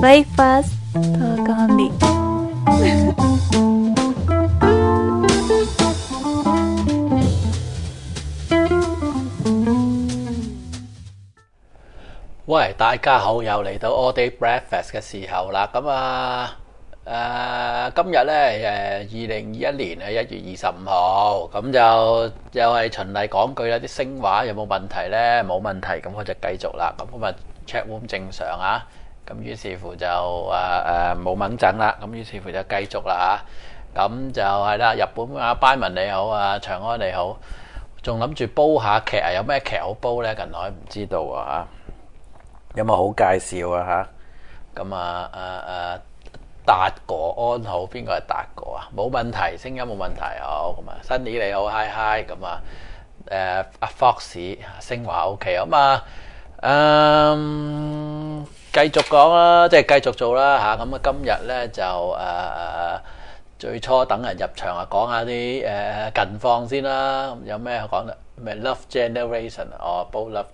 breakfast と管理。 喂，大家好，又嚟到 All Day Breakfast 嘅時候啦。咁今日咧2021年1月25號，咁就又係循例講句啦。啲聲畫有冇問題咧？冇問題，咁我就繼續啦。咁今日 chat room 正常啊。咁於是乎就冇掹震啦。咁於是乎就繼續啦嚇。咁就係啦，日本阿班文你好啊，長安你好，仲諗住煲下劇啊？有咩劇好煲咧？近來唔知道啊。有冇好介紹啊嚇？咁達哥安好，邊個係達哥啊？冇問題，聲音冇問題，好咁啊。Sunny 你好 ，hi 咁啊。阿 Fox 聲話 OK 咁啊。繼續講啦，即係繼續做啦嚇。咁啊，今日咧就最初等人入場啊，講下啲近況先啦。有咩講咧？咩 Love Generation 哦，煲 Love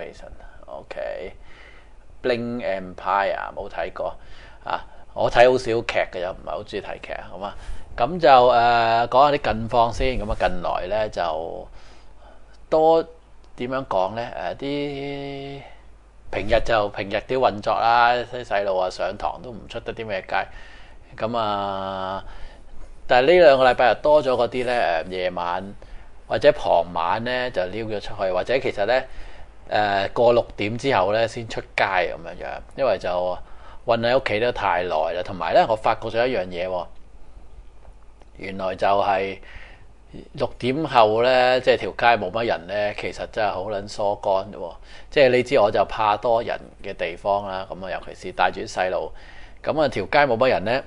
Generation，OK。Bling Empire 冇睇過啊！我睇好少劇嘅，又唔係好中意睇劇，好嘛？咁就講下啲近況先。咁啊，近來咧就多點樣講咧？啲平日啲運作啦，啲細路啊上堂都唔出得啲咩街。咁啊，但係呢兩個禮拜又多咗嗰啲咧夜晚或者傍晚咧就溜咗出去，或者其實咧。過6點之後咧先出街咁樣，因為就韞喺屋企都太耐啦。同埋咧，我發覺咗一樣嘢喎，原來就係6點後咧，即係條街冇乜人咧，其實真係好撚疏肝嘅喎。即係你知我就怕多人嘅地方啦，咁啊尤其是帶住啲細路，咁啊條街冇乜人咧，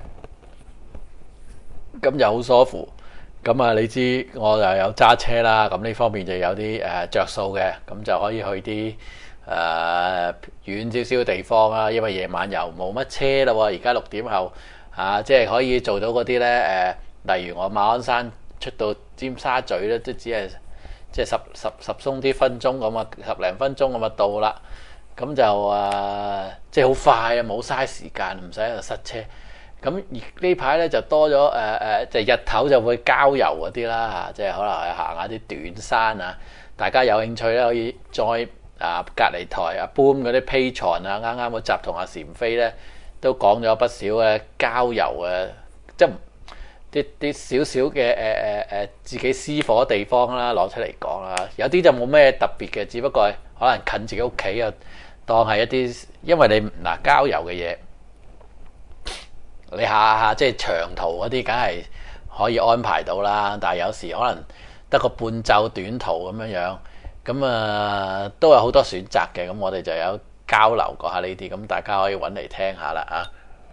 咁就好舒服。咁啊，你知我又有揸車啦，咁呢方面就有啲着數嘅，咁就可以去啲遠少少嘅地方啦。因為夜晚又冇乜車啦喎，而家6點後即係可以做到嗰啲咧例如我馬鞍山出到尖沙咀咧，都只係即係十鬆啲分鐘咁啊，10零分鐘咁啊到啦。咁就即係好快啊，冇嘥時間，唔使喺度塞車。咁呢排咧就多咗就日頭就會郊遊嗰啲啦嚇，即係可能係行下啲短山啊。大家有興趣咧可以再隔離台Boom嗰啲 Patreon啊，啱啱嗰集同阿禪飛咧都講咗不少嘅郊遊即係啲少少嘅自己私伙地方啦，攞出嚟講啦。有啲就冇咩特別嘅，只不過係可能近自己屋企啊，當係一啲，因為你郊遊嘅嘢。你下即係長途嗰啲，梗係可以安排到啦。但係有時可能得個半晝短途咁樣，咁都有好多選擇嘅。咁我哋就有交流過下呢啲，咁大家可以揾嚟聽下啦啊。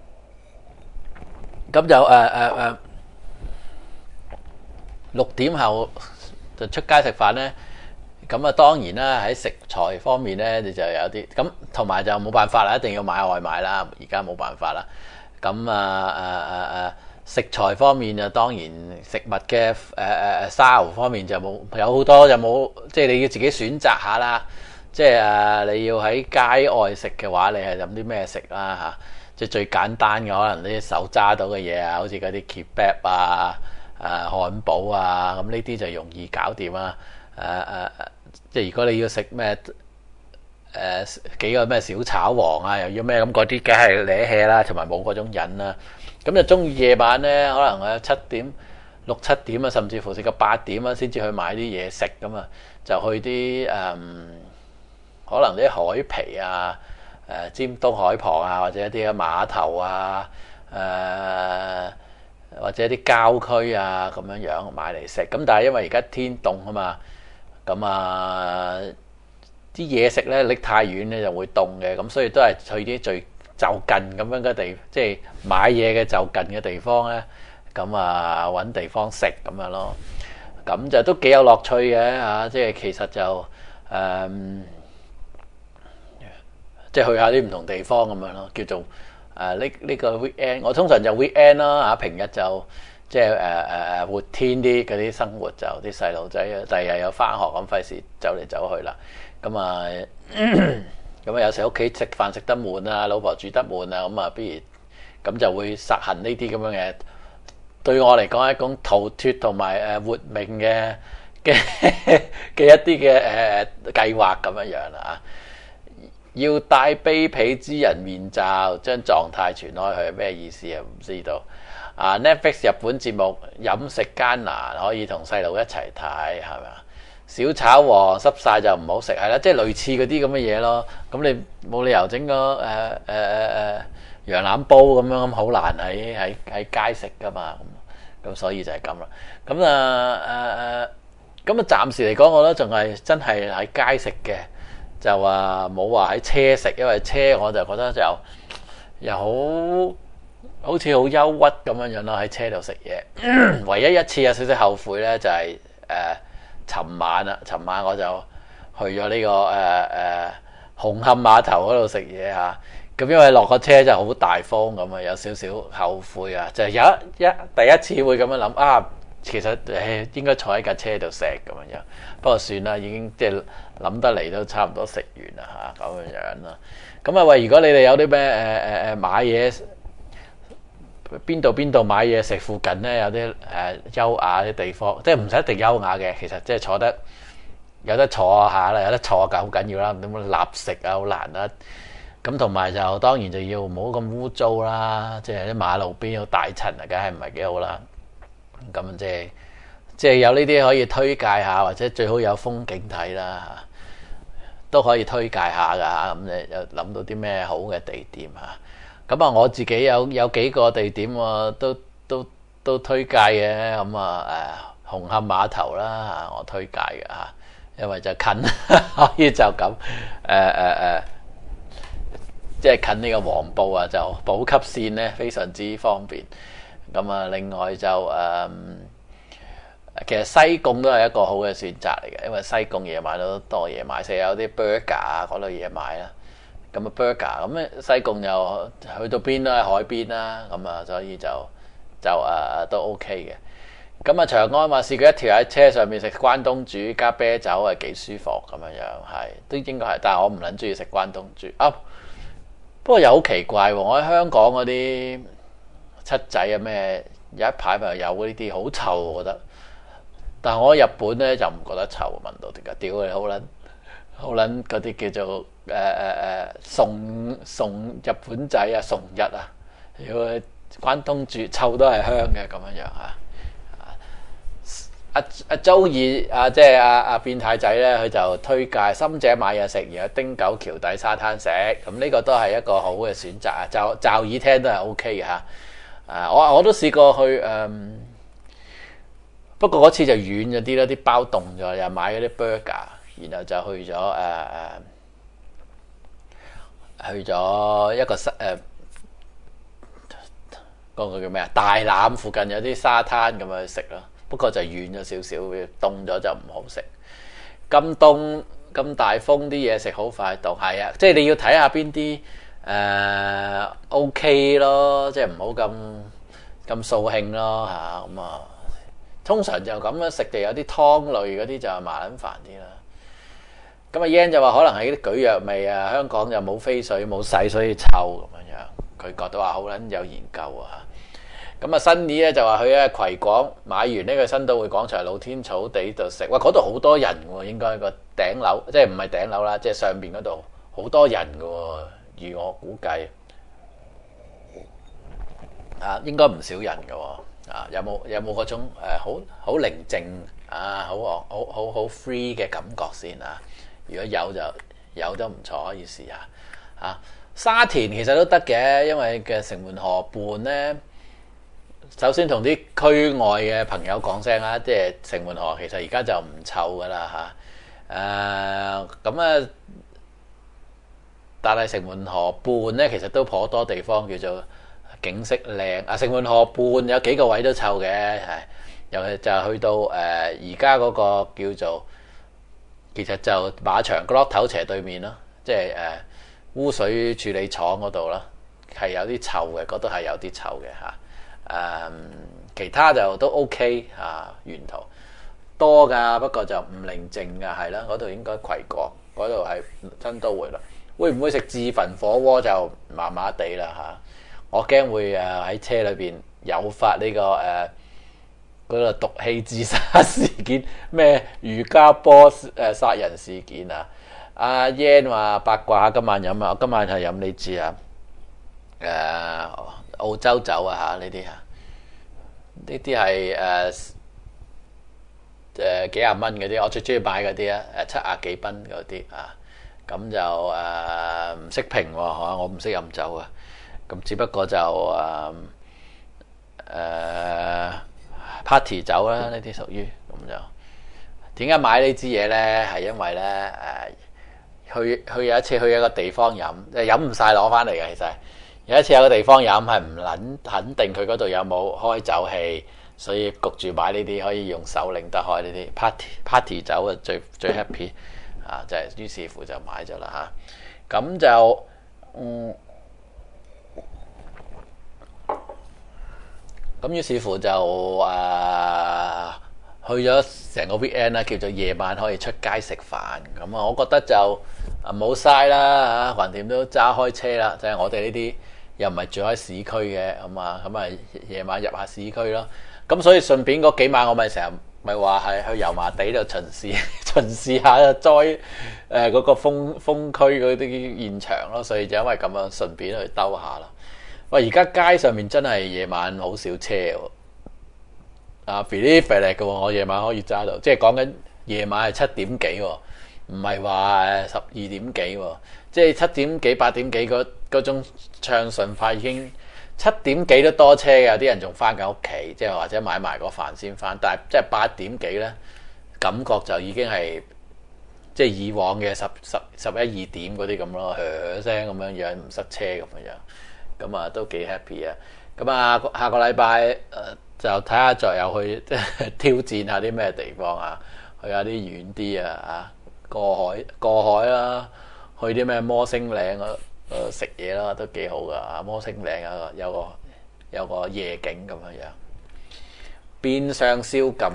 咁就6點後就出街食飯咧。咁當然啦，喺食材方面咧，你就有啲咁，同埋就冇辦法啦，一定要買外賣啦。而家冇辦法啦。咁食材方面就當然食物嘅沙壺方面就有好多就冇，即係你要自己選擇下啦。即係你要喺街外食嘅話，你係飲啲咩食啦嚇？即係最簡單嘅可能啲手揸到嘅嘢啊，好似嗰啲 kebab 啊、漢堡啊，咁呢啲就容易搞掂啊。即係如果你要食咩？幾個咩小炒王啊，又要咩咁嗰啲，梗係瀨氣啦，同埋冇嗰種癮啦。咁就中意夜晚咧，可能6、7點啊，甚至乎食到8點啊，先至去買啲嘢食咁啊，就去啲可能啲海皮啊、尖東海旁啊，或者一啲碼頭啊、或者啲郊區啊咁樣買嚟食。咁但係因為而家天凍啊嘛，咁啲嘢食咧拎太遠咧就會凍嘅，咁所以都係去啲最就近咁樣嘅地，即係買嘢嘅就近嘅地方咧，咁揾地方食咁樣咯。咁就都幾有樂趣嘅嚇，即係其實就即係去下啲唔同地方咁樣咯，叫做呢個 weekend。我通常就 weekend 啦嚇，平日就即係活天啲嗰啲生活，就啲細路仔第日有翻學咁，費事走嚟走去啦。咁咁啊有時屋企食飯食得悶啊，老婆煮得悶啊，咁啊不如咁就會實行呢啲咁樣嘅，對我嚟講係一種逃脫同埋活命嘅一啲嘅計劃咁樣樣啦。要戴卑鄙之人面罩，將狀態傳開去係咩意思啊？唔知道。Netflix 日本節目飲食艱難，可以同細路一齊睇，係咪啊？小炒王濕晒就唔好食，係啦，即係類似嗰啲咁嘅嘢咯。咁你冇理由整個羊腩煲咁樣，咁好難喺街食噶嘛。咁所以就係咁啦。咁暫時嚟講，我覺得仲係真係喺街食嘅，就話冇話喺車食，因為車我就覺得又好似好憂鬱咁樣樣咯，喺車度食嘢。唯一一次有少少後悔咧，就係尋晚啦。尋晚我就去咗呢個紅磡碼頭嗰度食嘢嚇。咁因為落個車就好大風咁啊，有少少後悔啊。就係有第一次會咁樣諗啊，其實應該坐喺架車度食咁樣樣。不過算啦，已經即係諗得嚟都差唔多食完啦嚇，咁樣樣啦。咁啊喂，如果你哋有啲咩買嘢，邊度買嘢食附近咧有啲優雅啲地方，即係唔使一定優雅嘅，其實即係坐得有得坐下啦，有得坐㗎好緊要啦，點樣立食啊好難啦。咁同埋就當然就要唔好咁污糟啦，即係啲馬路邊有大塵啊，梗係唔係幾好啦。咁即係有呢啲可以推介下，或者最好有風景睇啦，都可以推介下㗎。咁你又諗到啲咩好嘅地點啊？咁啊，我自己有幾個地點都推介嘅。咁紅磡碼頭啦，我推介嘅嚇，因為就近，可以就咁即係近呢個黃埔啊，就補給線咧非常之方便。咁啊，另外就其實西貢都係一個好嘅選擇嚟嘅，因為西貢夜晚都多嘢買，成日有啲 burger 啊嗰類嘢買啦。咁啊 burger 咁咧，西貢又去到邊都係海邊啦，咁啊所以就都 OK 嘅。咁啊長安話試過一條喺車上面食關東煮加啤酒係幾舒服咁樣樣，係都應該係，但係我唔撚中意食關東煮啊。不過又好奇怪喎，我喺香港嗰啲七仔啊咩有一排咪有呢啲好臭，我覺得。但係我喺日本咧就唔覺得臭，聞到點解？屌你好撚嗰啲叫做餸日本仔啊，餸日啊，如果關東煮臭都係香嘅咁樣樣啊。阿周二即係阿變態仔咧，佢就推介深井買嘢食，然後汀九橋底沙灘食，咁呢個都係一個好嘅選擇啊。驟耳聽都係 OK 嘅嚇。我都試過去不過嗰次就遠咗啲啦，啲包凍咗，又買嗰啲 burger，然後就去咗一個嗰個叫咩啊？大欖附近有啲沙灘咁樣去食咯。不過就遠咗少少，凍咗就唔好食。咁凍咁大風，啲嘢食好快凍。係啊，即係你要睇下邊啲OK 咯，即係唔好咁掃興咯嚇。咁啊，通常就咁樣食，就有啲湯類嗰啲就麻撚煩啲啦。咁啊 Yan 就話可能係啲蒟蒻味啊，香港就冇飛水冇洗，所以臭咁樣樣。佢覺得話好撚有研究啊。咁啊，新年咧就話去咧葵廣買完呢個新都會廣場露天草地度食，哇！嗰度好多人喎，應該個頂樓即係唔係頂樓啦，即係上邊嗰度好多人嘅喎，如我估計應該唔少人嘅喎。有冇嗰種好寧靜好 free 嘅感覺先啊？如果有都唔錯，可以試下沙田其實都得嘅，因為嘅城門河畔咧。首先同啲區外嘅朋友講聲啦，即係城門河其實而家就唔臭噶啦咁但係城門河畔咧，其實都頗多地方叫做景色靚。城門河畔有幾個位都臭嘅，係尤其就係去到而家嗰個叫做，其實就馬場角落頭斜對面咯，即係污水處理廠嗰度啦，係有啲臭嘅，嗰度係有啲臭嘅嚇。其他就都 OK 沿途多㗎，不過就唔寧靜㗎，係啦，嗰度應該葵廣嗰度係真都會啦。 會唔會食自焚火鍋就麻麻地啦嚇。我驚會喺車裏邊誘發呢個嗰個毒氣自殺事件，咩瑜伽波殺人事件啊！阿 Yan 話八卦下今晚飲啊，我今晚係飲呢支啊澳洲酒啊嚇，呢啲呢啲係幾廿蚊嗰啲，我最中意買嗰啲啊，70幾蚊嗰啲啊，咁就唔識評喎，我唔識飲酒啊，咁只不過就party 酒啦，呢啲屬於咁就點解買呢支嘢咧？係因為咧去有一次去一個地方飲，飲唔晒攞翻嚟嘅，其實有一次有個地方飲係唔肯定佢嗰度有冇開酒器，所以焗住買呢啲可以用手擰得開呢啲 party 酒啊，最 happy 啊，就係於是乎就買咗啦嚇，咁就咁於是乎就去咗成個 weekend 啦，叫做夜晚可以出街食飯。咁我覺得就冇嘥啦嚇，橫掂都揸開車啦，就係我哋呢啲又唔係住喺市區嘅，咁夜晚入下市區咯。咁所以順便嗰幾晚我咪成日咪話係去油麻地度巡視下災嗰個封區嗰啲現場咯，所以就因為咁樣順便去兜下咯。喂，而家街上面真係夜晚好少車喎，肥哩肥力嘅喎，我夜晚可以揸到，即係講緊夜晚係7點幾喎，唔係話12點幾喎，即係7點幾8點幾嗰種暢順快已經7點幾都多車嘅，有啲人仲翻緊屋企，即係或者買埋個飯先翻，但係即係8點幾咧，感覺就已經係即係以往嘅11、2點嗰啲咁咯，聲咁樣唔塞車咁樣。咁都幾 happy 啊！咁下個禮拜就睇下再有去挑戰下啲咩地方啊，去下啲遠啲啊，過海啦，去啲咩摩星嶺食嘢啦，都幾好噶。摩星嶺有個夜景咁樣，變相宵禁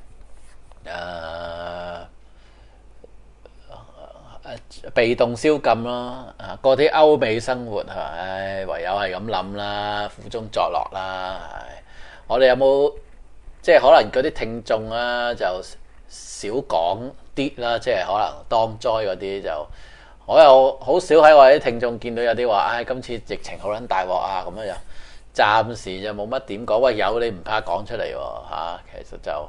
被動宵禁咯，過啲歐美生活唯有係咁諗啦，苦中作樂啦。我哋有冇即係可能嗰啲聽眾就少講啲啦，即係可能當災嗰啲就，我又好少喺我啲聽眾見到有啲話，今次疫情好撚大鑊啊咁樣，暫時就冇乜點講。喂，有你唔怕講出嚟喎，其實就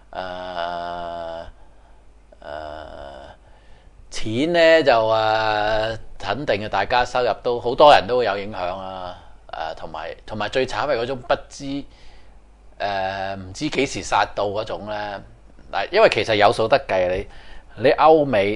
錢咧就肯定嘅，大家收入都好多人都會有影響啦。同埋最慘係嗰種不知唔知幾時殺到嗰種咧。嗱，因為其實有數得計，你歐美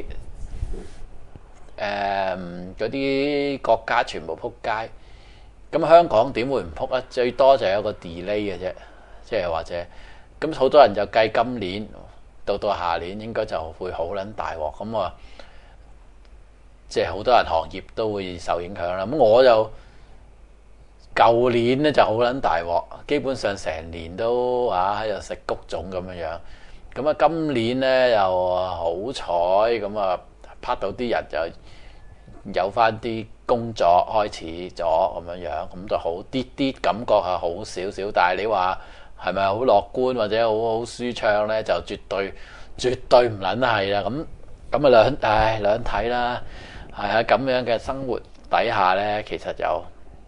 嗰啲國家全部撲街，咁香港點會唔撲啊？最多就有個 delay 嘅啫，即係或者咁好多人就計今年到下年應該就會好撚大鑊咁即係好多人行業都會受影響啦。咁我就舊年咧就好撚大鑊，基本上成年都喺度食谷種咁樣。咁今年咧又好彩咁拍到啲人就有翻啲工作開始咗咁樣，咁就好啲感覺係好少少。但係你話係咪好樂觀或者好舒暢咧？就絕對唔撚係啦。咁兩睇啦。係喺咁樣嘅生活底下咧，其實就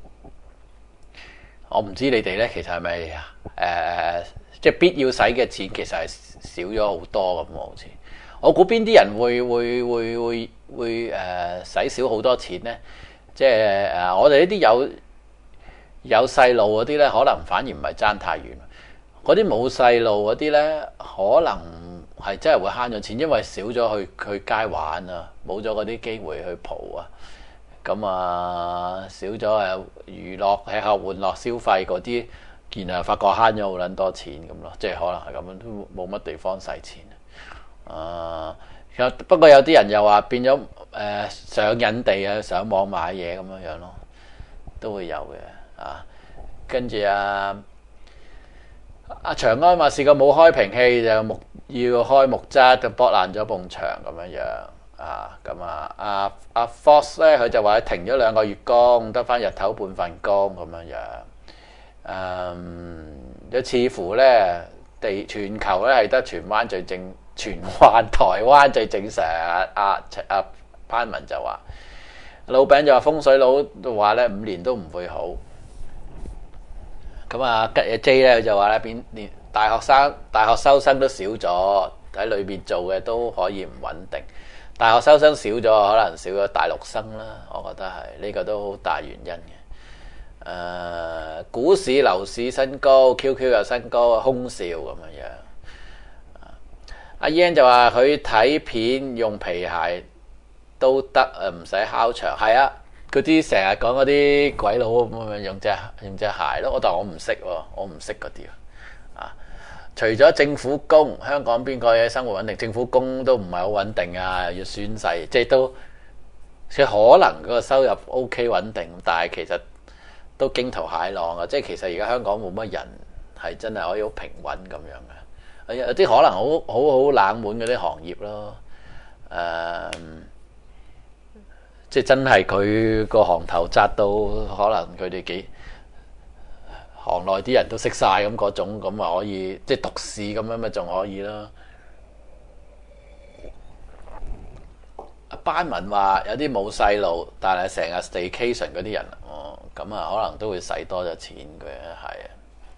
我唔知你哋咧，其實係咪即係必要使嘅錢其實係少咗好多咁？好似我估邊啲人會使少好多錢咧？即係我哋呢啲有細路嗰啲咧，可能反而唔係爭太遠。嗰啲冇細路嗰啲咧，可能係真係會慳咗錢，因為少咗去街玩啊，冇咗嗰啲機會去蒲啊，咁少咗娛樂、吃喝玩樂、消費嗰啲，然後發覺慳咗好撚多錢咁咯，即係可能係咁樣，都冇乜地方使錢不過有啲人又話變咗上癮地上網買嘢咁樣咯，都會有嘅跟住長安話試過冇開瓶器就要開木質就剝爛咗埲牆咁樣， 咁阿 Fox 咧，佢就話停咗2個月工，得翻日頭半份工咁樣。似乎咧全球咧係得荃灣台灣最正常。阿潘文就話，老餅就話風水佬都話咧5年都唔會好。咁吉野 J 咧就話咧，連大學收生都少咗，喺裏邊做嘅都可以唔穩定。大學收生少咗，可能少咗大陸生啦，我覺得係呢個都好大原因嘅。股市樓市新高 ，QQ 又新高，空笑咁樣。阿 Yan 就話佢睇片用皮鞋都得，唔使敲牆。係啊，嗰啲成日講嗰啲鬼佬咁樣用隻鞋咯，但我唔識喎，我唔識嗰啲啊。除咗政府工，香港邊個嘅生活穩定？政府工都唔係好穩定啊，要宣誓，即係可能嗰個收入 OK 穩定，但係其實都驚濤駭浪啊！即係其實而家香港冇乜人係真係可以好平穩咁樣嘅，有啲可能好冷門嗰啲行業咯，即係真係佢個行頭窄到可能佢哋行內啲人都識晒咁嗰種，咁啊可以即係獨市咁樣咪仲可以啦。班文話有啲冇細路，但係成日 staycation 嗰啲人，咁啊可能都會使多咗錢嘅，係啊。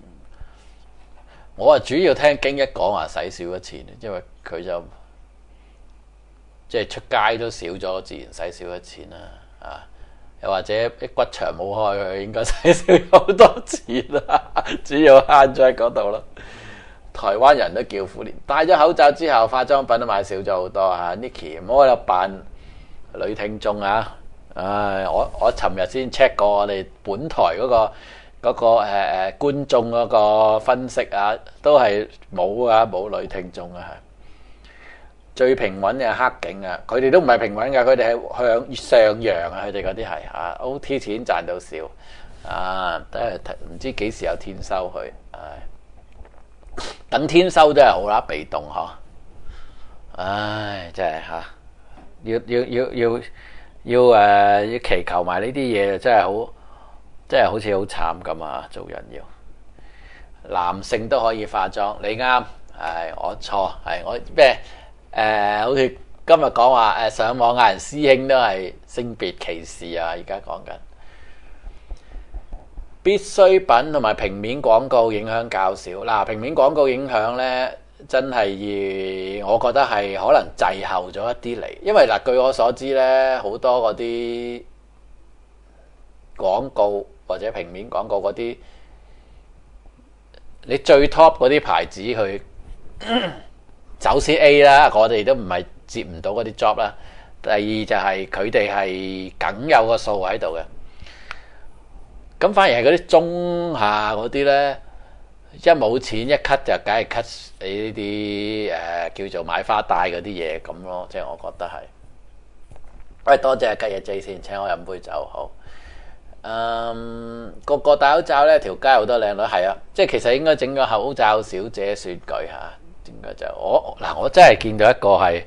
我主要聽經一講話使少咗錢，因為佢就即係出街都少咗，自然使少咗錢啦。又或者啲骨場冇開，佢應該使少好多錢啦，主要慳咗喺嗰度咯。台灣人都叫苦連，戴咗口罩之後，化妝品都買少咗好多啊。Nicky 唔好喺度扮女聽眾啊！我尋日先 check 過我哋本台嗰個觀眾嗰個分析啊，都係冇女聽眾啊。最平穩嘅黑警啊，佢哋都唔係平穩㗎，佢哋係向上揚啊！佢哋嗰啲係OT 錢賺到少都係唔知幾時有天收佢，等天收都係好啦，被動嗬，真係要祈求埋呢啲嘢，真係好似好慘咁啊！做人要男性都可以化妝，你啱，我錯，我咩？好似今日講話上網嗌人師兄都係性別歧視啊！而家講緊必需品同埋平面廣告影響較少。嗱，平面廣告影響呢，真係我覺得係可能滯後咗一啲嚟，因為據我所知呢，好多嗰啲廣告或者平面廣告嗰啲，你最 top 嗰啲牌子去走先 A 啦，我哋都唔係接唔到嗰啲 job 啦。第二就係佢哋係梗有個數喺度嘅，咁反而係嗰啲中下嗰啲呢，一冇錢一 cut 就梗係 cut 你呢啲叫做買花帶嗰啲嘢咁咯，即係我覺得係。喂，多謝雞嘢 J 先請我飲杯酒好。個個戴口罩呢，條街好多靚女，係啊，即係其實應該整個口罩小姐選舉嚇。應該就我真係見到一個係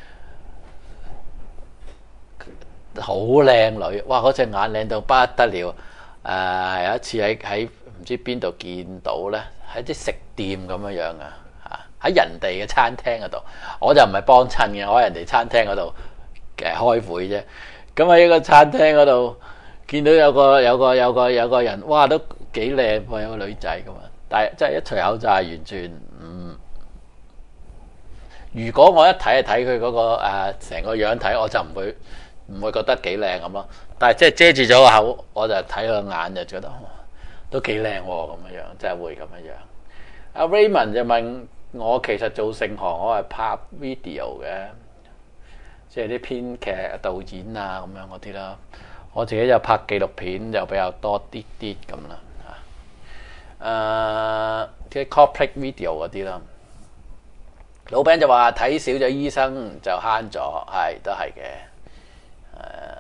好靚女，哇！嗰隻眼靚到不得了。有一次喺唔知邊度見到呢，喺啲食店咁樣啊，喺人哋嘅餐廳嗰度，我就唔係幫襯嘅，我喺人哋餐廳嗰度開會啫。咁喺一個餐廳嗰度見到有個人，哇！都幾靚喎，有個女仔咁啊，但係真係一除口罩係完全唔。如果我一睇佢嗰個成個樣睇，我就唔會覺得幾靚咁咯。但係即係遮住咗個口，我就睇個眼就覺得都幾靚喎咁樣，真係會咁樣。阿 Raymond 就問我，其實做盛行我係拍 video 嘅，即係啲編劇、導演啊咁樣嗰啲啦。我自己就拍紀錄片就比較多啲咁啦。啲 corporate video 嗰啲啦。老餅就話睇少咗醫生就慳咗，係都係嘅。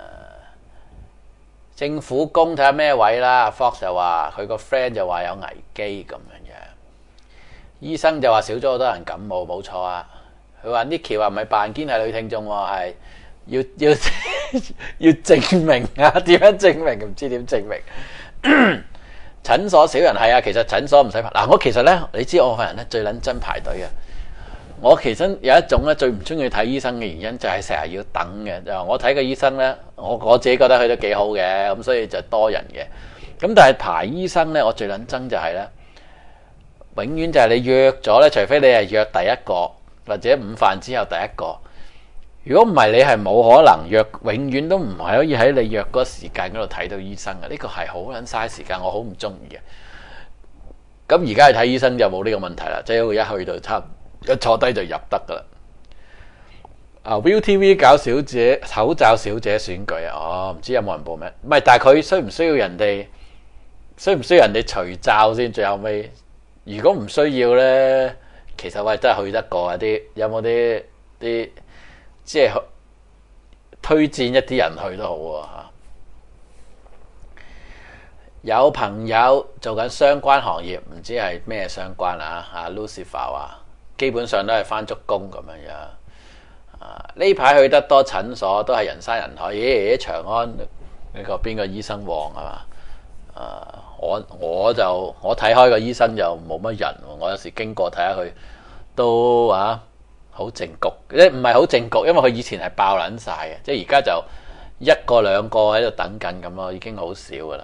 政府工睇下咩位啦。Fox 就話佢個 friend 就話有危機咁樣。醫生就話少咗好多人感冒，冇錯啊。佢話 Nicky 話唔係扮堅係女聽眾喎，係要要證明啊？點樣證明？唔知點證明。診所少人係啊，其實診所唔使排。嗱，我其實咧，你知我個人咧最撚憎排隊嘅。我其實有一種咧最唔中意睇醫生嘅原因就係成日要等嘅。就我睇個醫生咧，我自己覺得佢都幾好嘅，咁所以就多人嘅。咁但係排醫生咧，我最撚憎就係咧，永遠就係你約咗咧，除非你係約第一個或者午飯之後第一個。如果唔係，你係冇可能約，永遠都唔係可以喺你約嗰個時間嗰度睇到醫生嘅。呢個係好撚嘥時間，我好唔中意嘅。咁而家去睇醫生就冇呢個問題啦，即係一去到差唔多一坐低就入得噶啦。ViuTV 搞小姐口罩小姐選舉啊，唔知有冇人報名？唔係，但係佢需唔需要人哋除罩先？最後尾如果唔需要咧，其實喂真係去得過啊！有冇啲即係推薦一啲人去都好啊！有朋友做緊相關行業，唔知係咩相關啊？Lucifer 話基本上都係返足工咁樣樣。呢排去得多診所都係人山人海。咦？長安呢個邊個醫生旺啊嘛？我睇開個醫生就冇乜人。我有時經過睇下佢都好靜局，唔係好靜局，因為佢以前係爆撚晒嘅，即係而家就一個兩個喺度等緊咁咯，已經好少噶啦。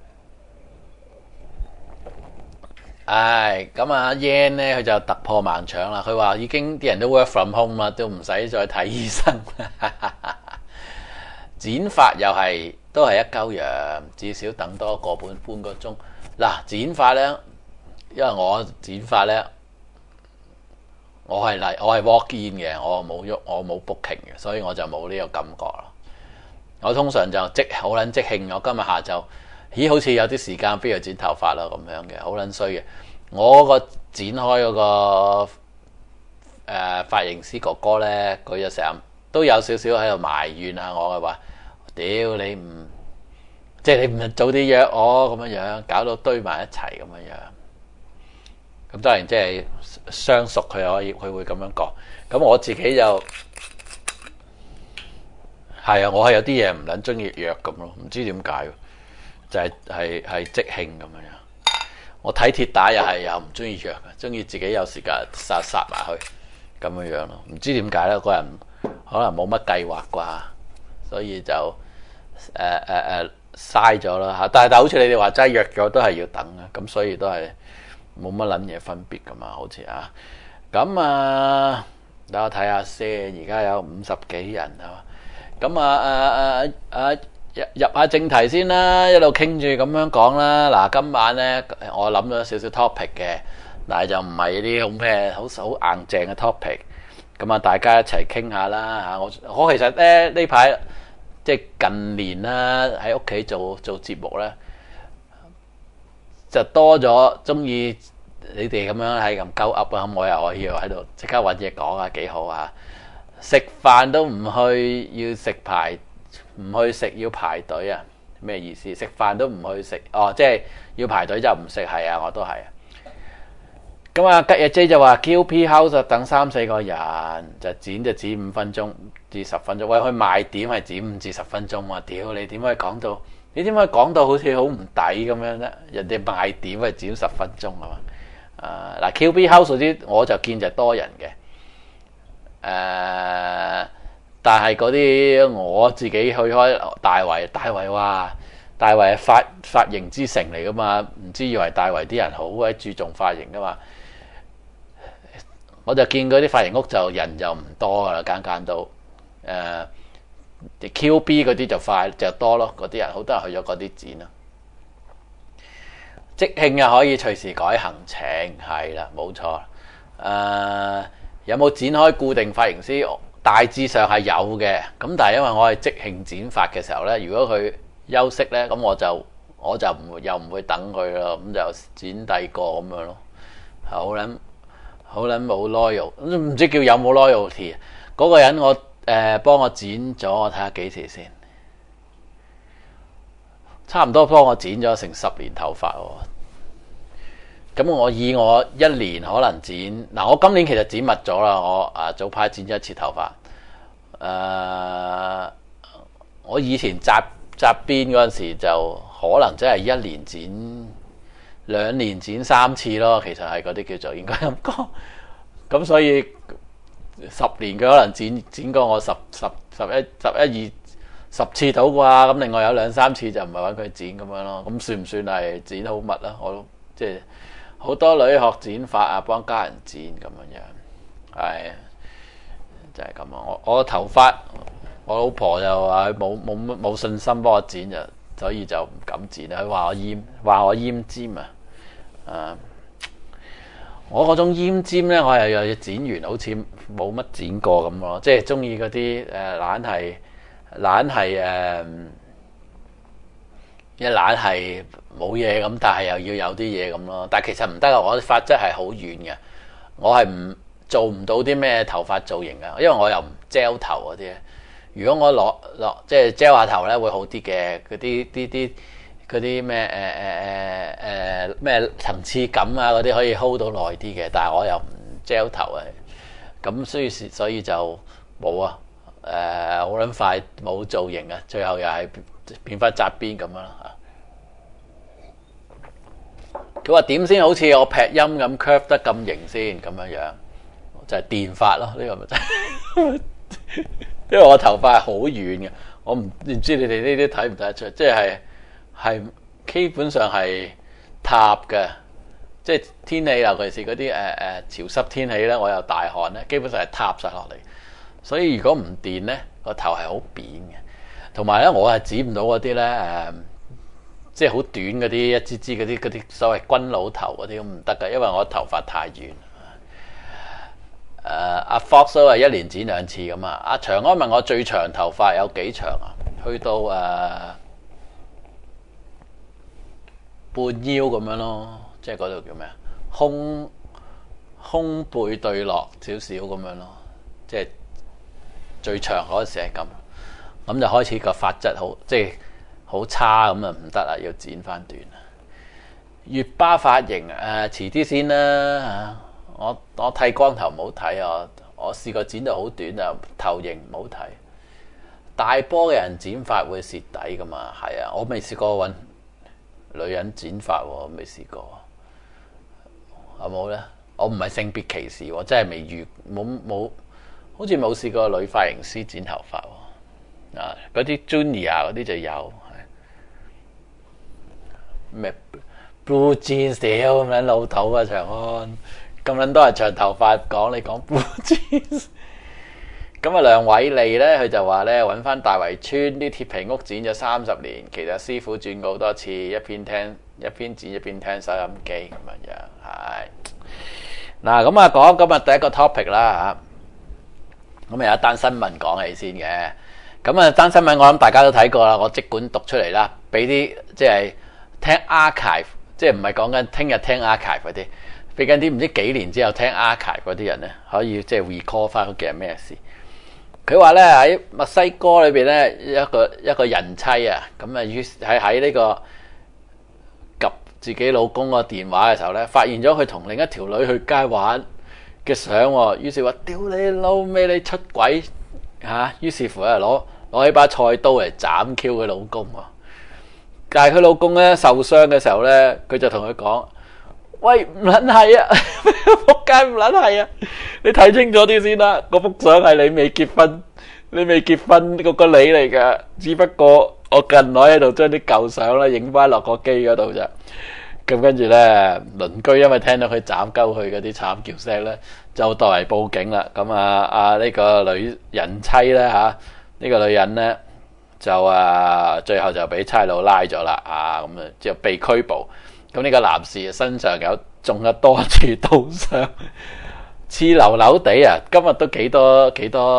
咁阿 Yan 咧，佢就突破盲腸啦。佢話已經啲人都 work from home 啦，都唔使再睇醫生。剪髮又係都係一鳩樣，至少等多半個鐘。嗱，剪髮咧，因為我剪髮咧，我係 walk in 嘅，我冇 booking 嘅，所以我就冇呢個感覺啦。我通常就好撚即興，我今日下晝。咦，好似有啲時間，不如剪頭髮啦咁樣嘅，好撚衰嘅。我個剪開嗰個髮型師哥哥咧，佢就成日都有少少喺度埋怨啊我嘅話，屌你唔早啲約我咁樣，搞到堆埋一齊咁樣。咁當然即係相熟，佢會咁樣講。咁我自己就係啊，我係有啲嘢唔撚中意約咁咯，唔知點解。就係即興咁樣，我睇鐵打又唔中意約嘅，中意自己有時間殺埋去咁樣咯。唔知點解咧，個人可能冇乜計劃啩，所以就嘥咗啦嚇。但係好似你哋話齋約咗都係要等啊，咁所以都係冇乜撚嘢分別噶嘛，好似啊。咁等我睇下先，而家有50幾人啊。咁入下正題先啦，一路傾住咁樣講啦。嗱，今晚咧我諗咗少少 topic 嘅，但係就唔係啲好咩好硬淨嘅 topic。咁啊，大家一齊傾下啦嚇。我其實咧呢排即係近年啦，喺屋企做節目咧，就多咗中意你哋咁樣係咁鳩噏啊。咁我又可以喺度即刻揾嘢講啊，幾好啊！食飯都唔去，要唔去食要排隊啊？咩意思？食飯都唔去食即係要排隊就唔食。係啊，我都係啊。咁啊，吉日 J 就話 QP House 等3-4個人就剪5分鐘至10分鐘。喂，去賣點係剪5至10分鐘啊！屌你點可以講到好似好唔抵咁樣咧？人哋賣點係剪10分鐘啊嘛。嗱 QP House 啲我就見就多人嘅。但係嗰啲我自己去開大圍話大圍係髮型之城嚟噶嘛，唔知以為大圍啲人好鬼注重髮型噶嘛，我就見嗰啲髮型屋就人就唔多噶啦，間都QB 嗰啲就多咯，嗰啲人好多人去咗嗰啲剪咯。即興又可以隨時改行程，係啦，冇錯。有冇剪開固定髮型師？大致上係有嘅，咁但係因為我係即興剪髮嘅時候咧，如果佢休息咧，咁我就唔會等佢咯，咁就剪第二個咁樣咯。好撚冇 loyal， 唔知叫有冇 loyalty。嗰個人我幫我剪咗，我睇下幾時先，差唔多幫我剪咗成10年頭髮喎。咁我以我1年可能剪嗱，我今年其實剪密咗啦。我早排剪咗1次頭髮， 我以前紮辮嗰陣時就可能真係1年剪2年剪3次咯，其實係嗰啲叫做應該咁講。咁所以10年佢可能剪過我11、12、10次到啩，咁另外有2-3次就唔係揾佢剪咁樣咯。咁算唔算係剪好密啊？我都即係好多女學剪髮啊，幫家人剪咁樣，係就係咁啊！我頭髮，我老婆就話佢冇信心幫我剪就，所以就唔敢剪啦。佢話我奄尖啊！我嗰種奄尖咧，我又剪完好似冇乜剪過咁咯，即係中意嗰啲懶係冇嘢咁，但係又要有啲嘢咁咯。但係其實唔得啊！我啲髮質係好軟嘅，我係做唔到啲咩頭髮造型啊，因為我又唔 gel 頭嗰啲。如果我落即係 gel 下頭咧，會好啲嘅。嗰啲咩層次感啊，嗰啲可以 hold 到耐啲嘅。但係我又唔 gel 頭啊，咁所以就冇啊。好撚快冇造型啊，最後又係變翻紮辮咁樣啦。佢話點先好似我劈音咁 curve 得咁型先咁樣，就係電髮咯。呢個咪就係因為我頭髮係好軟嘅，我唔知你哋呢啲睇唔睇得出，即係基本上係塌嘅，即係天氣尤其是嗰啲潮濕天氣咧，我有大汗咧，基本上係塌晒落嚟。所以如果唔電咧，個頭係好扁嘅。同埋咧，我係剪唔到嗰啲咧即係好短嗰啲一支支嗰啲所謂軍佬頭嗰啲咁唔得㗎，因為我頭髮太軟。阿 Fox 都係1年剪2次咁啊。阿長安問我最長頭髮有幾長啊？去到半腰咁樣咯，即係嗰度叫咩啊？胸背對落少少咁樣咯，即係最長嗰時係咁就開始個髮質好即係好差咁啊，唔得啦，要剪翻短。月巴髮型遲啲先啦。我剃光頭唔好睇啊！我試過剪到好短就頭型唔好睇。大波嘅人剪髮會蝕底噶嘛？係啊，我未試過揾女人剪髮喎，未試過。有冇咧？我唔係性別歧視喎，真係未遇冇，好似冇試過女髮型師剪頭髮喎。嗰啲 Junior 嗰啲就有。咩 Blue Jeans 屌咁撚老土啊！長安咁撚多係長頭髮講你講 Blue Jeans。咁梁偉利咧，佢就話咧揾翻大圍村啲鐵皮屋剪咗30年，其實師傅轉過好多次，一邊剪一邊聽收音機咁樣。係嗱，咁啊講今日第一個 topic 啦嚇。咁有一單新聞講起先嘅。咁啊單新聞我諗大家都睇過啦，我即管讀出嚟啦，俾啲即係聽 archive， 即係唔係講緊聽日聽 archive 嗰啲，俾緊啲唔知幾年之後聽 archive 嗰啲人咧，可以即係 recall 翻嗰件係咩事。佢話咧喺墨西哥裏邊咧一個人妻啊，咁啊於喺呢個及自己老公個電話嘅時候咧，發現咗佢同另一條女去街玩嘅相，於是話屌你老味你出軌嚇，於是乎咧攞起把菜刀嚟斬 Q 佢老公喎。但係佢老公咧受傷嘅時候咧，佢就同佢講：喂，唔撚係啊，仆街唔撚係啊！你睇清楚啲先啦，嗰幅相係你未結婚嗰個你嚟㗎，只不過我近來喺度將啲舊相咧影翻落個機嗰度咋。咁跟住咧，鄰居因為聽到佢斬鳩佢嗰啲慘叫聲咧，就代為報警啦。咁呢個女人妻咧嚇，呢個女人咧就最後就俾差佬拉咗啦咁啊，之後被拘捕。咁呢個男士身上中咗多處刀傷，似流流地啊！今日都幾多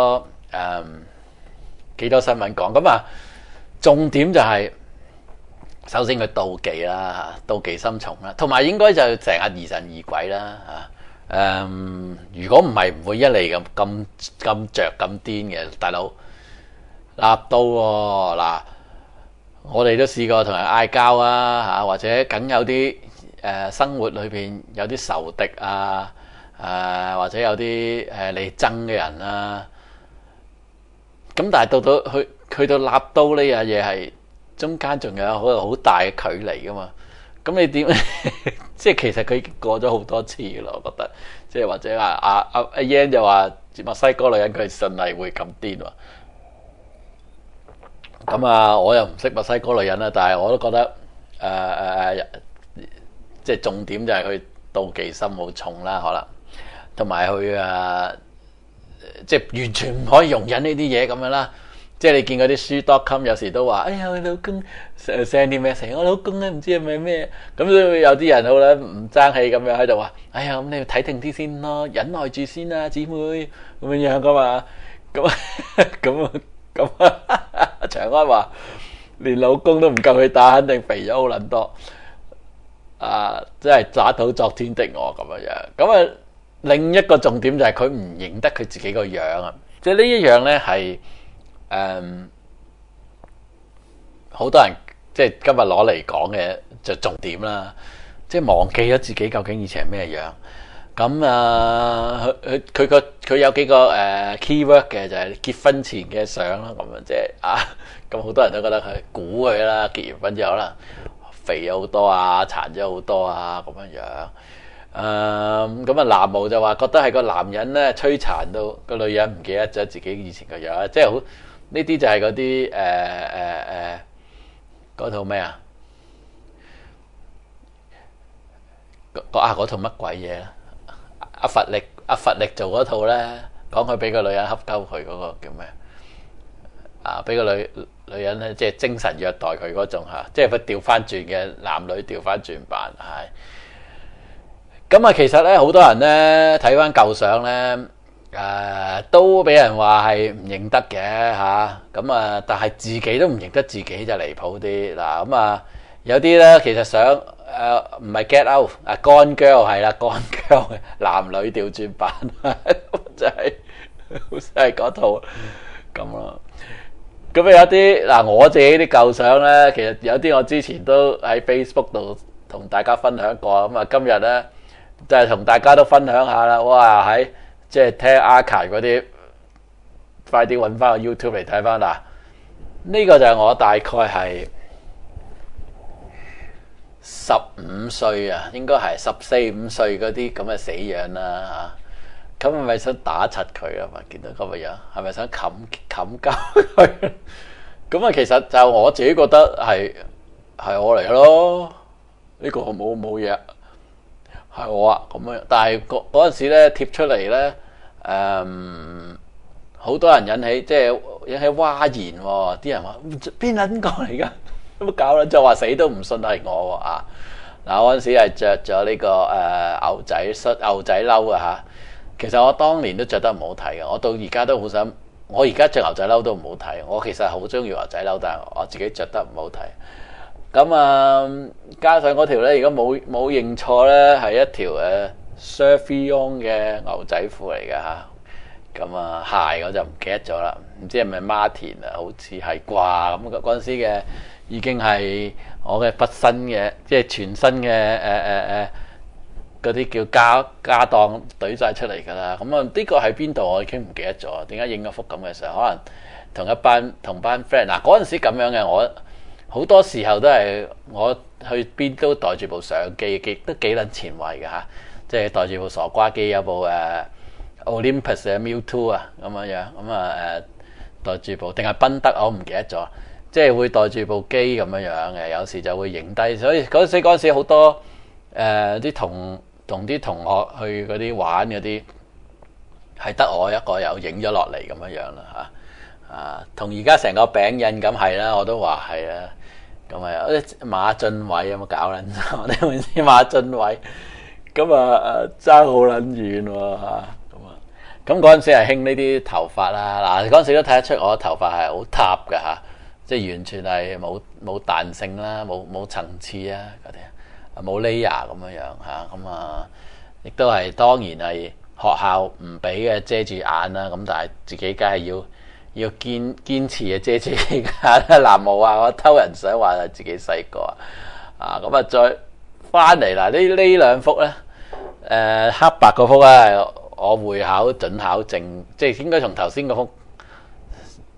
新聞講咁啊，重點就係、首先佢妒忌啦，妒忌心重啦，同埋應該就成日疑神疑鬼啦如果唔係唔會一嚟咁着咁癲嘅，大佬立刀喎嗱。我哋都試過同人嗌交啊或者梗有啲生活裏邊有啲仇敵或者有啲你憎嘅人咁但係到去到立刀呢樣嘢係中間仲有好大嘅距離噶嘛。咁你點即係其實佢已經過咗好多次咯，我覺得即係或者阿 Yan 就話墨西哥女人佢順利會咁癲喎。咁啊，我又唔識墨西哥女人啦，但係我都覺得即係重點就係佢妒忌心好重啦，可能同埋佢即係完全唔可以容忍呢啲嘢咁樣啦。即係你見嗰啲書 .com 有時都話：哎呀，我老公send 啲咩成我老公咧唔知係咪咩咁，有啲人好啦唔爭氣咁樣喺度話：哎呀，咁你要睇定啲先咯，忍耐住先啦，姊妹咁樣噶嘛。咁長安話連老公都唔夠佢打，肯定肥咗好撚多。真係渣土作天的我咁樣。咁啊，另一個重點就係佢唔認得佢自己個樣啊。即係呢一樣咧係。好多人即係今日攞嚟講嘅就重點啦，即係忘記咗自己究竟以前係咩樣。咁佢有幾個keyword 嘅，就係結婚前嘅相啦。咁樣即係咁好多人都覺得佢估佢啦，結完婚之後可能肥咗好多啊，殘咗好多啊咁樣樣。咁南無就話覺得係個男人咧摧殘到個女人唔記得咗自己以前個樣，即係好。呢啲就係嗰啲嗰套咩啊？嗰套乜鬼嘢咧？阿佛力做嗰套咧，講佢俾個女人恰鳩佢嗰個叫咩？俾個女人咧，即係精神虐待佢嗰種嚇，即係佢調翻轉嘅男女調翻轉版係。咁啊，其實咧好多人咧睇翻舊相咧。都俾人話係唔認得嘅嚇，咁但係自己都唔認得自己就離譜啲嗱。咁有啲咧其實想唔係 get out Gone Girl 係啦，Gone Girl 男女調轉版就係嗰套咁咯。咁有啲嗱，我自己啲舊相咧，其實有啲我之前都喺 Facebook 度同大家分享過，咁今日咧就係同大家都分享下啦。哇喺〜即係聽 archive 嗰啲，快啲揾翻個 YouTube 嚟睇翻啦。呢個就係我大概係15歲啊，應該係14、15歲嗰啲咁嘅死樣啦嚇。咁係咪想打柒佢啊？嘛，見到咁嘅樣，係咪想冚交佢？咁其實就我自己覺得係我嚟咯。呢個冇嘢。係我咁樣，但係嗰陣時咧貼出嚟咧，好多人引起譁然喎。啲人話邊撚個嚟㗎？有冇搞撚？就話死都唔信係我啊！嗱，我嗰陣時係著咗呢個牛仔褸啊嚇。其實我當年都着得唔好睇嘅，我到而家都好想，我而家着牛仔褸都唔好睇。我其實好中意牛仔褸，但係我自己着得唔好睇。咁加上嗰條咧，如果冇認錯咧，係一條Survion 嘅牛仔褲嚟嘅嚇。咁鞋我就唔記得咗啦，唔知係咪 Martin 啊？好似係啩。咁嗰陣時嘅已經係我嘅畢生嘅，即係全新嘅嗰啲叫家當懟晒出嚟㗎啦。咁呢個喺邊度我已經唔記得咗。點解影咗幅咁嘅相？可能同班 friend 嗱嗰陣時咁樣嘅我。好多時候都係我去邊都帶住部相機，都幾撚前衛嘅嚇，即係帶住部傻瓜機，有部Olympus 嘅 Mewtwo 啊咁樣，帶住部定係賓德我唔記得咗，即係會帶住部機咁樣嘅，有時就會影低。所以嗰陣時好多啲同啲同學去嗰啲玩嗰啲，係得我一個有影咗落嚟咁樣啦嚇。同而家成個餅印咁係啦，我都話係啦。咁馬浚偉有冇搞撚錯？你會知馬浚偉咁爭好撚遠喎嚇。咁嗰陣時係興呢啲頭髮啦。嗱嗰陣時都睇得出我頭髮係好塌㗎嚇，即係完全係冇彈性啦，冇層次啊嗰啲，冇 layer 咁樣嚇。亦都係當然係學校唔俾嘅遮住眼啦。咁但係自己梗係要堅持嘅遮住眼啦。南無話我偷人相，話係自己細個咁再翻嚟嗱呢兩幅咧，黑白嗰幅咧，我會考準考證，即係應該從頭先嗰幅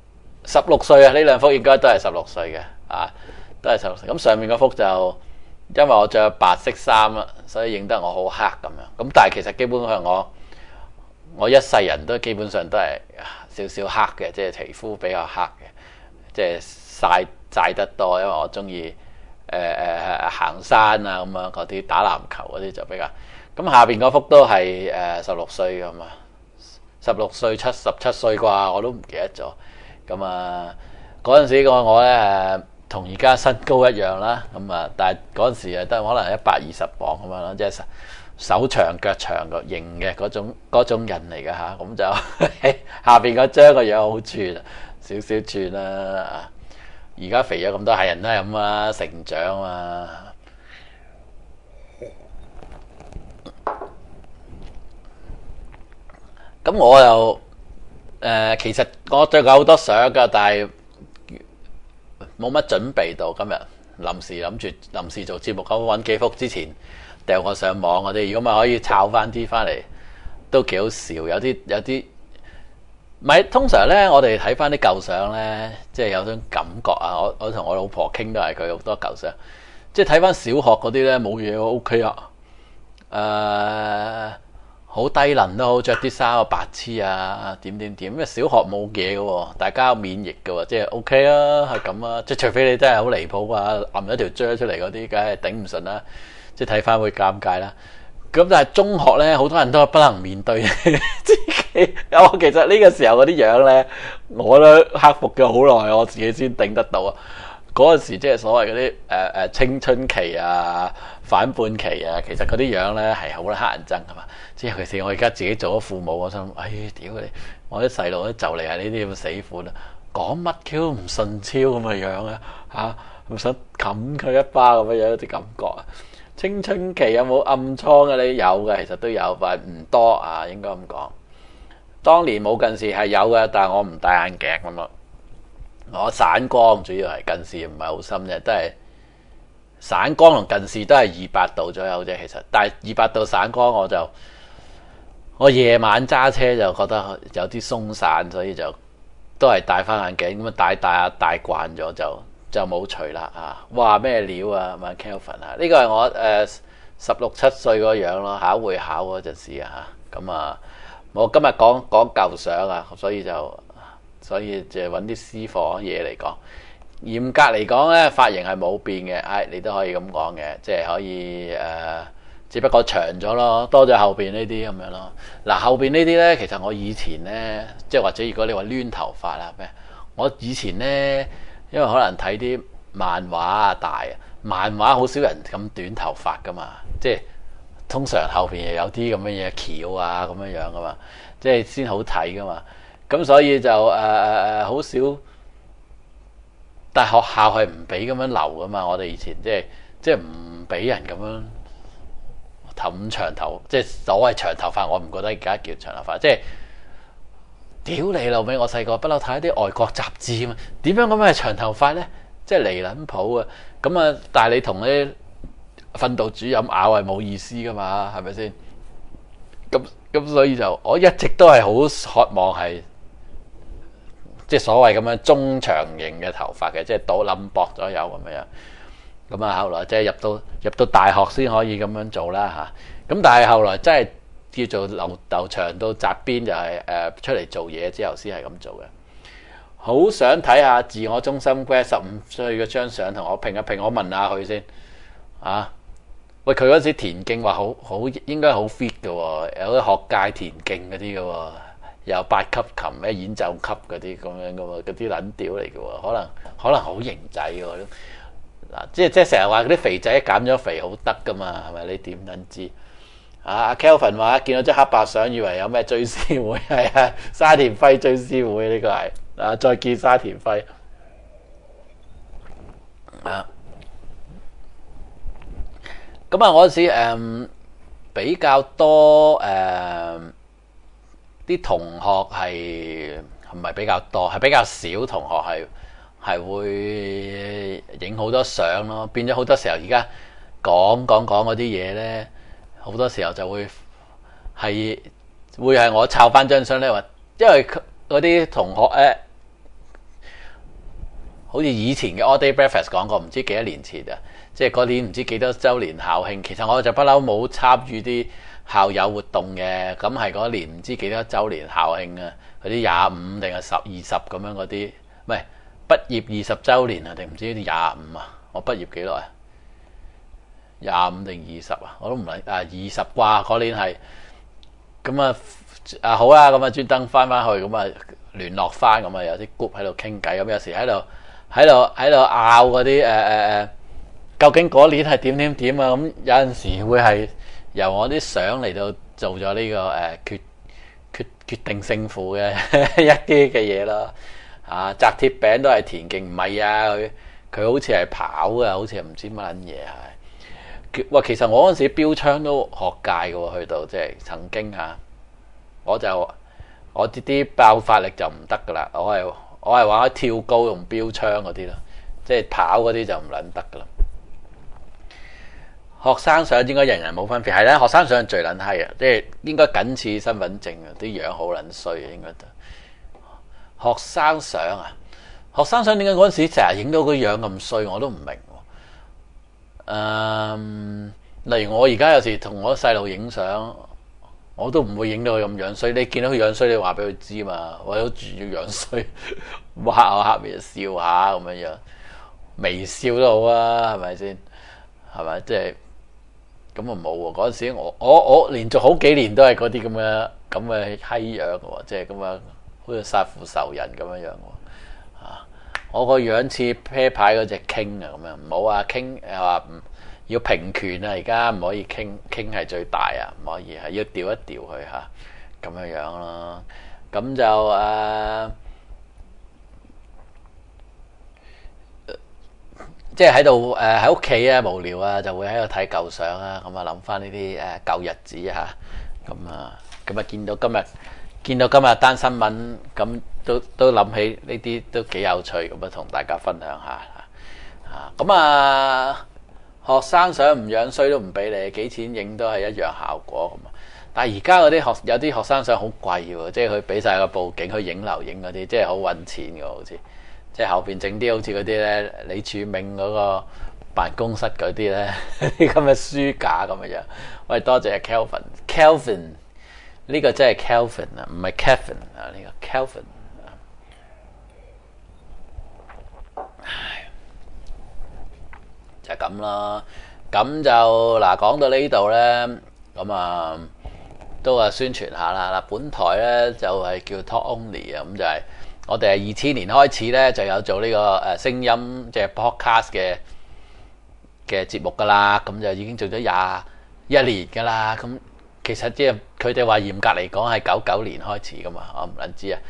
16歲啊，呢兩幅應該都係16歲嘅啊，都係16歲。咁上面嗰幅就因為我着白色衫啦，所以影得我好黑咁樣。咁但係其實基本上我一世人都基本上都係少少黑嘅，即係皮膚比較黑嘅，即係曬得多，因為我中意行山啊咁樣嗰啲，打籃球嗰啲就比較。咁下邊嗰幅都係16歲咁啊，16歲17歲啩，我都唔記得咗。咁啊嗰陣時我咧同而家身高一樣啦，咁啊但係嗰陣時啊得可能120磅咁樣咯，即係手長腳長個型嘅嗰種人嚟嘅嚇，咁就下邊嗰張個樣好串，少少串啦。而家肥咗咁多，係人都係咁啊，成長啊。咁我又其實我對佢好多相噶，但係冇乜準備到。今日臨時做節目，咁揾幾幅之前掉我上網嗰啲，如果咪可以抄翻啲翻嚟，都幾好笑。有啲唔係通常咧，我哋睇翻啲舊相咧，即係有種感覺啊。我同我老婆傾都係佢好多舊相，即係睇翻小學嗰啲咧冇嘢，OK 啊。好低能都好，着啲衫啊白痴啊點，因為小學冇嘢嘅喎，大家有免疫嘅喎，即係 OK 啊，係咁啊，即係除非你真係好離譜啊，揞一條啫出嚟嗰啲，梗係頂唔順啦，即係睇翻會尷尬啦。咁但係中學咧，好多人都係不能面對自己。我其實呢個時候嗰啲樣咧，我都克服咗好耐，我自己先頂得到啊。嗰陣時即係所謂嗰啲青春期啊、反叛期啊，其實嗰啲樣咧係好乞人憎噶嘛。即係尤其是我而家自己做咗父母，我心屌你！我啲細路咧就嚟係呢啲咁死款啦，講乜 Q 唔順超咁嘅樣啊嚇，唔想冚佢一巴咁嘅樣啲感覺啊！青春期有冇暗瘡嘅？你有嘅，其實都有，但係唔多啊，應該咁講。當年冇近視係有嘅，但係我唔戴眼鏡咁咯。我散光主要係近視唔係好深啫，都係散光同近視都係200度左右啫。其實，但係200度散光我夜晚揸車就覺得有啲鬆散，所以就都係戴翻眼鏡咁啊，戴慣咗就冇除啦啊！哇咩料啊，問 Kelvin 啊，呢個係我16、17歲嗰樣咯，考會考嗰陣時啊嚇。咁啊，我今日講舊相啊，所以就揾啲私貨嘢嚟講。嚴格嚟講咧，髮型係冇變嘅，你都可以咁講嘅，即係可以只不過長咗咯，多咗後邊呢啲咁樣咯。嗱，後邊呢啲咧，其實我以前咧，即係或者如果你話攣頭髮啊咩，我以前咧，因為可能睇啲漫畫啊大啊，漫畫好少人咁短頭髮噶嘛，即係通常後邊又有啲咁嘅嘢橋啊咁樣樣噶嘛，即係先好睇噶嘛。咁所以就好少，但係學校係唔俾咁樣留噶嘛。我哋以前即係唔俾人咁樣冚長頭，即係所謂長頭髮，我唔覺得而家叫長頭髮。即係屌你老味，我細個不嬲睇啲外國雜誌啊嘛，點樣咁樣係長頭髮咧？即係離撚譜啊！咁啊，但係你同啲訓導主任拗係冇意思噶嘛，係咪先？咁所以就我一直都係好渴望係。即係所謂咁樣中長型嘅頭髮嘅，即係倒冧薄咗有咁樣。咁啊，後來即係入到大學先可以咁樣做啦嚇。咁但係後來真係叫做留長到紮邊，就係出嚟做嘢之後先係咁做嘅。好想睇下自我中心 grad 15歲嗰張相，同我評一評。我問下佢先啊。喂，佢嗰時田徑話好應該好 fit 嘅喎，有啲學界田徑嗰啲嘅喎。有8級琴咩演奏級嗰啲咁樣嘅喎，嗰啲撚屌嚟嘅喎，可能好型仔喎都嗱，即係成日話嗰啲肥仔減咗肥好得噶嘛，係咪？你點撚知啊？阿 Kelvin 話見到張黑白相，以為有咩追思會，係啊，沙田輝追思會呢個係啊，再見沙田輝啊。咁啊，我嗰時比較多啲同學係唔係比較多，係比較少同學係會影好多相咯，變咗好多時候而家講嗰啲嘢咧，好多時候就會係我抄翻張相咧，話因為嗰啲同學咧好似以前嘅 All Day Breakfast 講過，唔知幾多年前啊，即係嗰年唔知幾多週年校慶。其實我就不嬲冇參與啲校友活動嘅，咁係嗰年唔知幾多週年校慶啊，嗰啲25定係10、20咁樣嗰啲，唔係畢業20週年啊，定唔知啲25啊？我畢業幾耐啊？25定20啊？我都唔理啊，20啩嗰年係咁啊好啦，咁啊專登翻去咁啊聯絡翻，咁啊有啲 group 喺度傾偈，咁有時喺度拗嗰啲究竟嗰年係點啊？咁有陣時會係由我啲相嚟到做咗呢個決定勝負嘅一啲嘅嘢咯。啊，擲鐵餅都係田徑，唔係啊，佢好似係跑嘅，好似係唔知乜撚嘢係。哇，其實我嗰陣時標槍都學界嘅喎，去到即係曾經嚇，我啲爆發力就唔得噶啦，我係玩跳高用標槍嗰啲咯，即係跑嗰啲就唔撚得噶啦。學生相應該人人冇分別，係咧，學生相最撚閪啊，即係應該僅次身份證啊，啲樣好撚衰啊，應該都。學生相啊，學生相點解嗰陣時成日影到個樣咁衰，我都唔明。例如我而家有時同我細路影相，我都唔會影到佢咁樣衰。你見到佢樣衰，你話俾佢知嘛。為咗住要樣衰，畫我下面笑下咁樣，微笑都好啊，係咪先？係咪即係咁啊？冇喎，嗰陣時我連續好幾年都係嗰啲咁嘅閪樣喎，即係咁樣好似殺父仇人咁樣喎。我個樣似啤牌嗰隻 King 啊，咁樣唔好啊。King 話要平權啊，而家唔可以King係最大啊，唔可以係要調一調佢嚇咁樣咯。咁就即係喺度喺屋企啊無聊啊，就會喺度睇舊相啊，咁啊諗翻呢啲舊日子嚇，咁啊見到今日單新聞，咁都諗起呢啲都幾有趣，咁啊同大家分享下咁學生相唔樣衰都唔俾你，幾錢影都係一樣效果咁啊。但係而家嗰啲有啲學生相好貴喎，即係佢俾晒個佈景去影樓影嗰啲，即係好揾錢嘅，好似即係後邊整啲好似嗰啲咧李柱銘嗰個辦公室嗰啲咧啲咁嘅書架咁嘅樣。喂，多謝 Kelvin。呢個真係 Kelvin 啊，唔係 Kevin 啊，呢個 Kelvin 就係咁啦。咁就嗱講到呢度咧，咁都宣傳下啦。嗱，本台咧就係叫 Talk Only 啊，咁就係我哋係2000年開始咧就有做呢個聲音即係 podcast 嘅節目噶啦，咁就已經做咗21年噶啦，咁。其實即係佢哋話嚴格嚟講係99年開始噶嘛，我唔撚知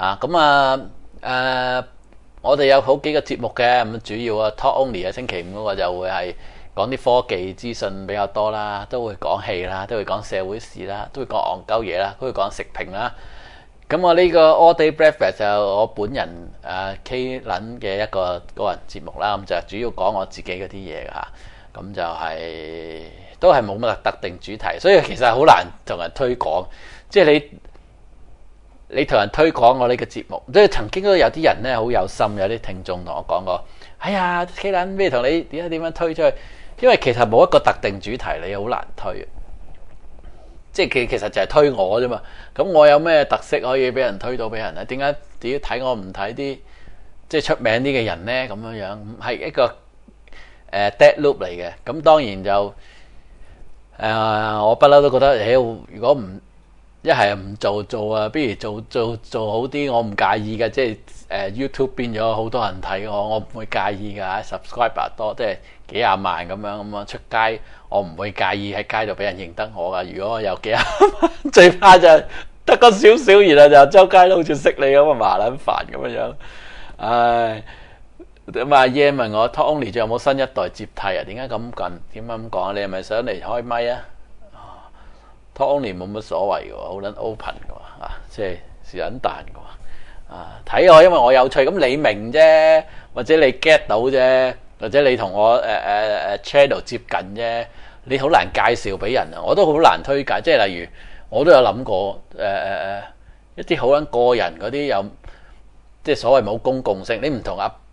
我哋有好幾個節目嘅，咁主要Talk Only 星期5嗰個就會係講啲科技資訊比較多啦，都會講戲啦，都會講社會事啦，都會講戇鳩嘢啦，都會講食評啦。咁我呢個 All Day Breakfast 就我本人K 撚嘅一個個人節目啦，咁就主要講我自己嗰啲嘢嚇，咁就係。都係冇乜特定主題，所以其實好難同人推廣。即係你同人推廣我呢個節目，即係曾經都有啲人咧好有心，有啲聽眾同我講過：哎呀，K 撚咩同你點樣推出去？因為其實冇一個特定主題，你好難推。即係其實就係推我啫嘛。咁我有咩特色可以俾人推到俾人咧？點解睇我唔睇啲即係出名啲嘅人咧？咁樣係一個dead loop 嚟嘅。咁當然就。我不嬲都覺得，如果唔一係唔做啊，不如做好啲，我唔介意嘅，即係YouTube 變咗好多人睇我唔會介意㗎 ，subscriber 多，即係幾廿萬咁啊出街，我唔會介意喺街度俾人認得我㗎。如果我有幾廿萬，最怕就得個少少，然後就周街都好似識你咁啊，麻撚煩咁樣，唉。咁阿耶問我 Talk Only 仲有冇新一代接替啊？點解咁講啊？你係咪想嚟開咪啊？Talk Only 冇乜所謂嘅喎，好撚 open 嘅喎，即係是撚彈嘅喎，睇我因為我有趣，咁你明啫，或者你 get 到啫，或者你同我channel 接近啫，你好難介紹俾人啊，我都好難推介，即係例如我都有諗過一啲好撚個人嗰啲有即係所謂冇公共性，你唔同阿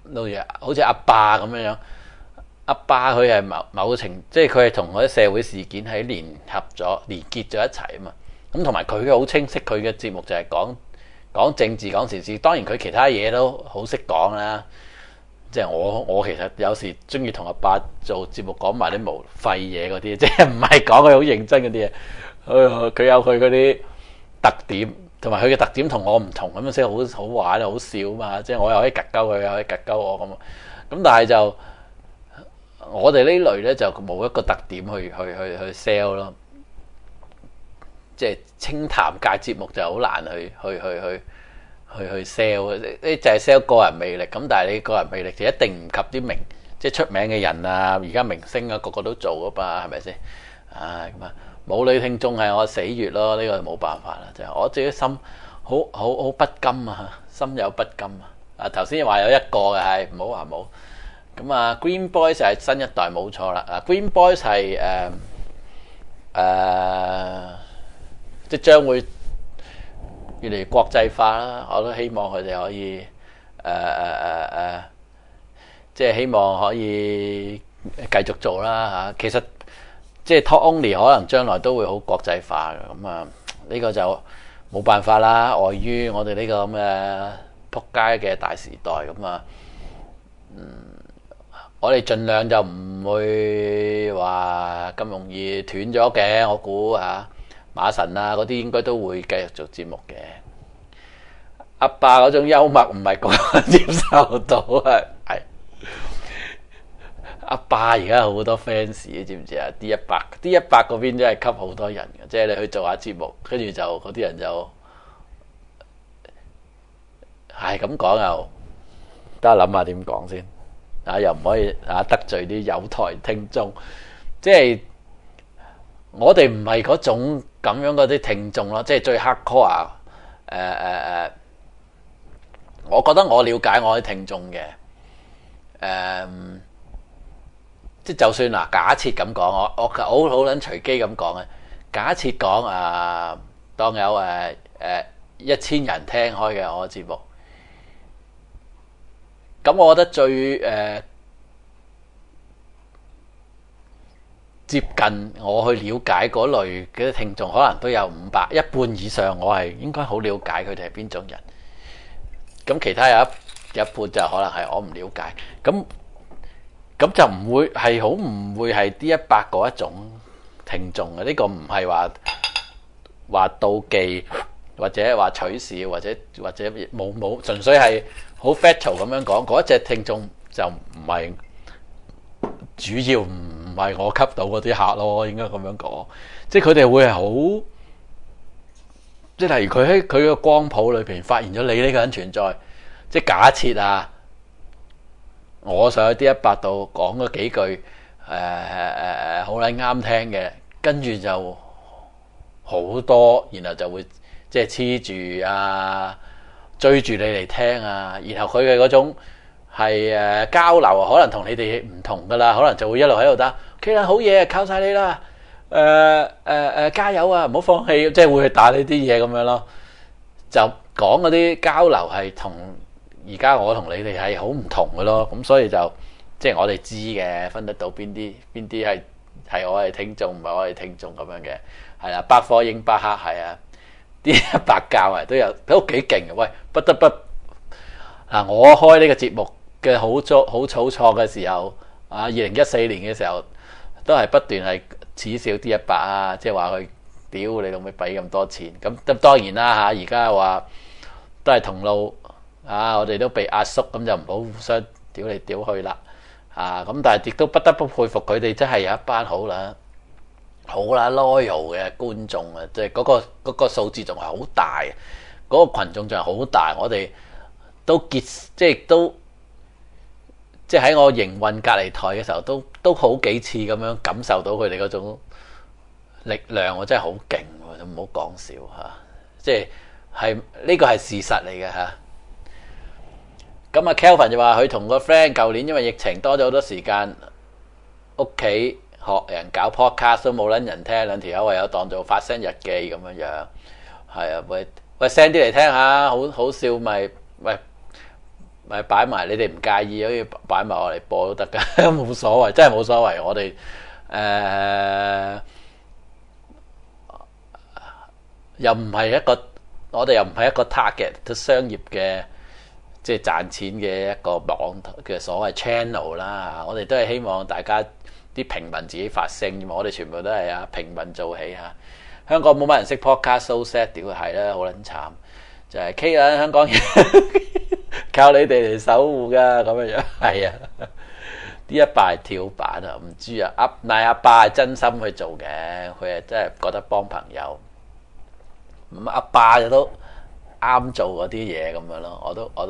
例如好似阿爸咁樣樣，阿爸佢係某程，即係佢係同嗰啲社會事件喺連結咗一齊啊嘛。咁同埋佢好清晰，佢嘅節目就係講政治講時事，當然佢其他嘢都好識講啦。即係我其實有時中意同阿爸做節目講埋啲無廢嘢嗰啲，即係唔係講佢好認真嗰啲嘢。佢有佢嗰啲特點，同埋佢嘅特點同我唔同咁樣先好玩好笑啊嘛！即係我又可以格鳩佢，又可以格鳩我咁。咁但係就我哋呢類咧就冇一個特點去 sell 咯。即係清談界節目就好難去 sell 呢就係 sell 個人魅力。咁但係你個人魅力就一定唔及啲即係出名嘅人啊，而家明星啊個個都做啊嘛，係咪先？唉咁啊，冇女聽眾係我死穴咯，呢個冇辦法啦，就係我自己心好不甘啊，心有不甘啊。啊頭先話有一個嘅係唔好話冇。咁啊 Green Boys 係新一代冇錯啦。啊 Green Boys 係即將會越嚟越國際化啦，我都希望佢哋可以即係希望可以繼續做啦嚇。其實即係 Talk Only 可能將來都會好國際化嘅，咁啊呢個就冇辦法啦，礙於我哋呢個咁嘅撲街嘅大時代咁啊。我哋盡量就唔會話咁容易斷咗嘅，我估嚇。馬神啊嗰啲應該都會繼續做節目嘅。阿爸嗰種幽默唔係個個接受到啊，係阿爸而家好多 fans， 你知唔知啊？D100 嗰邊真係吸好多人嘅，即係你去做下節目，跟住就嗰啲人就係咁講又得諗下點講先啊，又唔可以啊得罪啲有台聽眾，即係我哋唔係嗰種咁樣嗰啲聽眾咯，即係最 hardcore 啊！我覺得我了解我啲聽眾嘅，即係就算嗱，假設咁講，我好撚隨機咁講嘅，假設講當有1000人聽開嘅我嘅節目，咁我覺得最接近我去了解嗰類嘅聽眾，可能都有500，一半以上我係應該好了解佢哋係邊種人。咁其他有一半就可能係我唔了解。咁就唔會係好唔會係D100嗰一種聽眾嘅。呢個唔係話妒忌或者話取笑或者冇純粹係好 factual 咁樣講。嗰一隻聽眾就唔係主要唔係我吸到嗰啲客咯，應該咁樣講。即係佢哋會係好，即係例如佢喺佢個光譜裏邊發現咗你呢個人存在。即係假設啊，我上去D100度講咗幾句好撚啱聽嘅，跟住就好多，然後就會即係黐住啊，追住你嚟聽啊，然後佢嘅嗰種係交流啊，可能同你哋唔同噶啦，可能就會一路喺度打 OK 啦，好嘢，靠晒你啦，加油啊，唔好放棄，即係會去打呢啲嘢咁樣咯。就講嗰啲交流係同而家我同你哋係好唔同嘅咯，咁所以就即係我哋知嘅，分得到邊啲係我哋聽眾，唔係我哋聽眾咁樣嘅，係啦，百科英巴克係啊，啲白教啊都幾勁嘅。喂，不得不嗱，我開呢個節目嘅好草創嘅時候啊，2014年嘅時候都係不斷係恥笑D100啊，即係話佢屌你老味俾咁多錢，咁當然啦嚇，而家話都係同路。我哋都被壓縮，咁就唔好互相屌嚟屌去啦。咁但係亦都不得不佩服佢哋，真係有一班好 loyal 嘅觀眾啊！即係嗰個數字仲係好大，嗰個群眾仲係好大。我哋都即係喺我營運隔離台嘅時候，都好幾次咁樣感受到佢哋嗰種力量，真係好勁，唔好講笑嚇。即係呢個係事實嚟嘅嚇。咁啊 Kelvin 就話佢同個 friend 舊年因為疫情多咗好多時間，屋企學人搞 podcast 都冇撚人聽，兩條友唯有當做發聲日記咁樣樣。係啊，喂 send 啲嚟聽下，好笑咪喂咪擺埋，你哋唔介意可以擺埋我嚟播都得噶，冇所謂，真係冇所謂。我哋又唔係一個，我哋又唔係一個 target 商業嘅，即係賺錢嘅一個網嘅所謂 channel 啦。我哋都係希望大家啲平民自己發聲，我哋全部都係平民做起嚇。香港冇乜人識 podcast，so sad，屌係啦，好撚慘，就係 K 啦，香港人靠你哋嚟守護噶咁樣樣，係啊，呢一拜跳板啊，唔知啊，阿爸係真心去做嘅，佢係真係覺得幫朋友，咁阿爸都啱做嗰啲嘢咁樣咯，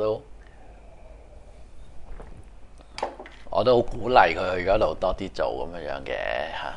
我都好鼓勵佢去嗰度多啲做咁樣樣嘅嚇，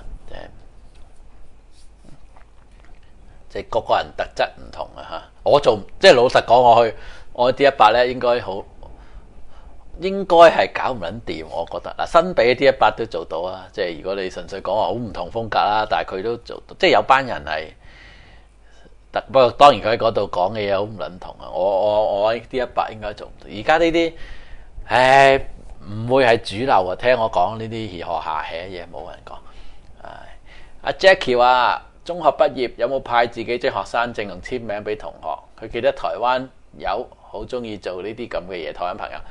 即係個個人特質唔同啊嚇。我做即係老實講，我 D100咧應該係搞唔撚掂，我覺得嗱，新比 D100都做到啊。即係如果你純粹講話好唔同風格啦，但係佢都做到，即係有班人係，不過當然佢喺嗰度講嘅嘢好唔撚同啊。我 D100應該做唔到，而家呢啲唔會係主流啊！聽我講呢啲兒何下嘅嘢冇人講。阿 Jackie 話中學畢業有冇派自己張學生證同簽名俾同學？佢記得台灣有好中意做呢啲咁嘅嘢，台灣朋友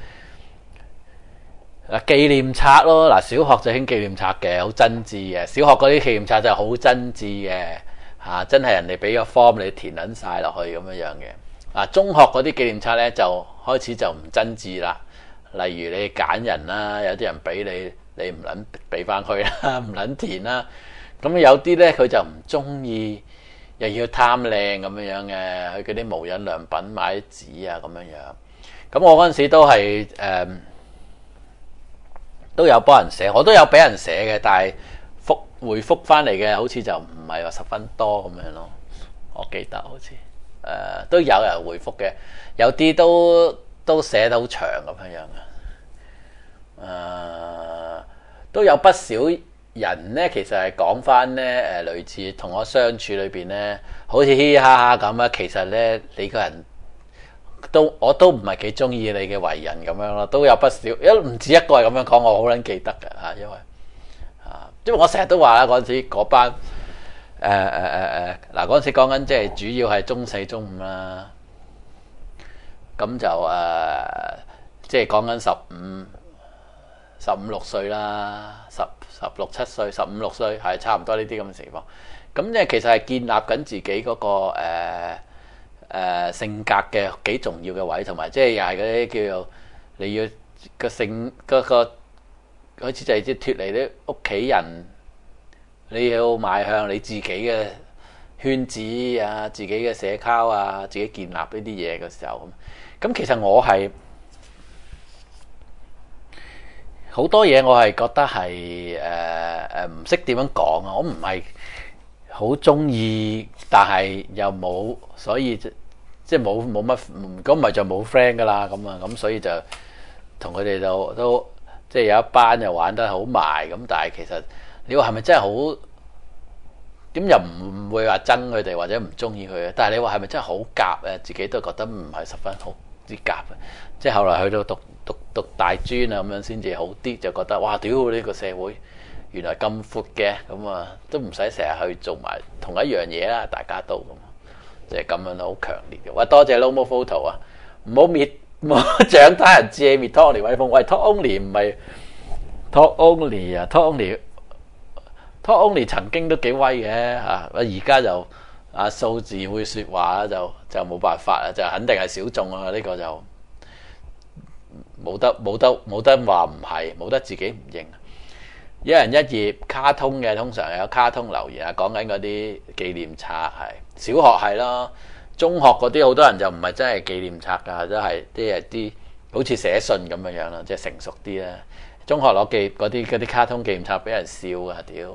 嗱紀念冊咯，嗱小學就興紀念冊嘅，好真摯嘅。小學嗰啲紀念冊就好真摯嘅嚇，真係人哋俾個 form 你填撚晒落去咁樣樣嘅。中學嗰啲紀念冊咧就開始就唔真摯啦。例如你揀人啦，有啲人俾你唔撚俾翻佢啦，唔撚填啦。咁有啲咧佢就唔中意，又要貪靚咁樣樣嘅，去嗰啲無印良品買啲紙啊咁樣樣。咁我嗰陣時都係都有幫人寫，我都有俾人寫嘅，但係回覆翻嚟嘅好似就唔係話十分多咁樣咯。我記得好似都有人回覆嘅，有啲都寫得好長咁樣嘅，都有不少人咧，其實係講翻咧類似同我相處裏邊咧，好似嘻嘻哈哈咁啊。其實咧你個人我都唔係幾中意你嘅為人咁樣咯，都有不少，唔止一個係咁樣講，我好撚記得嘅嚇，因為我成日都話啦，嗰陣時嗰班嗱嗰陣時講緊即係主要係中四中五啦。咁就即係講緊十五六歲啦，十六七歲，十五六歲係差唔多呢啲咁嘅情況。咁即係其實係建立緊自己嗰個性格嘅幾重要嘅位，同埋即係又係嗰啲叫做你要個性嗰個，好似就係即係脫離啲屋企人，你要邁向你自己嘅圈子啊，自己嘅社交啊，自己建立呢啲嘢嘅時候咁其實我係好多嘢，我係覺得係唔識點樣講啊！我唔係好中意，但係又冇，所以即係冇乜，咁咪就冇 friend 噶啦咁所以就同佢哋都即係有一班又玩得好埋咁，但係其實你話係咪真係好？點又唔會話憎佢哋或者唔中意佢，但係你話係咪真係好夾咧？自己都覺得唔係十分好啲夾嘅，即係後來去到讀大專啊咁樣先至好啲，就覺得哇屌呢個社會原來咁闊嘅，咁都唔使成日去做埋同一樣嘢啦，大家都咁，即係咁樣都好強烈嘅。喂，多謝 Lomo Photo 啊，唔好長他人志氣，滅 Tony 威風。喂 ，Talk Only 唔係 Talk Only 啊 ，Talk Only 曾經都幾威嘅嚇，而家就數字會説話就冇辦法啦，就肯定係小眾啊！呢個就冇得話唔係，冇得自己唔認。一人一頁卡通嘅，通常有卡通留言啊，講緊嗰啲紀念冊係小學係咯，中學嗰啲好多人就唔係真係紀念冊㗎，都係啲好似寫信咁樣樣啦，即係成熟啲啦。中學攞嗰啲卡通紀念冊俾人笑啊屌！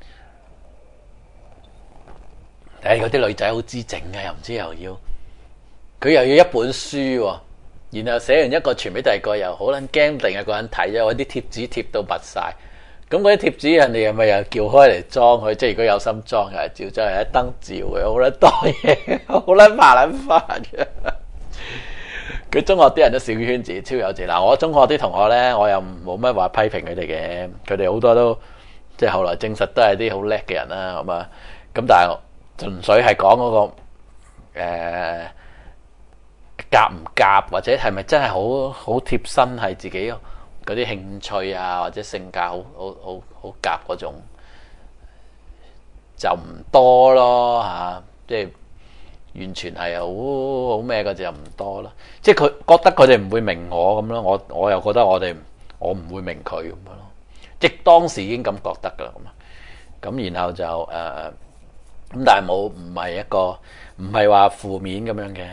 嗰啲女仔好知整嘅，又唔知佢又要一本書喎，然後寫完一個傳俾第二個，又好撚驚另一個人睇咗，揾啲貼紙貼到密晒。咁嗰啲貼紙人哋又咪又叫開嚟裝佢，即係如果有心裝又係照，真係一燈照嘅，好撚多嘢，好撚麻撚煩嘅。 佢中學啲人都小圈子，超有自。嗱，我中學啲同學咧，我又冇乜話批評佢哋嘅，佢哋好多都即係後來證實都係啲好叻嘅人啦，咁啊，咁但係純粹係講嗰個夾唔夾，或者係咪真係好貼身，係自己嗰啲興趣啊，或者性格好夾嗰種，就唔多咯嚇，即係完全係好咩嘅就唔多咯。即係佢覺得佢哋唔會明我咁咯，我又覺得我唔會明佢咁樣咯。即係當時已經咁覺得噶啦，咁然後就咁，但係唔係話負面咁樣嘅，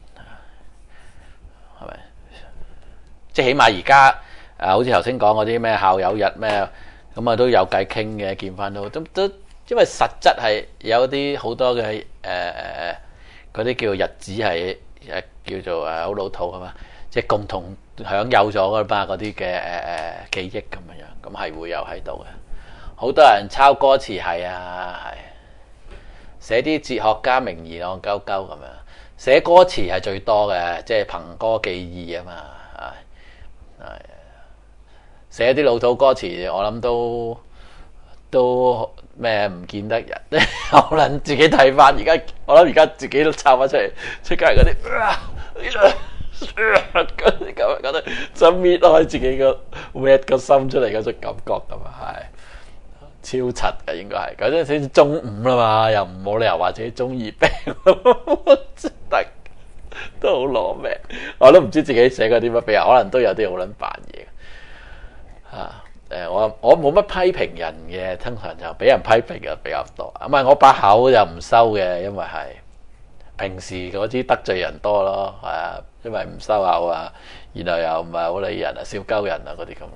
係咪？即係起碼而家好似頭先講嗰啲咩校友日咩咁啊，都有偈傾嘅，見翻都，因為實質係有啲好多嘅嗰啲叫日子係叫做好老土啊嘛，即係共同享有咗嗰班嗰啲嘅記憶咁樣，咁係會有喺度嘅。好多人抄歌詞係啊，係寫啲哲學家名言戇鳩鳩咁樣，寫歌詞係最多嘅，即係憑歌寄意啊嘛，係寫啲老土歌詞，我諗都咩唔見得人，可能自己睇翻而家，我諗而家自己都抄翻出嚟，出街嗰啲嗰啲咁覺得想搣開自己個 wet 個心出嚟嗰種感覺咁啊，係超柒嘅應該係嗰陣先中五啦嘛，又冇理由話自己中二病，得都好攞命，我都唔知自己寫過啲乜俾人，可能都有啲好撚扮嘢嚇。我冇乜批評人嘅，通常就俾人批評嘅比較多。唔係我把口就唔收嘅，因為係平時嗰啲得罪人多咯，係啊，因為唔收口啊，然後又唔係好理人啊，笑鳩人啊嗰啲咁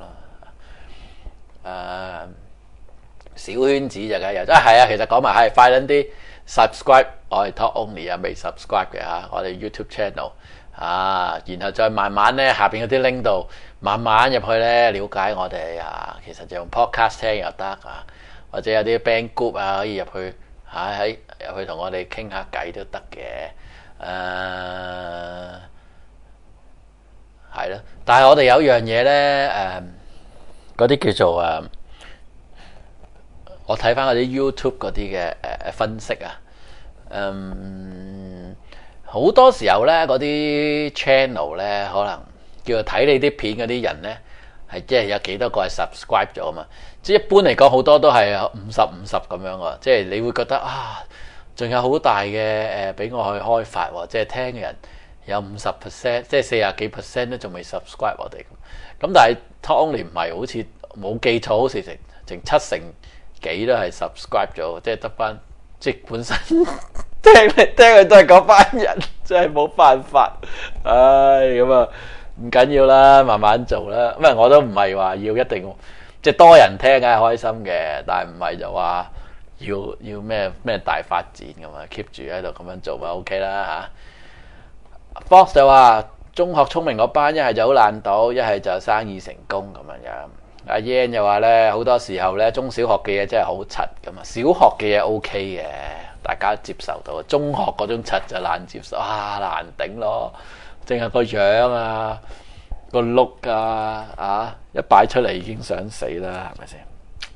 啦。小圈子就梗係有，係啊，其實講埋係快撚啲 subscribe， 我係 Talk Only 啊，未 subscribe 嘅嚇，我哋 YouTube channel 啊，然後再慢慢咧下邊嗰啲 link 度。慢慢入去咧，了解我哋啊，其實就用 podcast 聽又得啊，或者有啲 band group 啊，可以入去入去同我哋傾下偈都得嘅，係咯。但係我哋有樣嘢咧，嗰啲叫做我睇翻嗰啲 YouTube 嗰啲嘅分析啊，好多時候咧嗰啲 channel 咧可能。叫做睇你啲片嗰啲人咧，係即係有幾多個係 subscribe 咗啊嘛？即係一般嚟講，好多都係50-50咁樣喎。即係你會覺得啊，仲有好大嘅俾我去開發喎。即係聽嘅人有50%，即係40幾%都仲未 subscribe 我哋。咁但係 Talk Only 唔係，好似冇記錯，好似成70%幾都係 subscribe 咗，即係得翻即係本身聽佢都係嗰班人，真係冇辦法。唉，咁啊〜唔緊要啦，慢慢做啦。因為我都唔係話要一定即係多人聽，梗係開心嘅。但係唔係就話要咩大發展咁啊 ，keep 住喺度咁樣做咪 OK 啦嚇。Fox 就話中學聰明嗰班一係就好爛賭，一係就生意成功咁樣。阿 Yan 就話咧，好多時候咧中小學嘅嘢真係好柒咁啊，小學嘅嘢 OK 嘅，大家接受到。中學嗰種柒就難接受，難頂咯。淨係個樣啊，個 look 啊，一擺出嚟已經想死啦，係咪先？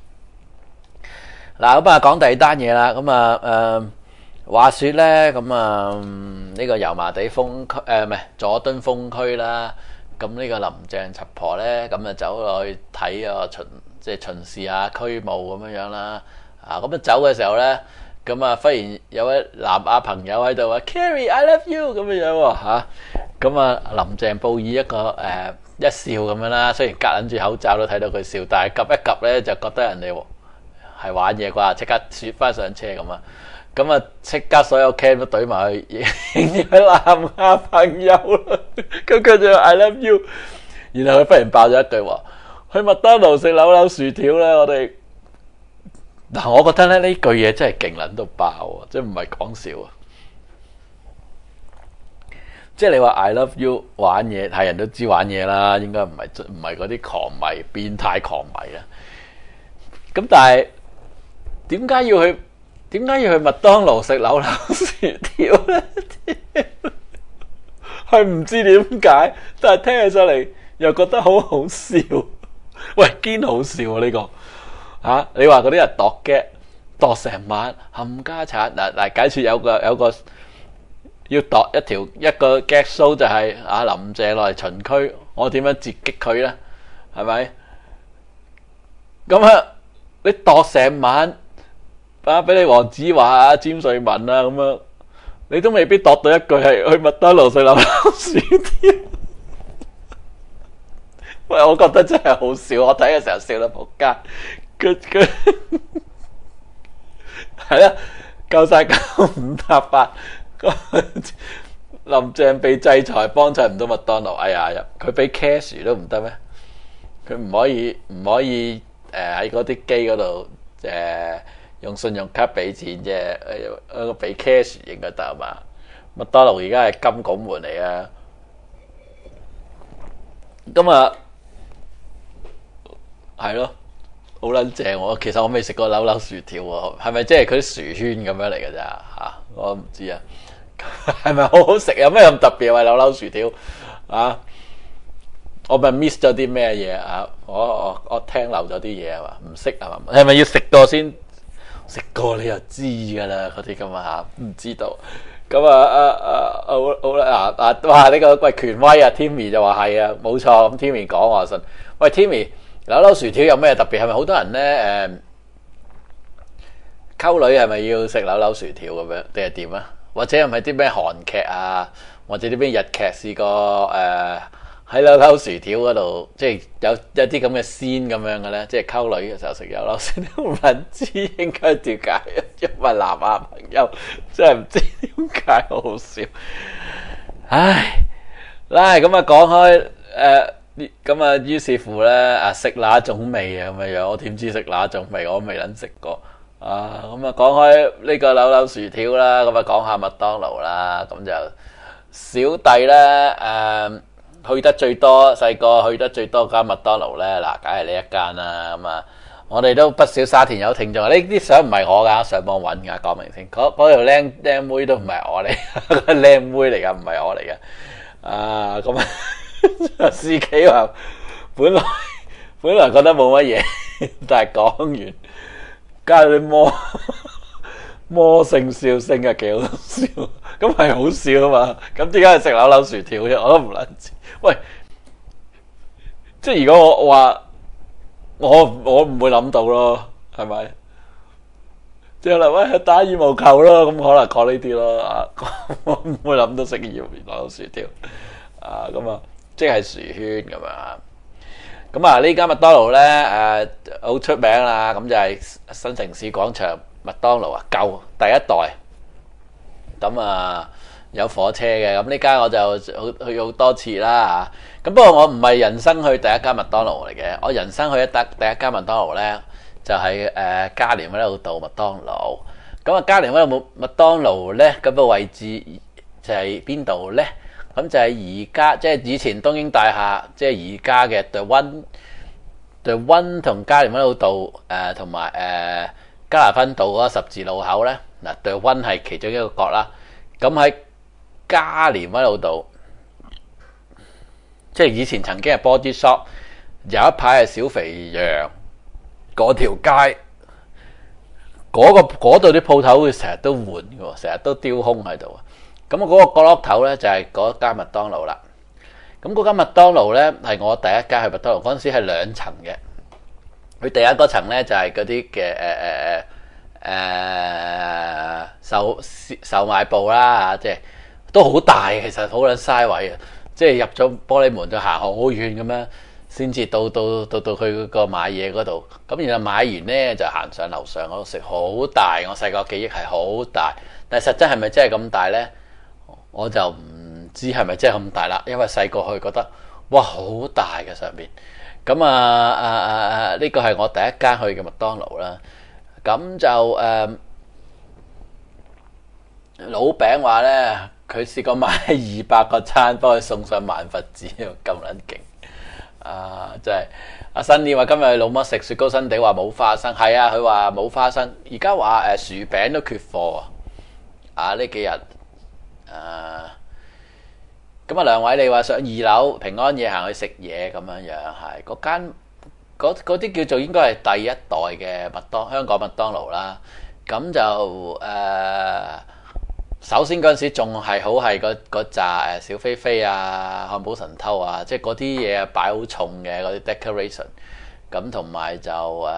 嗱，咁啊講第二單嘢啦，咁啊話說咧，咁啊呢個油麻地封區唔係佐敦封區啦，咁呢個林鄭柒婆咧，咁啊走落去睇啊巡視下區務咁樣啦，咁啊走嘅時候咧。咁啊！忽然有位南亞朋友喺度話 Carrie I love you 咁樣喎嚇，咁啊林鄭報以一個一笑咁樣啦，雖然隔撚住口罩都睇到佢笑，但係及一及咧就覺得人哋係玩嘢啩，即刻説翻上車咁啊！咁啊即刻所有 cam 都懟埋去影佢南亞朋友啦，咁佢就 I love you， 然後佢忽然爆咗一句話：去麥當勞食扭扭薯條啦！我哋。嗱，我覺得咧呢句嘢真係勁撚到爆啊！即係唔係講笑啊！即係你話 I love you 玩嘢，係人都知玩嘢啦，應該唔係嗰啲狂迷、變態狂迷啊！咁但係點解要去麥當勞食扭扭薯條咧？ 佢唔知點解，但係聽起上嚟又覺得好好笑。喂，堅好笑啊呢個嚇！你話嗰啲人度嘅度成晚冚家產嗱，假設有個要度一個 gag show 就係林鄭落嚟巡區，我點樣截擊佢咧？係咪？咁啊，你度成晚俾你黃子華啊、詹瑞文啊咁樣，你都未必度到一句係去麥當勞食流流薯條。喂，我覺得真係好笑，我睇嘅時候笑到仆街。佢係啦，夠晒9唔搭8。林鄭被制裁，幫襯唔到麥當勞。哎呀，佢俾 cash 都唔得咩？佢唔可以喺嗰啲機嗰度用信用卡俾錢啫，俾 cash 應該得嘛？麥當勞而家係金拱門嚟啊！咁啊，係咯，好撚正。其實我未食過扭扭薯條喎，係咪即係佢啲薯圈咁樣嚟嘅咋嚇？我唔知啊，係咪好好食？有咩咁特別啊？扭扭薯條啊！我咪 miss 咗啲咩嘢啊？我聽漏咗啲嘢係嘛？唔識係嘛？係咪要食過先？食過你就知㗎啦，嗰啲咁啊嚇，唔知道。咁好啦哇！呢個喂權威啊 ，Timmy 就話係啊，冇錯。咁 Timmy 講我信。喂 Timmy，扭扭薯條有咩特別？係咪好多人咧溝女係咪要食扭扭薯條咁樣？定係點啊？或者係咪啲咩韓劇啊，或者啲咩日劇試過喺扭扭薯條嗰度，即係有啲咁嘅鮮咁樣嘅咧，即係溝女嘅時候食扭扭薯條，唔撚知應該點解，因為南亞朋友真係唔知點解，好好笑。唉，嗱咁啊講開咁啊，於是乎咧食哪種味啊咁樣，我點知食哪種味？我未撚食過啊。咁啊講開呢個扭扭薯條啦，咁啊講下麥當勞啦。咁就小弟咧去得最多，細個去得最多間麥當勞咧，嗱，梗係呢一間啦。咁啊，我哋都不少沙田有聽眾，呢啲相唔係我噶，上網揾噶，講明先。嗰條靚妹都唔係我嚟，靚妹嚟噶，唔係我嚟嘅。啊，咁啊，司機話本來覺得冇乜嘢，但係講完加啲魔性笑聲啊，幾好笑。咁係好笑啊嘛。咁點解係食扭扭薯條啫？我都唔撚知。喂，即係如果我話我唔會諗到咯，係咪？即係嚟喂打羽毛球咯，咁可能講呢啲咯。我唔會諗到食扭扭薯條啊。咁啊，即係薯圈咁啊。咁啊，呢間麥當勞咧好出名啦。咁就係新城市廣場麥當勞啊，舊第一代。咁啊有火車嘅，咁呢間我就去好多次啦嚇。咁不過我唔係人生去第一間麥當勞嚟嘅，我人生去第一間麥當勞咧就係加連威老道麥當勞。咁啊加連威老道麥當勞咧，咁個位置就係邊度咧？咁就係而家即係以前東京大廈，即係而家嘅 The One 同加連威老道同埋加拿芬道嗰個十字路口咧。嗱，The One係其中一個角啦。咁喺加連威老道，即係以前曾經係 Body Shop， 有一排係小肥羊嗰條街，嗰度啲鋪頭會成日都換嘅，成日都丟空喺度。咁嗰個角落頭咧就係嗰間麥當勞啦。咁嗰間麥當勞咧係我第一間去麥當勞，嗰陣時係2層嘅。佢第一嗰層咧就係嗰啲嘅售賣部啦，即係都好大，其實好撚嘥位啊！即係入咗玻璃門就行好遠咁樣，先至到去嗰個買嘢嗰度。咁然後買完咧就行上樓上嗰度食，好大。我細個記憶係好大，但係實質係咪真係咁大咧？我就唔知係咪真係咁大啦，因為細個去覺得哇好大嘅上邊。咁呢個係我第一間去嘅麥當勞啦。咁就老餅話咧，佢試過買200個餐，幫佢送上萬佛寺，咁撚勁真係。阿新你話今日去老乜食雪糕新地，話冇花生，係啊，佢話冇花生。而家話薯餅都缺貨啊！呢幾日咁啊，兩位你話上2樓平安夜行去食嘢咁樣樣，係嗰間嗰啲叫做應該係第一代嘅香港麥當勞啦。咁就首先嗰陣時仲係好係嗰扎小飛飛啊、漢堡神偷啊，即係嗰啲嘢擺好重嘅嗰啲 decoration。咁同埋就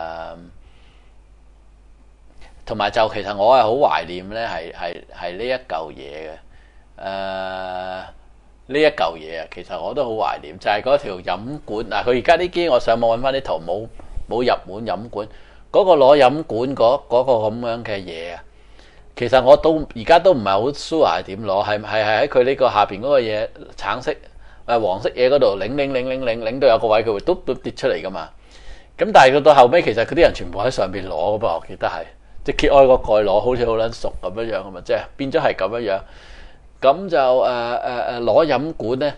其實我係好懷念咧，係呢一嚿嘢嘅。呢一嚿嘢啊，其實我都好懷念，就係嗰條飲管嗱。佢而家呢啲我上網揾翻啲圖，冇入門飲管嗰個攞飲管嗰個咁樣嘅嘢啊。其實我而家都唔係好 sure 係點攞，係喺佢呢個下邊嗰個嘢橙色黃色嘢嗰度擰到有個位佢會嘟跌出嚟噶嘛。咁但係到後尾其實佢啲人全部喺上邊攞噶噃，我記得係即係揭開個蓋攞，好似好撚熟咁樣樣啊嘛，即係變咗係咁樣樣。咁就攞飲管咧，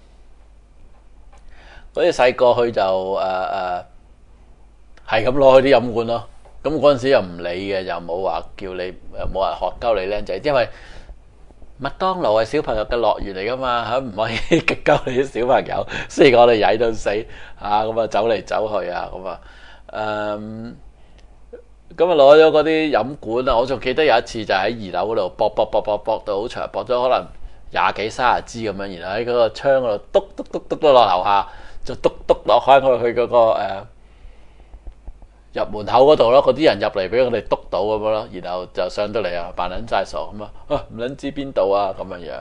嗰啲細個去就係咁攞佢啲飲管咯。咁嗰陣時又唔理嘅，又冇話叫你，又冇人學鳩你僆仔，因為麥當勞係小朋友嘅樂園嚟噶嘛，嚇唔可以激鳩你啲小朋友，雖然我哋曳到死嚇，咁啊走嚟走去啊，咁啊咁啊攞咗嗰啲飲管啊！我仲記得有一次就喺2樓嗰度搏到好長，搏咗可能20幾30支咁樣，然後喺嗰個窗嗰度篤到落樓下，就篤落翻去嗰個入門口嗰度咯。嗰啲人入嚟俾我哋篤到咁樣咯，然後就上到嚟啊扮撚晒傻咁啊，唔撚知邊度啊咁樣樣。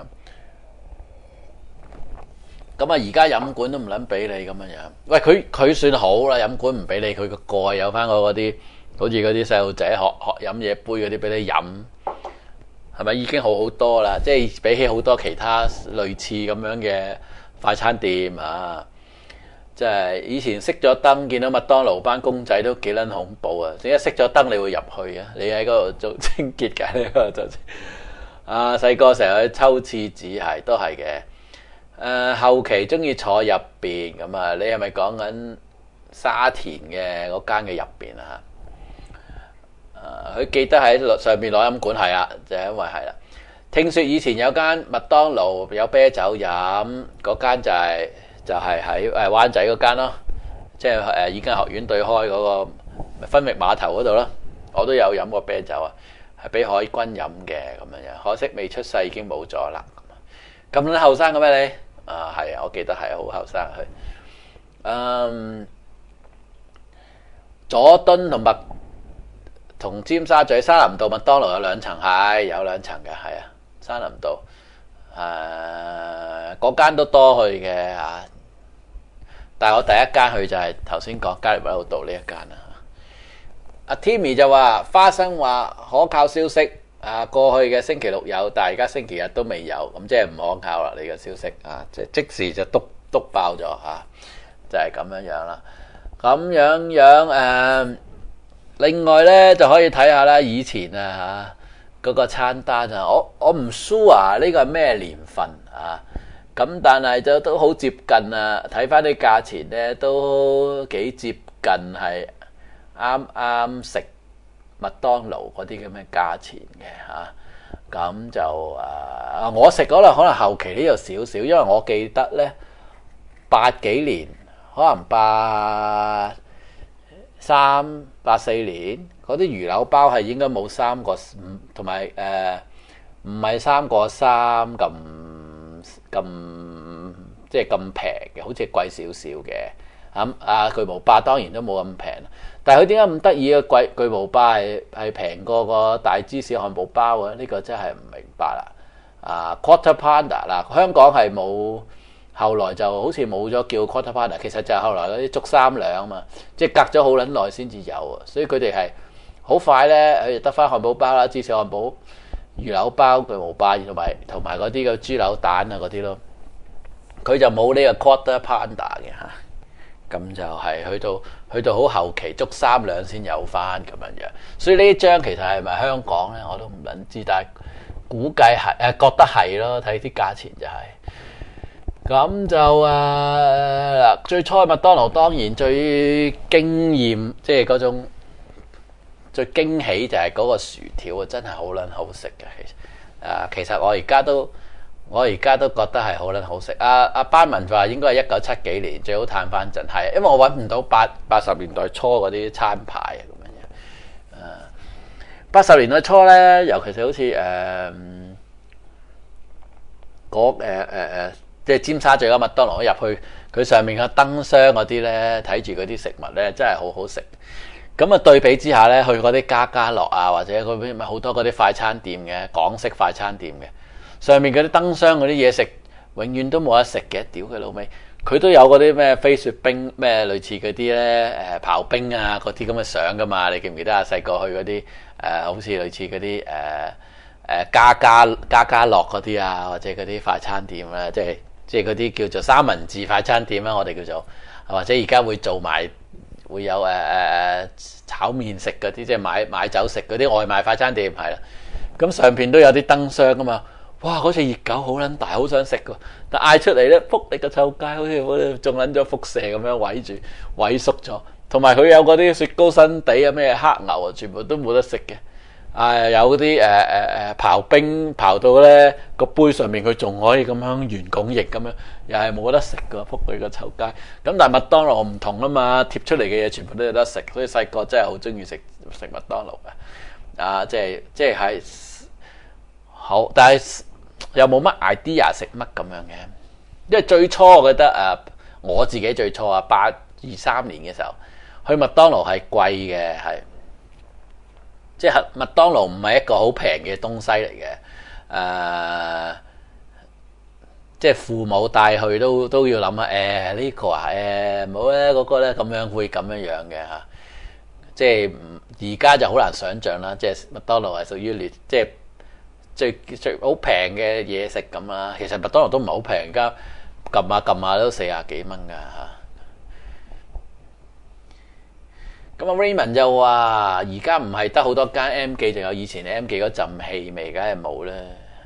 咁啊而家飲管都唔撚俾你咁樣樣。喂，佢算好啦，飲管唔俾你，佢個蓋有翻嗰啲。好似嗰啲細路仔學飲嘢杯嗰啲俾你飲，係咪已經好多啦？即係比起好多其他類似咁樣嘅快餐店啊，即係以前熄咗燈見到麥當勞班公仔都幾撚恐怖啊！點解熄咗燈你會入去啊？你喺嗰度做清潔㗎？你嗰度做啊！細個成日去抽廁紙係都係嘅。後期中意坐入邊咁啊？你係咪講緊沙田嘅嗰間嘅入邊啊？佢記得喺上面攞飲管係啊，就係因為係啦。聽說以前有間麥當勞有啤酒飲，嗰間就係喺灣仔嗰間咯，即係議經學院對開嗰個分域碼頭嗰度咯。我都有飲過啤酒啊，係俾海軍飲嘅咁樣樣，可惜未出世已經冇咗啦。咁撚後生嘅咩你？係啊，我記得係好後生佢。佐敦同尖沙咀山林道麥當勞有2層，係有2層嘅，係啊，山林道嗰間都多去嘅嚇，但係我第一間去就係頭先講加連威老道呢一間啦。阿 Timmy 就話花生話可靠消息過去嘅星期六有，但係而家星期日都未有，咁即係唔可靠啦。你嘅消息即時就篤爆咗嚇，就係咁樣樣啦。咁樣樣另外咧就可以睇下啦，以前嗰個餐單啊，我唔 sure 呢個係咩年份啊，咁但係就都好接近啊，睇翻啲價錢咧都幾接近係啱食麥當勞嗰啲咁嘅價錢嘅嚇，咁就我食嗰輪可能後期呢有少少，因為我記得咧80幾年，可能83、84年嗰啲魚柳包係應該冇3個5，同埋唔係3個3咁即係咁平嘅，好似貴少少嘅。巨無霸當然都冇咁平，但係佢點解咁得意嘅巨無霸係平過個大芝士漢堡包嘅？呢個真係唔明白啦。Quarter Pounder 嗱，香港係冇。後來就好似冇咗叫 Quarter Pounder， 其實就係後來嗰啲足3兩嘛，即係隔咗好撚耐先至有啊，所以佢哋係好快咧，佢哋得翻漢堡包啦、芝士漢堡、魚柳包、巨無霸同埋嗰啲嘅豬柳蛋啊嗰啲咯，佢就冇呢個 Quarter Pounder 嘅嚇，咁就係去到好後期足3兩先有翻咁樣樣，所以呢張其實係咪香港咧我都唔撚知，但係估計係覺得係咯，睇啲價錢就係。咁就最初麥當勞當然最驚豔，即係嗰種最驚喜就係嗰個薯條啊，真係好撚好食嘅。其實我而家都我而家都覺得係好撚好食。阿班文話應該係1970幾年最好嘆翻陣，係因為我揾唔到80年代初嗰啲餐牌啊咁樣。80年代初咧，尤其是好似即係尖沙咀嗰麥當勞入去，佢上面嘅燈箱嗰啲咧，睇住嗰啲食物咧，真係好好食。咁啊對比之下咧，去嗰啲家樂啊，或者嗰啲咪好多嗰啲快餐店嘅港式快餐店嘅，上面嗰啲燈箱嗰啲嘢食，永遠都冇得食嘅。屌佢老味，佢都有嗰啲咩飛雪冰咩類似嗰啲咧刨冰啊嗰啲咁嘅相噶嘛？你記唔記得啊？細個去嗰啲好似類似嗰啲家樂嗰啲啊，或者嗰啲快餐店咧，即係嗰啲叫做三文治快餐店啦，我哋叫做，或者而家會做埋會有炒麵食嗰啲，即係買酒食嗰啲外賣快餐店係啦。咁上邊都有啲燈箱噶嘛，哇！嗰隻熱狗好撚大，好想食㗎，但嗌出嚟咧，撲你個臭街，好似中撚咗輻射咁樣圍住萎縮咗。同埋佢有嗰啲雪糕新地啊，咩黑牛啊，全部都冇得食嘅。有嗰啲刨冰刨到咧個杯上面，佢仲可以咁樣圓拱形咁樣，又係冇得食噶，撲佢個臭街。咁但係麥當勞唔同啊嘛，貼出嚟嘅嘢全部都有得食，所以細個真係好中意食麥當勞嘅。即係好，但係又冇乜 idea 食乜咁樣嘅。因為最初我覺得我自己最初83年嘅時候去麥當勞係貴嘅，係。即係麥當勞唔係一個好平嘅東西嚟嘅，即係父母帶去都要諗下，呢個唔好咧，嗰個咧咁樣會咁樣樣嘅嚇。即係而家就好難想像啦，即係麥當勞係屬於即係最好平嘅嘢食咁啦。其實麥當勞都唔係好平，而家撳下都40幾蚊㗎嚇。咁啊 Raymond 就話：而家唔係得好多間 M 記，仲有以前 M 記嗰陣氣味，梗係冇啦。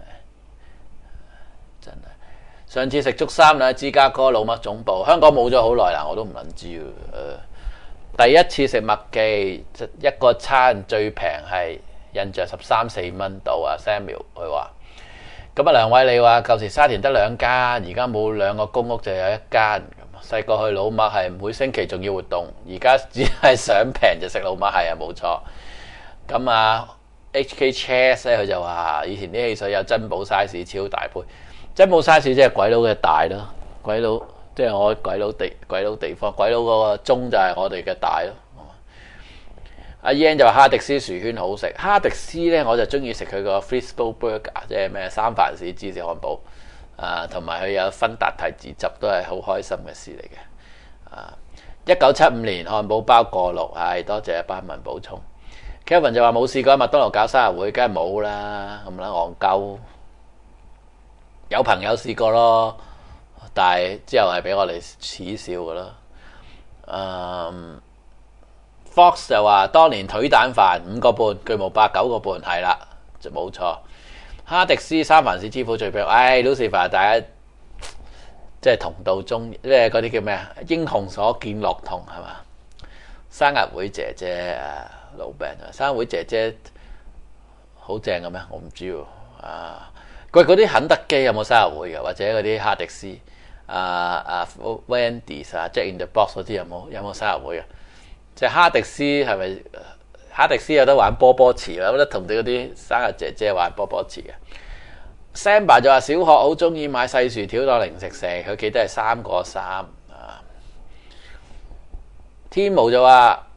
真係上次食足3啦，芝加哥老麥總部，香港冇咗好耐啦，我都唔撚知第一次食麥記，一個餐最平係印象13-14蚊度啊 Samuel 佢話。咁啊梁偉你話舊時沙田得2間，而家冇2個公屋就有1間。細個去老麥係每星期仲要活動，而家只係想平就食老麥，係啊冇錯。咁HK Chess 咧佢就話以前啲汽水有珍寶 size 超大杯，珍寶 size 即係鬼佬嘅大咯，鬼佬即係我鬼佬地方，鬼佬嗰個鐘就係我哋嘅大咯。阿 Yan 就話哈迪斯薯圈好食，哈迪斯咧我就中意食佢個 Frisco Burger， 即係咩三藩市芝士漢堡。同埋佢有芬達提子汁，都係好開心嘅事嚟嘅。1975年漢堡包過6，係多謝班文補充。Kevin 就話冇試過麥當勞搞生日會，梗係冇啦，咁啦戇鳩。有朋友試過咯，但係之後係俾我哋恥笑嘅咯。Fox 就話當年腿蛋飯5個半，巨無霸9個半，係啦，就冇錯。哈迪斯三藩市之父最平，Lucifer 大家即係同道中，即係嗰啲叫咩啊？英雄所見略同係嘛？生日會姐姐老餅生日會姐姐好正嘅咩？我唔知喎佢嗰啲肯德基有冇生日會嘅？或者嗰啲哈迪斯Wendy's Jack in the Box 嗰啲有冇生日會嘅？即係哈迪斯係咪？哈迪斯有得玩波波池啦，有得同啲嗰啲生日姐姐玩波波池嘅。Samba 就話小學好中意買細薯條當零食食，佢記得係3個3。Timmy 就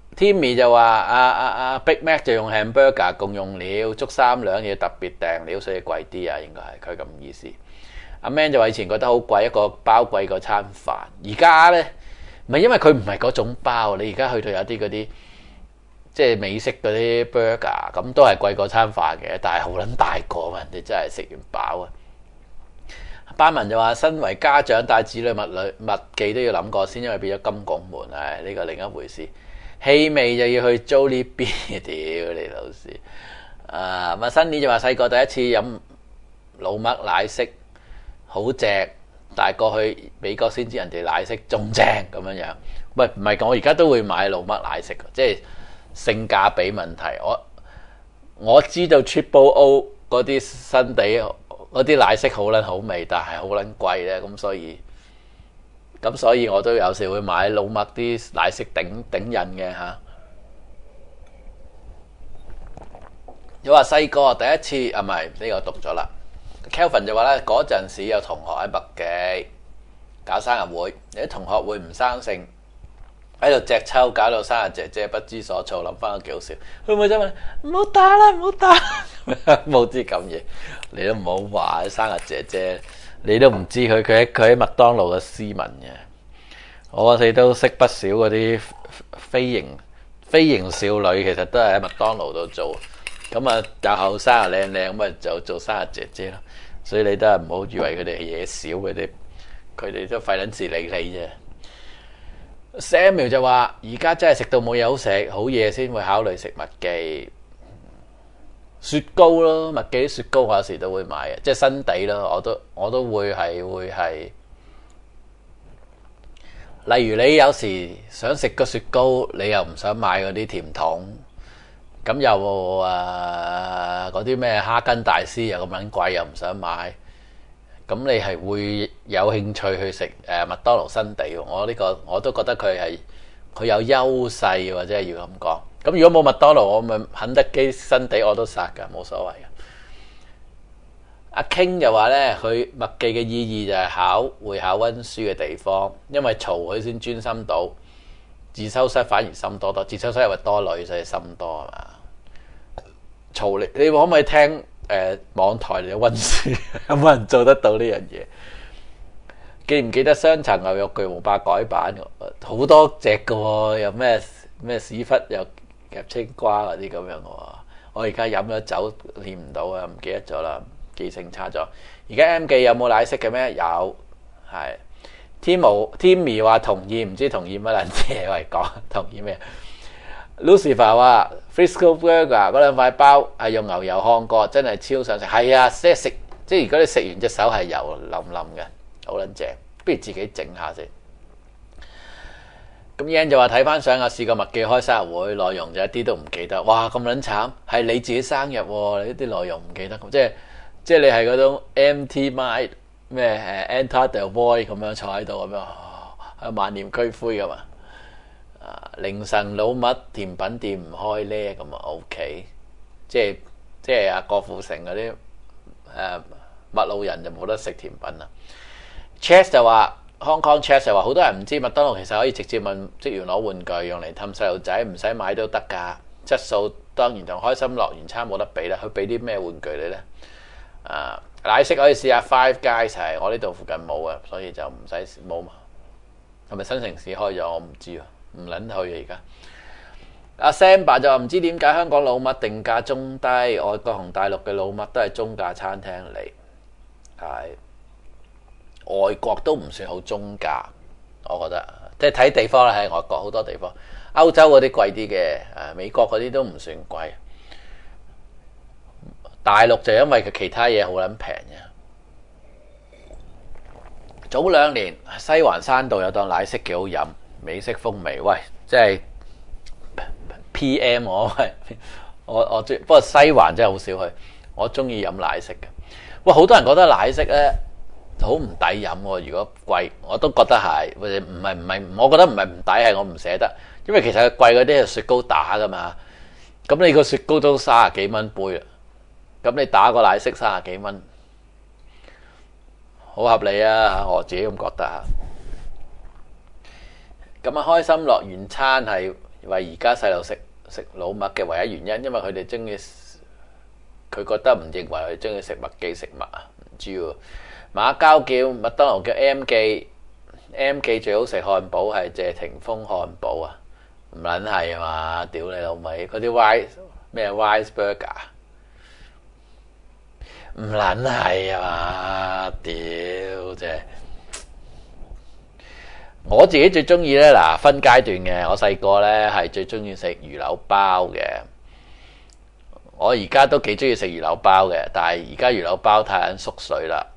話Big Mac 就用 hamburger 共用料，足3兩嘢特別訂料，所以貴啲啊，應該係佢咁意思。阿 Man 就話以前覺得好貴，一個包貴過餐飯，而家咧唔係因為佢唔係嗰種包，你而家去到有啲嗰啲。即係美式嗰啲 burger 咁都係貴過餐飯嘅，但係好撚大個嘛，人哋真係食完飽啊！班文就話：身為家長帶子女麥記都要諗過先，因為變咗金拱門，呢個另一回事。氣味就要去 Jollibee， 屌你老師！新年就話細個第一次飲老麥奶昔好正，大個去美國先知人哋奶昔仲正咁樣樣。喂，唔係我而家都會買老麥奶昔，即係。性價比問題，我知道 Triple O 嗰啲新地嗰啲奶昔好撚好味，但係好撚貴咧，咁所以我都有時會買老麥啲奶昔頂癮嘅嚇。你話細個第一次啊，唔係呢個讀咗啦。Kelvin 就話咧，嗰陣時有同學喺麥記搞生日會，有啲同學會唔生性喺度隻抽，搞到生日姐姐不知所措，諗翻都幾好笑。會唔會真係唔好打啦，唔好打？冇啲咁嘢，你都唔好話生日姐姐，你都唔知佢喺麥當勞嘅斯文嘅。我哋都識不少嗰啲飛型少女，其實都係喺麥當勞度做。咁啊，就後生又靚靚，咁啊就做生日姐姐咯。所以你都係唔好以為佢哋嘢少，佢哋都費撚事理你啫。Samuel 就話：而家真係食到冇嘢好食，好夜先會考慮食麥記雪糕咯。麥記啲雪糕我有時都會買嘅，即係新地咯。我都會係。例如你有時想食個雪糕，你又唔想買嗰啲甜筒，咁又嗰啲咩哈根達斯又咁撚貴，又唔想買，咁你係會有興趣去食麥當勞新地。我都覺得佢有優勢，或者係要咁講。咁如果冇麥當勞，我咪肯德基新地我都殺㗎，冇所謂嘅。阿 King 就話咧，佢麥記嘅意義就係會考溫書嘅地方，因為嘈佢先專心到。自修室反而心多，自修室因為多女，所以心多係嘛？嘈你可唔可以聽網台嚟溫書？有冇人做得到呢樣嘢？記唔記得雙層牛肉巨無霸改版？好多隻㗎喎，有咩屎忽又夾青瓜嗰啲咁樣喎。我而家飲咗酒練唔到啊，唔記得咗啦。記性差咗。而家 M 記有冇奶昔嘅咩？有，係。Timmy 話同意，唔知同意乜撚嘢嚟講，同意咩 ？Lucifer 話 Frisco Burger 嗰兩塊包係用牛油烘過，真係超想食。係啊，即係如果你食完隻手係油淋淋嘅，好撚正。不如自己整下先。咁 Yan 就話睇翻相啊，試過麥記開生日會，內容就一啲都唔記得。哇，咁撚慘，係你自己生日喎，你啲內容唔記得，即係你係嗰種 MT Mind 咩Enter the Void 咁樣坐喺度咁樣，喺萬念俱灰噶嘛。凌晨老麥甜品店唔開咧，咁啊 OK，即係阿郭富城嗰啲麥路人就冇得食甜品啦。Chess 就話 Hong Kong Chess 就話好多人唔知麥當勞其實可以直接問職員攞玩具，用嚟氹細路仔，唔使買都得㗎。質素當然同開心樂園餐冇得比啦。佢俾啲咩玩具你咧？奶昔可以試下 Five Guys， 係我呢度附近冇啊，所以就唔使冇。係咪新城市開咗？我唔知啊，唔撚去啊而家。阿 Sam 爸就話唔知點解香港老麥定價中低，外國同大陸嘅老麥都係中價餐廳嚟，係外國都唔算好中價，我覺得即係睇地方啦，喺外國好多地方，歐洲嗰啲貴啲嘅，美國嗰啲都唔算貴。大陸就因為佢其他嘢好撚平嘅。早2年西環山道有檔奶昔幾好飲，美式風味。喂，即係 PM 我不過西環真係好少去，我中意飲奶昔嘅。喂，好多人覺得奶昔咧好唔抵飲喎，如果貴我都覺得係，或者唔係，我覺得唔係唔抵，係我唔捨得，因為其實佢貴嗰啲係雪糕打噶嘛，咁你個雪糕都30幾蚊杯啊。咁你打個奶昔30幾蚊，好合理啊！我自己咁覺得啊。咁啊，開心樂園餐係為而家細路食老麥嘅唯一原因，因為佢哋中意，佢覺得唔認為佢中意食麥記食物啊，唔知喎。馬交叫麥當勞叫 M 記最好食漢堡係謝霆鋒漢堡啊，唔撚係啊嘛！屌你老味，嗰啲 Wise Burger。唔撚係啊嘛！屌啫！我自己最中意咧，嗱分階段嘅。我細個咧係最中意食魚柳包嘅。我而家都幾中意食魚柳包嘅，但係而家魚柳包太緊縮水啦。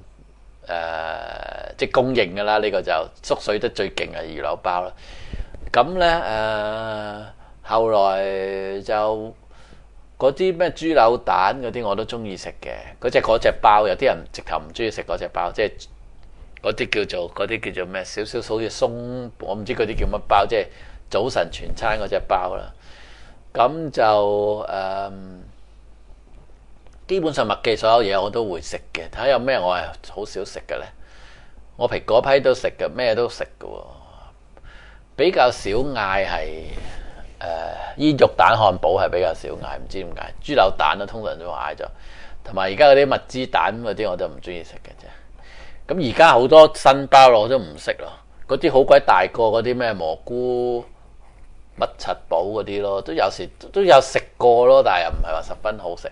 即係公認㗎啦，呢個就縮水得最勁係魚柳包啦。咁咧後來就嗰啲咩豬柳蛋嗰啲我都中意食嘅，嗰隻包有啲人直頭唔中意食嗰隻包，即係嗰啲叫做咩？少少好似鬆，我唔知嗰啲叫乜包，即係早晨全餐嗰隻包啦。咁就基本上麥記所有嘢我都會食嘅，睇下有咩我係好少食嘅咧。我蘋果批都食嘅，咩都食嘅喎。比較少嗌係煙肉蛋漢堡係比較少嗌，唔知點解。豬柳蛋都通常都嗌咗，同埋而家嗰啲蜜汁蛋嗰啲我都唔中意食嘅啫。咁而家好多新包我都唔識咯，嗰啲好鬼大個嗰啲咩蘑菇蜜柒堡嗰啲咯，都有時都有食過咯，但係又唔係話十分好食。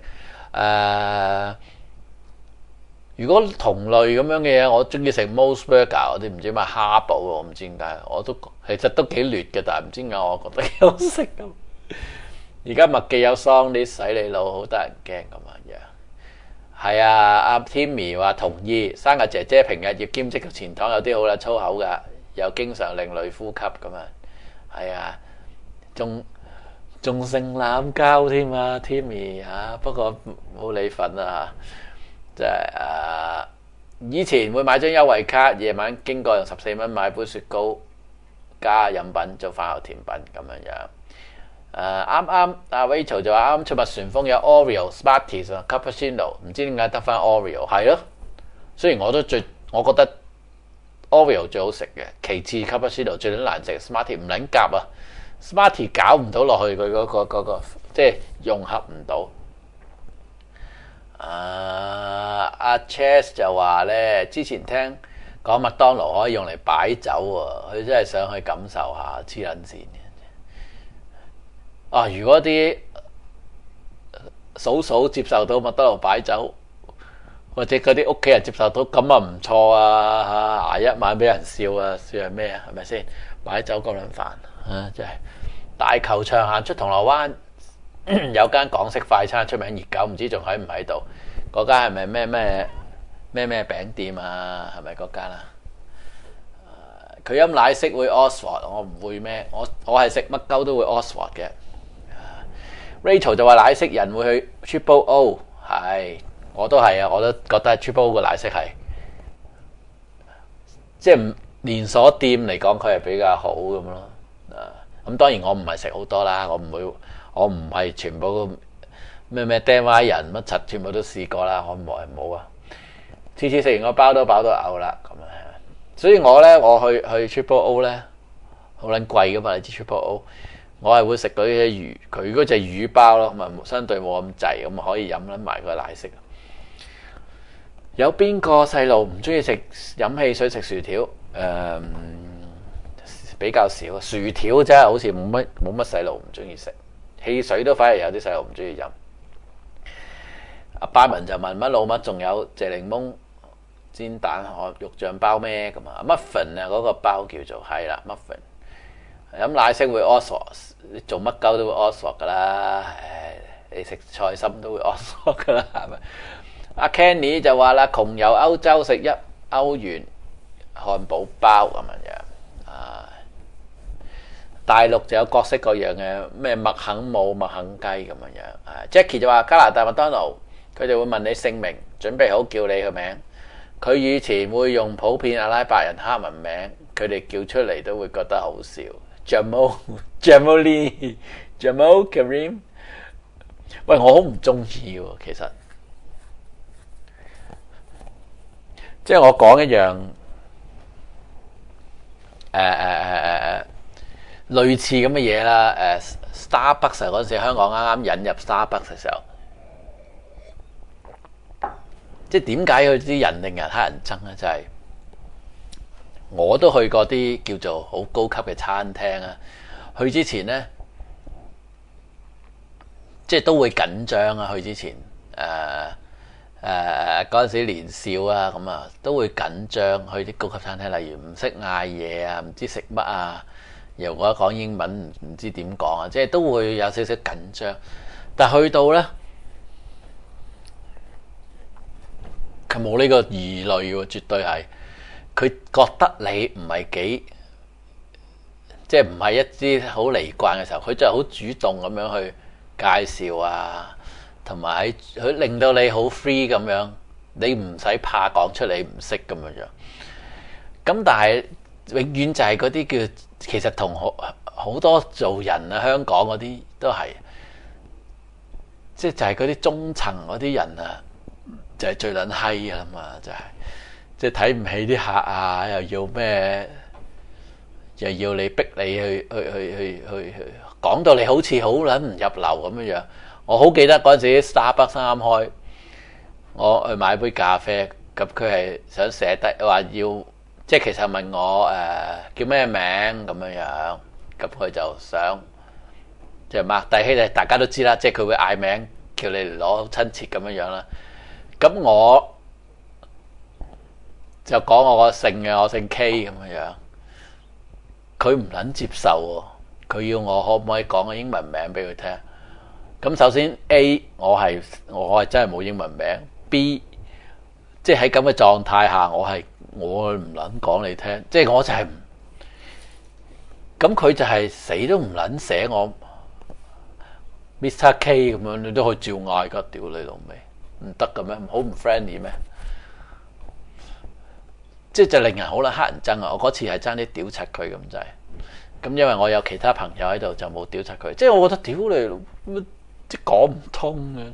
如果同類咁樣嘅嘢，我中意食 Mos Burger 嗰啲，唔知咩蝦堡，我唔知點解，我都其實都幾劣嘅，但係唔知點解我覺得幾好食咁。而家麥記有桑啲洗你腦，好得人驚咁樣。係啊，阿 Timmy 話同意，生日姐姐平日要兼職嘅前堂有啲好啦粗口㗎，又經常另類呼吸咁啊。係啊，仲性濫交添啊 Timmy 嚇，不過冇你份啊。即係以前會買張優惠卡，夜晚經過用14蚊買杯雪糕加飲品做飯後甜品咁樣。啱啱阿 Rachel 就話啱出麥旋風有 Oreo、Smarties 啊、Cappuccino， 唔知點解得翻 Oreo 係咯。雖然我覺得 Oreo 最好食嘅，其次 Cappuccino 最難食 ，Smarties 唔撚夾啊 ，Smarties 搞唔到落去佢嗰個即係融合唔到。阿 Chess 就話咧，之前聽講麥當勞可以用嚟擺酒喎，佢真係想去感受下，黐撚線嘅。如果啲嫂接受到麥當勞擺酒，或者嗰啲屋企人接受到，咁啊唔錯啊！捱一晚俾人笑啊，笑係咩啊？係咪先擺酒咁撚煩真係大球場行出銅鑼灣。有間港式快餐出名熱狗，唔知仲喺唔喺度？嗰間係咪咩餅店啊？係咪嗰間啊？佢飲奶昔會 Oxford， 我唔會咩？我係食乜鳩都會 Oxford 嘅。Rachel 就話奶昔人會去 Triple O， 係我都係啊，我都覺得 Triple O 個奶昔係即係連鎖店嚟講，佢係比較好咁咯。咁當然我唔係食好多啦，我唔係全部咩釘歪人乜柒，全部都試過啦。我冇啊，次次食完個包都飽到嘔啦咁啊！所以我去 Triple O 咧好撚貴噶嘛，你知 Triple O， 我係會食嗰啲魚，佢嗰隻魚包咯，咁啊相對冇咁滯，咁啊可以飲撚埋個奶昔。有邊個細路唔中意食飲汽水食薯條？比較少，薯條真係好似冇乜細路唔中意食。汽水都反而有啲細路唔中意飲。阿巴文就問乜老乜，仲有謝檸檬煎蛋殼肉醬包咩咁啊？Muffin 啊，嗰個包叫做係啦 Muffin。飲奶昔會 Oxford， 你做乜鳩都會 Oxford 噶啦。你食菜心都會 Oxford 噶啦，係咪？阿 Kenny 就話啦，窮遊歐洲食€1漢堡包咁樣。大陸就有各式各樣嘅咩麥肯姆、麥肯雞咁樣。Jackie 就話加拿大麥當勞，佢哋會問你姓名，準備好叫你個名。佢以前會用普遍阿拉伯人哈文名，佢哋叫出嚟都會覺得好笑。Jamal、Kareem， 喂，我好唔中意喎，其實即係我講一樣類似咁嘅嘢啦。Starbucks 嗰陣時，香港啱啱引入 Starbucks 嘅時候，即係點解佢啲人令人乞人憎咧？就係我都去過啲叫做好高級嘅餐廳啊。去之前咧，即係都會緊張啊。去之前嗰陣時年少啊，咁啊都會緊張去啲高級餐廳，例如唔識嗌嘢啊，唔知食乜啊。又我講英文唔知點講啊，即係都會有少少緊張。但係去到咧，佢冇呢個疑慮喎，絕對係佢覺得你唔係幾，即係唔係一啲好離慣嘅時候，佢就係好主動咁樣去介紹啊， 同埋佢令到你好 free 咁樣，你唔使怕講出你唔識咁樣。咁但係永遠就係嗰啲叫，其實同好多做人啊，香港嗰啲都係，即係就係嗰啲中層嗰啲人啊，就係最撚閪啊嘛，就係即係睇唔起啲客啊，又要咩，又要你逼你去講到你好似好撚唔入流咁樣。我好記得嗰陣時 Starbucks 啱開，我去買杯咖啡，咁佢係想寫低話要，即係其實問我叫咩名咁樣，咁佢就想即係擘低起，大家都知啦，即係佢會嗌名叫你嚟攞親切咁樣啦。咁我就講我個姓嘅，我姓 K 咁樣，佢唔撚接受喎，佢要我可唔可以講個英文名俾佢聽？咁首先 A 我係真係冇英文名 ，B 即係喺咁嘅狀態下，我唔撚講你聽，即係我就係咁，佢就係死都唔撚寫我 Mr K 咁樣，你都可以照嗌噶，屌你老味，唔得嘅咩？好唔 friendly 咩？即係就令人好撚乞人憎啊！我嗰次係爭啲屌柒佢咁滯，咁因為我有其他朋友喺度就冇屌柒佢，即係我覺得屌你。即係講唔通嘅，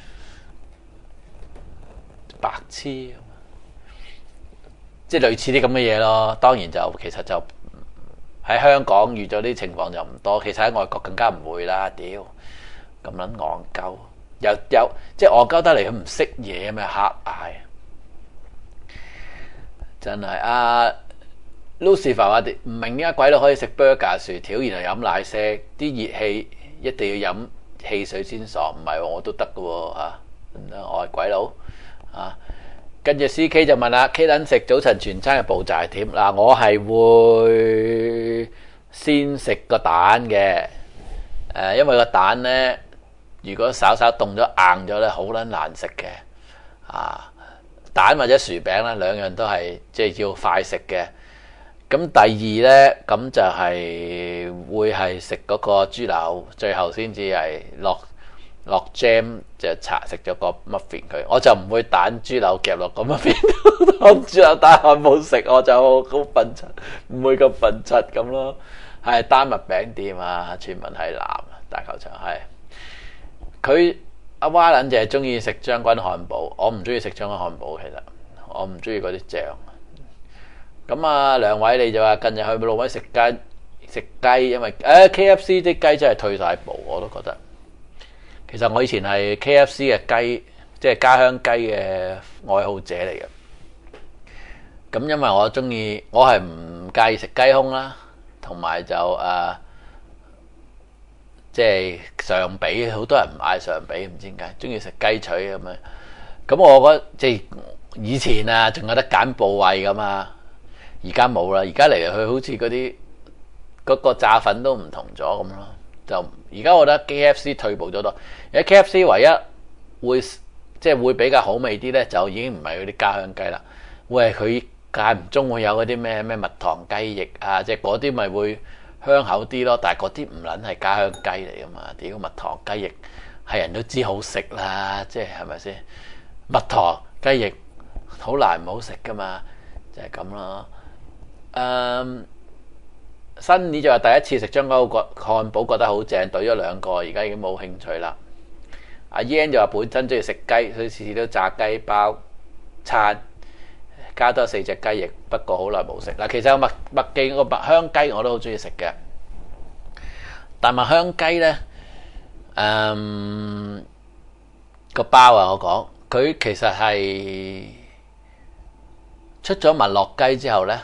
白痴咁，即係類似啲咁嘅嘢咯。當然就其實就喺香港遇咗啲情況就唔多，其實喺外國更加唔會啦。屌咁撚戇鳩，有即係戇鳩得嚟，佢唔識嘢咩黑嗌，真係啊 Lucifer 話唔明點解鬼佬可以食 burger 薯條，然後飲奶昔，啲熱氣一定要飲汽水先爽，唔係我都得嘅喎嚇，我係鬼佬啊。跟住 CK 就問啦，K 撚食早晨全餐嘅步驟係點？嗱，我係會先食個蛋嘅，因為個蛋咧，如果稍稍凍咗硬咗咧，好撚難食嘅啊。蛋或者薯餅咧，兩樣都係即係要快食嘅。咁第二咧，咁就係會係食嗰個豬柳，最後先至係落 jam 就食咗個 muffin 佢，我就唔會蛋豬柳夾落個 muffin 當豬柳蛋漢堡食，我就好笨柒，唔會咁笨柒咁咯。係丹麥餅店啊，全民係南大球場係。佢阿蛙撚就係中意食將軍漢堡，我唔中意食將軍漢堡，其實我唔中意嗰啲醬。咁啊，兩位你就話近日去老位食雞，因為KFC 啲雞真係退晒步，我都覺得。其實我以前係 KFC 嘅雞，即係家鄉雞嘅愛好者嚟嘅。咁因為我中意，我係唔介意食雞胸啦，同埋就即係上髀，好多人唔嗌上髀，唔知點解，中意食雞腿咁樣。咁我覺得即係以前啊，仲有得揀部位噶嘛。而家冇啦，而家嚟嚟去好似嗰啲嗰個炸粉都唔同咗咁咯。就而家我覺得 KFC 退步咗多，而家 KFC 唯一會即係會比較好味啲咧，就已經唔係嗰啲家鄉雞啦。會係佢間唔中會有嗰啲咩蜜糖雞翼啊，即係嗰啲咪會香口啲咯。但係嗰啲唔撚係家鄉雞嚟噶嘛？屌蜜糖雞翼係人都知好食啦，即係咪先？蜜糖雞翼好難唔好食噶嘛，就係咁咯。新年就話第一次食將軍澳漢堡覺得好正，懟咗2個，而家已經冇興趣啦。阿 Yan 就話本身中意食雞，所以次次都炸雞包餐，加多4隻雞翼，不過好耐冇食嗱。其實麥記個麥香雞我都好中意食嘅，但麥香雞咧，個包啊，我講佢其實係出咗麥樂雞之後咧。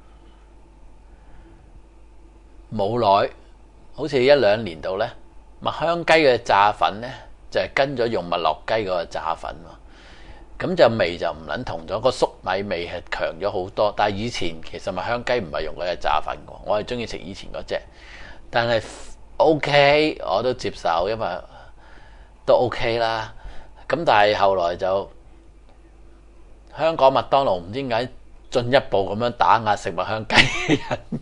冇耐，好似1-2年度咧，麥香雞嘅炸粉咧就係跟咗用麥樂雞嗰個炸粉喎，咁就味就唔撚同咗，個粟米味係強咗好多。但係以前其實麥香雞唔係用嗰隻炸粉嘅，我係中意食以前嗰隻，但係 OK 我都接受，因為都 OK 啦。咁但係後來就香港麥當勞唔知點解進一步咁樣打壓食麥香雞嘅人，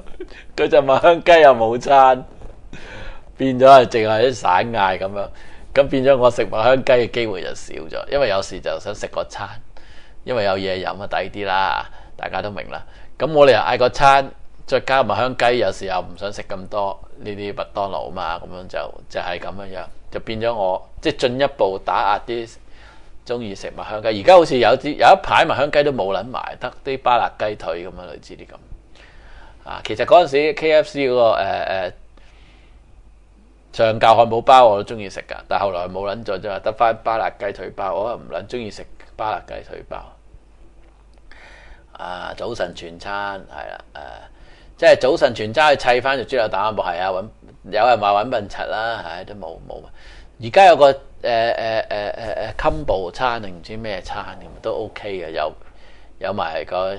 佢就麥香雞又冇餐，變咗係淨係啲散嗌咁樣。 咁變咗我食麥香雞嘅機會就少咗，因為有時就想食個餐，因為有嘢飲啊抵啲啦，大家都明啦。咁我哋又嗌個餐，再加麥香雞，有時候唔想食咁多呢啲麥當勞啊嘛，咁樣就係咁樣樣，就變咗我即係進一步打壓啲中意食麥香雞。而家好似有一排麥香雞都冇撚埋，得啲巴辣雞腿咁樣，類似啲咁。其實嗰陣時 KFC 嗰個上校漢堡包我都中意食噶，但係後來冇撚咗啫，得翻巴辣雞腿包，我唔撚中意食巴辣雞腿包。早晨全餐係啦，即係早晨全餐去砌翻隻豬柳蛋漢堡係啊，有人話揾笨柒啦，唉都冇。而家有個combo 餐定唔知咩餐咁都 OK 嘅，有埋個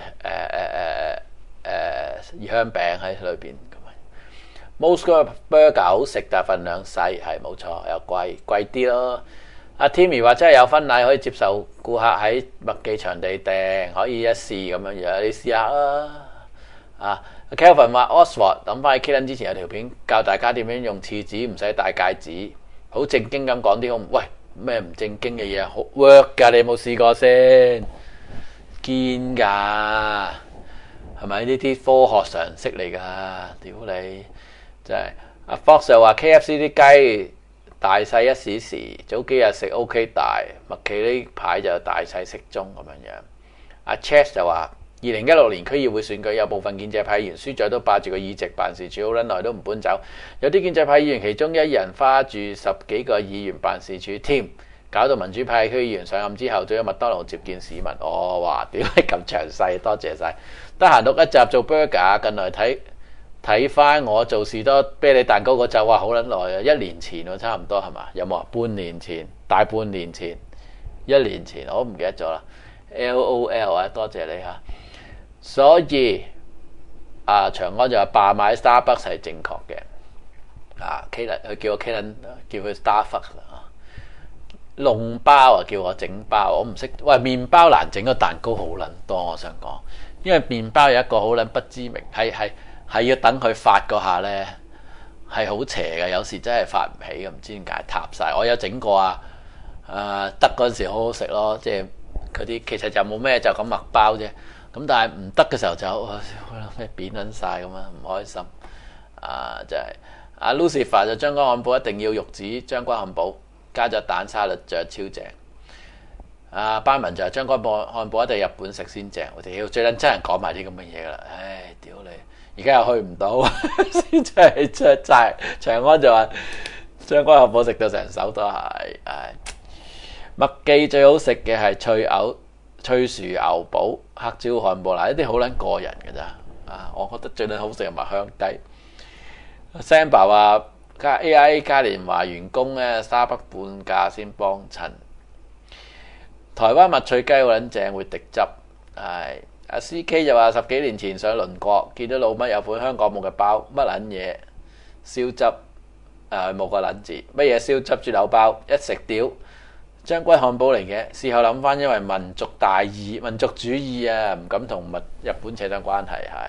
魚香餅喺裏邊。Most burger 好食，但份量細，係冇錯，又貴啲咯。阿 Timmy 話真係有分禮可以接受顧客喺麥記場地訂，可以一試咁樣樣，你試下啦。Kelvin 話 Oswald 諗翻起 Killen 之前有條片教大家點樣用廁紙唔使戴戒指，好正經咁講啲好，喂咩唔正經嘅嘢，好 work 㗎，你有冇試過先？堅㗎，係咪呢啲科學常識嚟㗎？屌你！真係阿 Fox 又話 KFC 啲雞大細一時時，早幾日食 OK 大，麥記呢排就大細適中咁樣樣。阿 Chess 就話2016年區議會選舉有部分建制派議員輸咗都霸住個議席辦事處好撚耐都唔搬走，有啲建制派議員其中一人花住10幾個議員辦事處添，搞到民主派區議員上任之後仲有麥當勞接見市民。我話點解咁詳細？多謝晒。得閒錄一集做 burger， 近來睇翻我做士多啤梨蛋糕嗰集，哇好撚耐啊！1年前喎，差唔多係嘛？有冇啊？半年前、大半年前、1年前，我唔記得咗啦。LOL 啊，多謝你嚇。所以長安就話霸買 Starbucks 係正確嘅。Kalen 佢叫我 Kalen， 叫佢 Starbucks 啊。籠包叫我整包，我唔識。喂，麵包難整，個蛋糕好撚多，我想講，因為麵包有一個好撚不知名，係要等佢發嗰下呢，係好邪嘅，有時真係發唔起，唔知點解塌晒。我有整過得嗰陣時好好食咯，即係嗰啲其實就冇咩，就咁麥包啫。咁但係唔得嘅時候就咩扁撚晒咁啊，唔開心。就係Lucifer 就將軍漢堡一定要肉紙將軍漢堡，加咗蛋沙律醬超正。班文就係將軍漢堡一定日本食先正，我哋要最撚真人講埋啲咁嘅嘢啦。唉，屌你！而家又去唔到，先真係出債。長安就話將軍漢堡食到成手都係。麥記最好食嘅係脆薯牛堡、黑椒漢堡，嗱呢啲好撚個人嘅咋。我覺得最撚好食係麥香雞。Samba 話AIA 嘉年華員工咧，Starbucks半價先幫襯。台灣麥脆雞好撚正，會滴汁。阿 CK 就話10幾年前上鄰國，見到老乜有款香港冇嘅包，乜撚嘢燒汁，冇個撚字，乜嘢燒汁豬柳包，一食屌將軍漢堡嚟嘅。事後諗翻，因為民族主義唔敢同日本扯上關係，係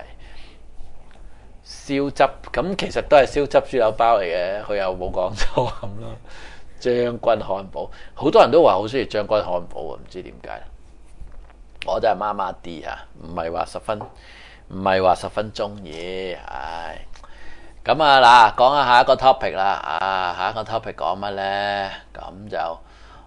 燒汁咁，其實都係燒汁豬柳包嚟嘅，佢又冇講錯咁咯。將軍漢堡，好多人都話好中意將軍漢堡啊，唔知點解。我真係麻麻啲唔係話十分中意。咁嗱，講下下一個 topic 啦。下一個 topic 講乜呢？咁就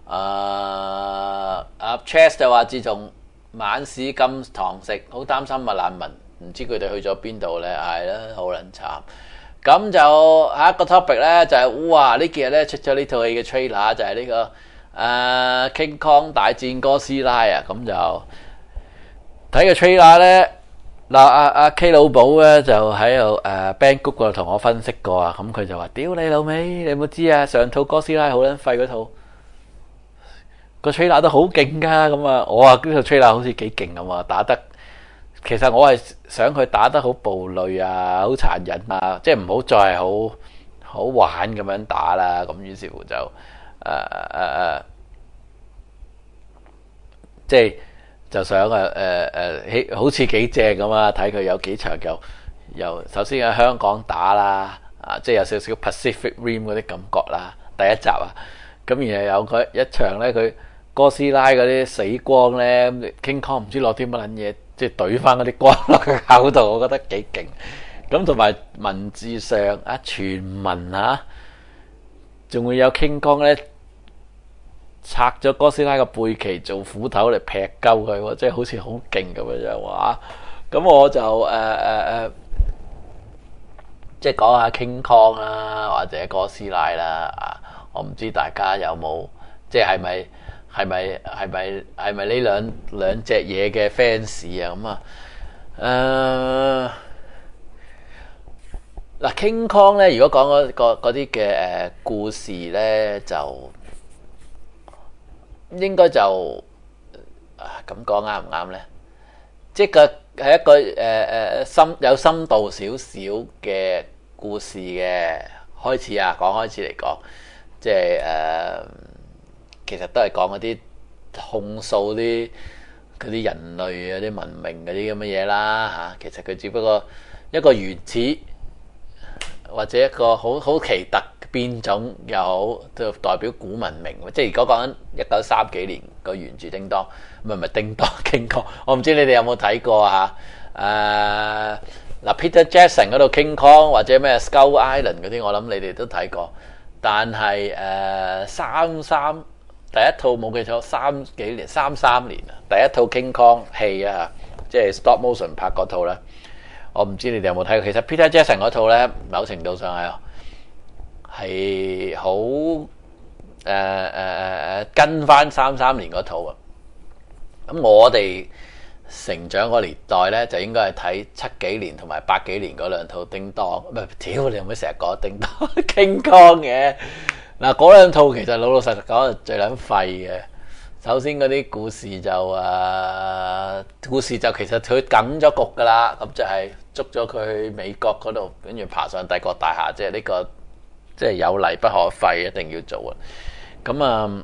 Chess 就話自從晚市禁堂食，好擔心難民，唔知佢哋去咗邊度呢？係啦，好撚慘。咁就下一個 topic 呢，就係哇呢幾日呢出咗呢套戲嘅 trailer， 就係呢個King Kong 大戰哥斯拉啊。咁就睇個 trailer 咧，阿 K 老寶咧就喺度Band Group 嗰度同我分析過啊。咁佢就話：屌你老味，你有冇知啊？上套哥斯拉好撚廢嗰套，個 trailer 都好勁噶。咁我話呢套 trailer 好似幾勁咁啊，打得。其實我係想佢打得好暴戾好殘忍即係唔好再係好玩咁樣打啦。咁於是乎就即係就想好似幾正咁睇佢有幾場又首先喺香港打啦，即係有少少 Pacific Rim 嗰啲感覺啦。第一集咁然後有佢一場咧，佢哥斯拉嗰啲死光咧，King Kong 唔知攞啲乜撚嘢，即係懟翻嗰啲光落佢口度，我覺得幾勁。咁同埋文字上傳聞啊，仲會有 King Kong 咧拆咗哥斯拉個背鰭做斧頭嚟劈鳩佢，即係好似好勁咁樣話。咁我就即係講下 King Kong 啦，或者哥斯拉啦。我唔知大家有冇即係咪呢兩隻嘢嘅 fans 啊？咁嗱 King Kong 咧，如果講嗰啲嘅故事咧，就應該就咁講啱唔啱咧？即係係一個有深度少少嘅故事嘅開始啊！開始嚟講，即係其實都係講嗰啲控訴嗰啲人類嗰啲文明嗰啲咁嘅嘢啦嚇。其實佢只不過一個原始。或者一個好奇特變種又好，就代表古文明。即係如果講緊1930幾年個原著叮當，唔係叮當 King Kong，我唔知你哋有冇睇過啊？Peter Jackson 嗰度 King Kong 或者咩 Skull Island 嗰啲，我諗你哋都睇過。但係第一套冇記錯33年啊，第一套 King Kong 戲啊，即係 Stop Motion 拍嗰套啦。我唔知你哋有冇睇過，其實 Peter Jackson 嗰套咧，某程度上係好跟翻33年嗰套啊。咁我哋成長個年代咧，就應該係睇70幾年同埋80幾年嗰兩套叮當，唔係，屌你有冇成日講叮當 King Kong 嘅嗱？嗰兩套其實老實講係最撚廢嘅。首先嗰啲故事就其實佢梗咗局噶啦，咁就係捉咗佢去美國嗰度，跟住爬上帝國大廈，即係呢個即係有例不可廢，一定要做啊！咁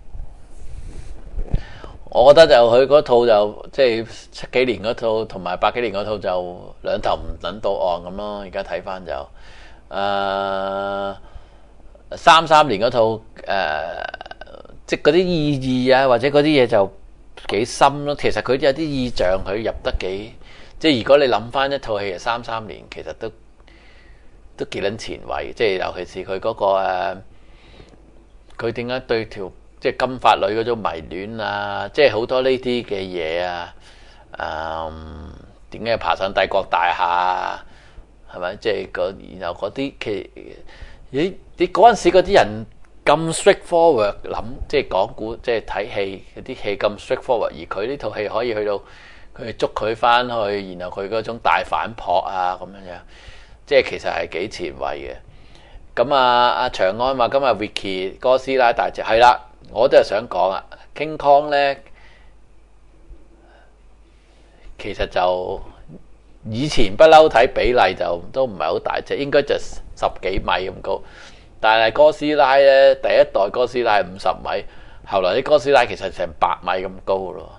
我覺得就佢嗰套就即係70幾年嗰套同埋80幾年嗰套就兩頭唔撚到岸咁咯。而家睇翻就33年嗰套即係嗰啲意義啊，或者嗰啲嘢就幾深咯。其實佢有啲意象，佢入得幾即係。如果你諗翻一套戲係33年，其實都幾撚前衛。即係尤其是佢嗰個佢點解對條即係金髮女嗰種迷戀啊，即係好多呢啲嘅嘢啊。點解爬上帝國大廈啊？係咪？即係然後嗰啲你嗰陣時嗰啲人。咁 straightforward 諗，即係講古，即係睇戲嗰啲戲咁 straightforward，而佢呢套戲可以去到佢捉佢翻去，然後佢嗰種大反撲啊咁樣，即係其實係幾前衛嘅。咁阿長安話今日 Vicky 哥斯拉大隻係啦，我都係想講啊 King Kong 咧，其實就以前不嬲睇比例就都唔係好大隻，應該就10幾米咁高。但係哥斯拉咧，第一代哥斯拉係50米，後來啲哥斯拉其實成100米咁高咯。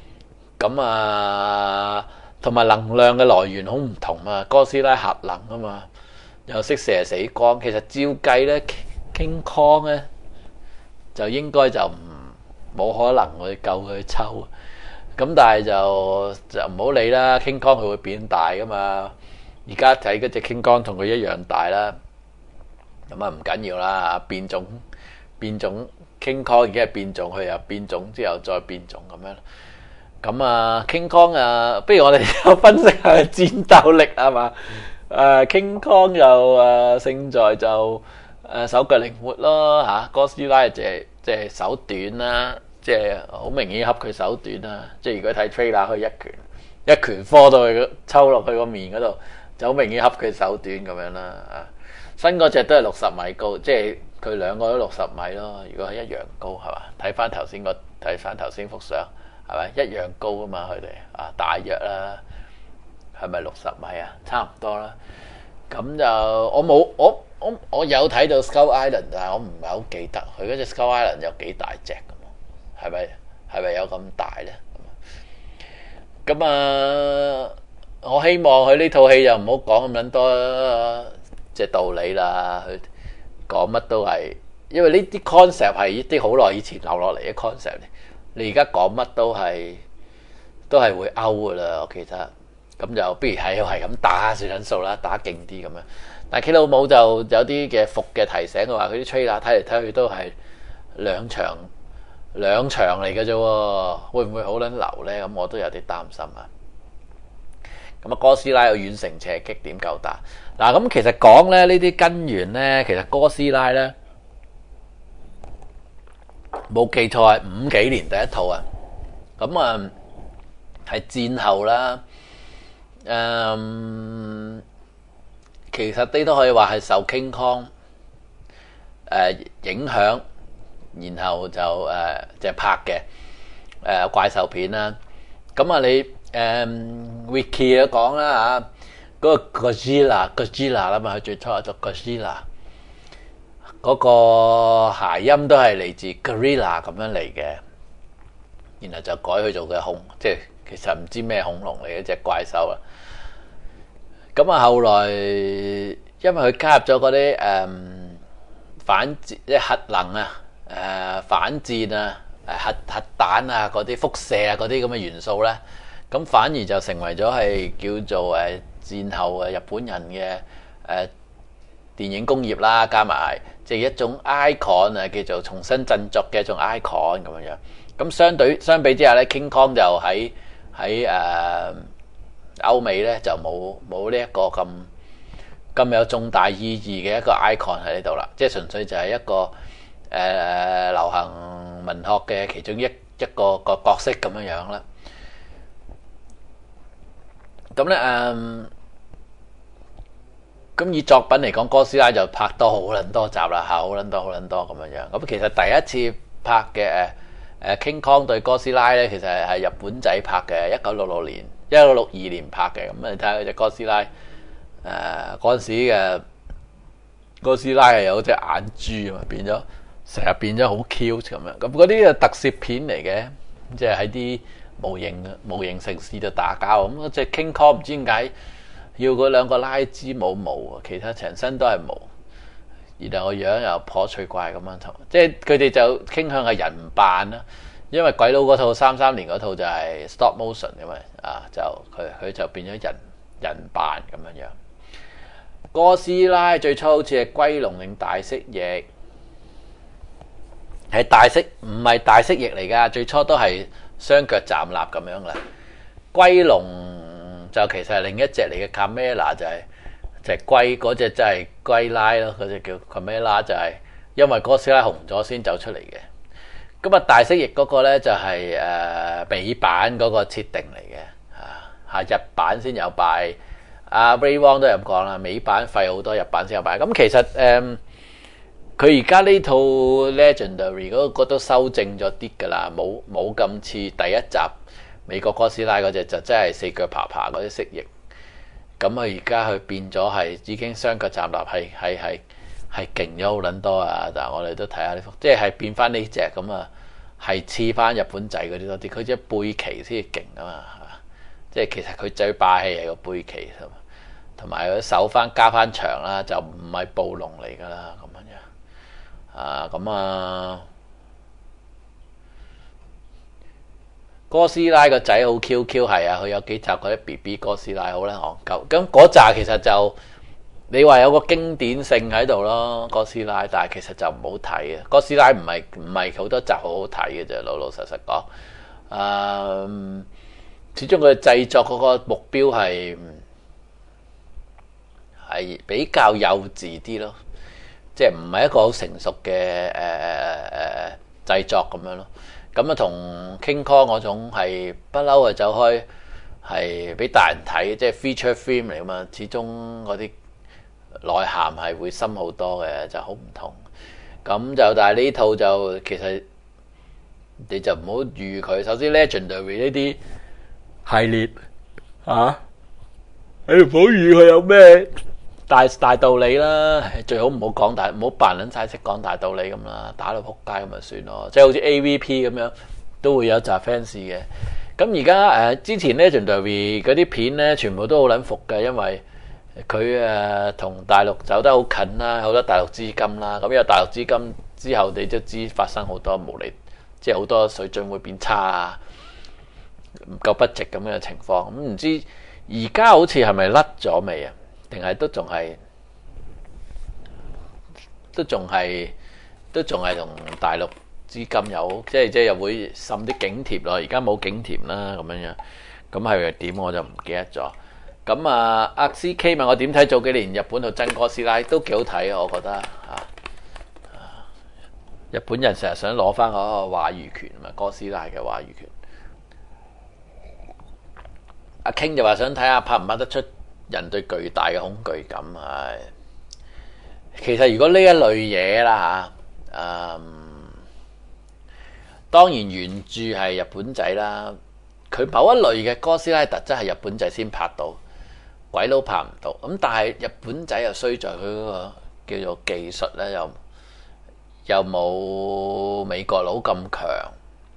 咁同埋能量嘅來源好唔同啊。哥斯拉核能啊嘛，又識射死光。其實照計咧 ，King Kong 咧就應該就冇可能去救佢抽。咁但係就唔好理啦。King Kong 佢會變大噶嘛。而家睇嗰隻 King Kong 同佢一樣大啦。咁唔緊要啦，變種 King Kong 已經係變種，佢又變種之後再變種咁樣。咁King Kong 不如我哋分析下戰鬥力係嘛？King Kong 就勝在就手腳靈活咯嚇，哥斯拉即係手短啦，即係好明顯恰佢手短啦。即係如果睇 trailer，佢一拳科到佢抽落去個面嗰度，就好明顯恰佢手短咁樣啦。新嗰隻都係60米高，即係佢兩個都60米咯。如果係一樣高係嘛？睇翻頭先幅相係咪一樣高啊嘛？佢哋大約啦，係咪60米啊？差唔多啦。咁就我有睇到 Skull Island， 但係我唔係好記得佢嗰隻 Skull Island 有幾大隻咁，係咪有咁大咧？咁我希望佢呢套戲又唔好講咁撚多。即係道理啦，佢講乜都係因為呢啲 concept 係一啲好耐以前留落嚟嘅 concept，你而家講乜都係會 out 噶啦，我記得。咁就不如係咁打算緊數啦，打勁啲咁樣。但係 K 老母就有啲嘅服嘅提醒，佢話佢啲 trailer 睇嚟睇去都係兩場嚟嘅啫，會唔會好撚流咧？咁我都有啲擔心啊。咁啊，哥斯拉有遠程射擊點夠打嗱？咁其實講咧呢啲根源咧，其實哥斯拉咧冇記錯係50幾年第一套啊。咁啊係戰後啦。其實你都可以話係受 King Kong 影響，然後就拍嘅怪獸片啦。咁啊你Wiki 都講啦嚇，嗰個 Godzilla 啦嘛，佢最初係做 Godzilla，嗰個諧音都係嚟自 Gorilla 咁樣嚟嘅，然後就改去做嘅即係其實唔知咩恐龍嚟嘅隻怪獸啦。咁啊，後來因為佢加入咗嗰啲反戰即係核能啊、反戰啊、核彈啊嗰啲輻射啊嗰啲咁嘅元素咧，咁反而就成為咗係叫做戰後日本人嘅電影工業啦，加埋即係一種 icon 啊，叫做重新振作嘅一種 icon 咁樣。咁相比之下咧，King Kong 就喺歐美咧就冇呢一個咁有重大意義嘅一個 icon 喺呢度啦，即係純粹就係一個流行文學嘅其中一個角色咁樣樣啦。咁咧咁以作品嚟講，哥斯拉就拍多好撚多集啦，好撚多咁樣樣。咁其實第一次拍嘅King Kong 對哥斯拉咧，其實係日本仔拍嘅，1962年拍嘅。咁你睇下佢隻哥斯拉，嗰陣時嘅哥斯拉係有隻眼珠啊嘛，成日變咗好 cute 咁樣。咁嗰啲係特攝片嚟嘅，即係喺啲模型城市度打交。咁嗰隻 King Kong 唔知點解要嗰兩個拉枝冇毛啊，其他成身都係毛。然後個樣又頗趣怪咁樣，即係佢哋就傾向係人扮啦，因為鬼佬嗰套33年嗰套就係 stop motion 咁啊，就佢就變咗人扮咁樣樣。哥斯拉最初好似係龜龍定大蜥蜴，係唔係大蜥蜴嚟㗎？最初都係雙腳站立咁樣啦。龜龍就其實係另一隻嚟嘅 Camera 就係龜嗰隻，真係龜拉咯，嗰隻叫 Camera，就係因為哥斯拉紅咗先走出嚟嘅。咁啊，大蜥蜴嗰個咧就係美版嗰個設定嚟嘅，日版先有擺。阿 Ray Wong 都係咁講啦，美版廢好多，日版先有擺。咁其實佢而家呢套 Legendary 嗰個都修正咗啲㗎啦，冇咁似第一集美國哥斯拉嗰隻就真係四腳爬嗰啲蜥蜴。咁啊，而家佢變咗係已經雙腳站立，係勁咗好撚多啊！但係我哋都睇下呢幅，即係變翻呢隻咁啊，係似翻日本仔嗰啲多啲。佢隻背鰭先勁啊嘛，即係其實佢最霸氣係個背鰭，同埋佢手加翻長啦，就唔係暴龍嚟噶啦咁樣。咁啊，哥斯拉個仔好 Q 係啊，佢有幾集嗰啲 BB 哥斯拉好撚戇鳩。咁嗰集其實就你話有個經典性喺度咯，哥斯拉，但係其實就唔好睇嘅。哥斯拉唔係好多集好好睇嘅啫，老實講。始終佢製作嗰個目標係比較幼稚啲咯，即係唔係一個好成熟嘅製作咁樣咯。咁啊，同 King Kong 嗰種係不嬲係走開，係俾大人睇，即係 feature film 嚟㗎嘛。始終嗰啲內涵係會深好多嘅，就好唔同。咁就但係呢套就其實你就唔好預佢。首先 Legendary 呢啲系列你唔好預佢有咩大道理啦，最好唔好講唔好扮撚晒識講大道理咁啦，打到撲街咁咪算咯。即係好似 AVP 咁樣都會有集 fans 嘅。咁而家之前 Legendary 嗰啲片咧，全部都好撚服嘅，因為佢同大陸走得好近啦，好多大陸資金啦。咁有大陸資金之後你都知發生好多無理，即係好多水準會變差啊，唔夠不值咁樣嘅情況。咁唔知而家好似係咪甩咗未啊？定係都仲係同大陸資金有，即係又會滲啲景貼咯。而家冇景貼啦，咁樣樣，咁係咪點我就唔記得咗。咁啊，阿 CK 問我點睇早幾年日本度真哥斯拉，都幾好睇啊，我覺得日本人成日想攞翻嗰個話語權嘛，哥斯拉嘅話語權。阿 King 就話想睇下拍唔拍得出人對巨大嘅恐懼感。其實如果呢一類嘢啦當然原著係日本仔啦，佢某一類嘅哥斯拉特質係日本仔先拍到，鬼佬拍唔到。咁但係日本仔又衰在佢嗰個叫做技術咧，又冇美國佬咁強。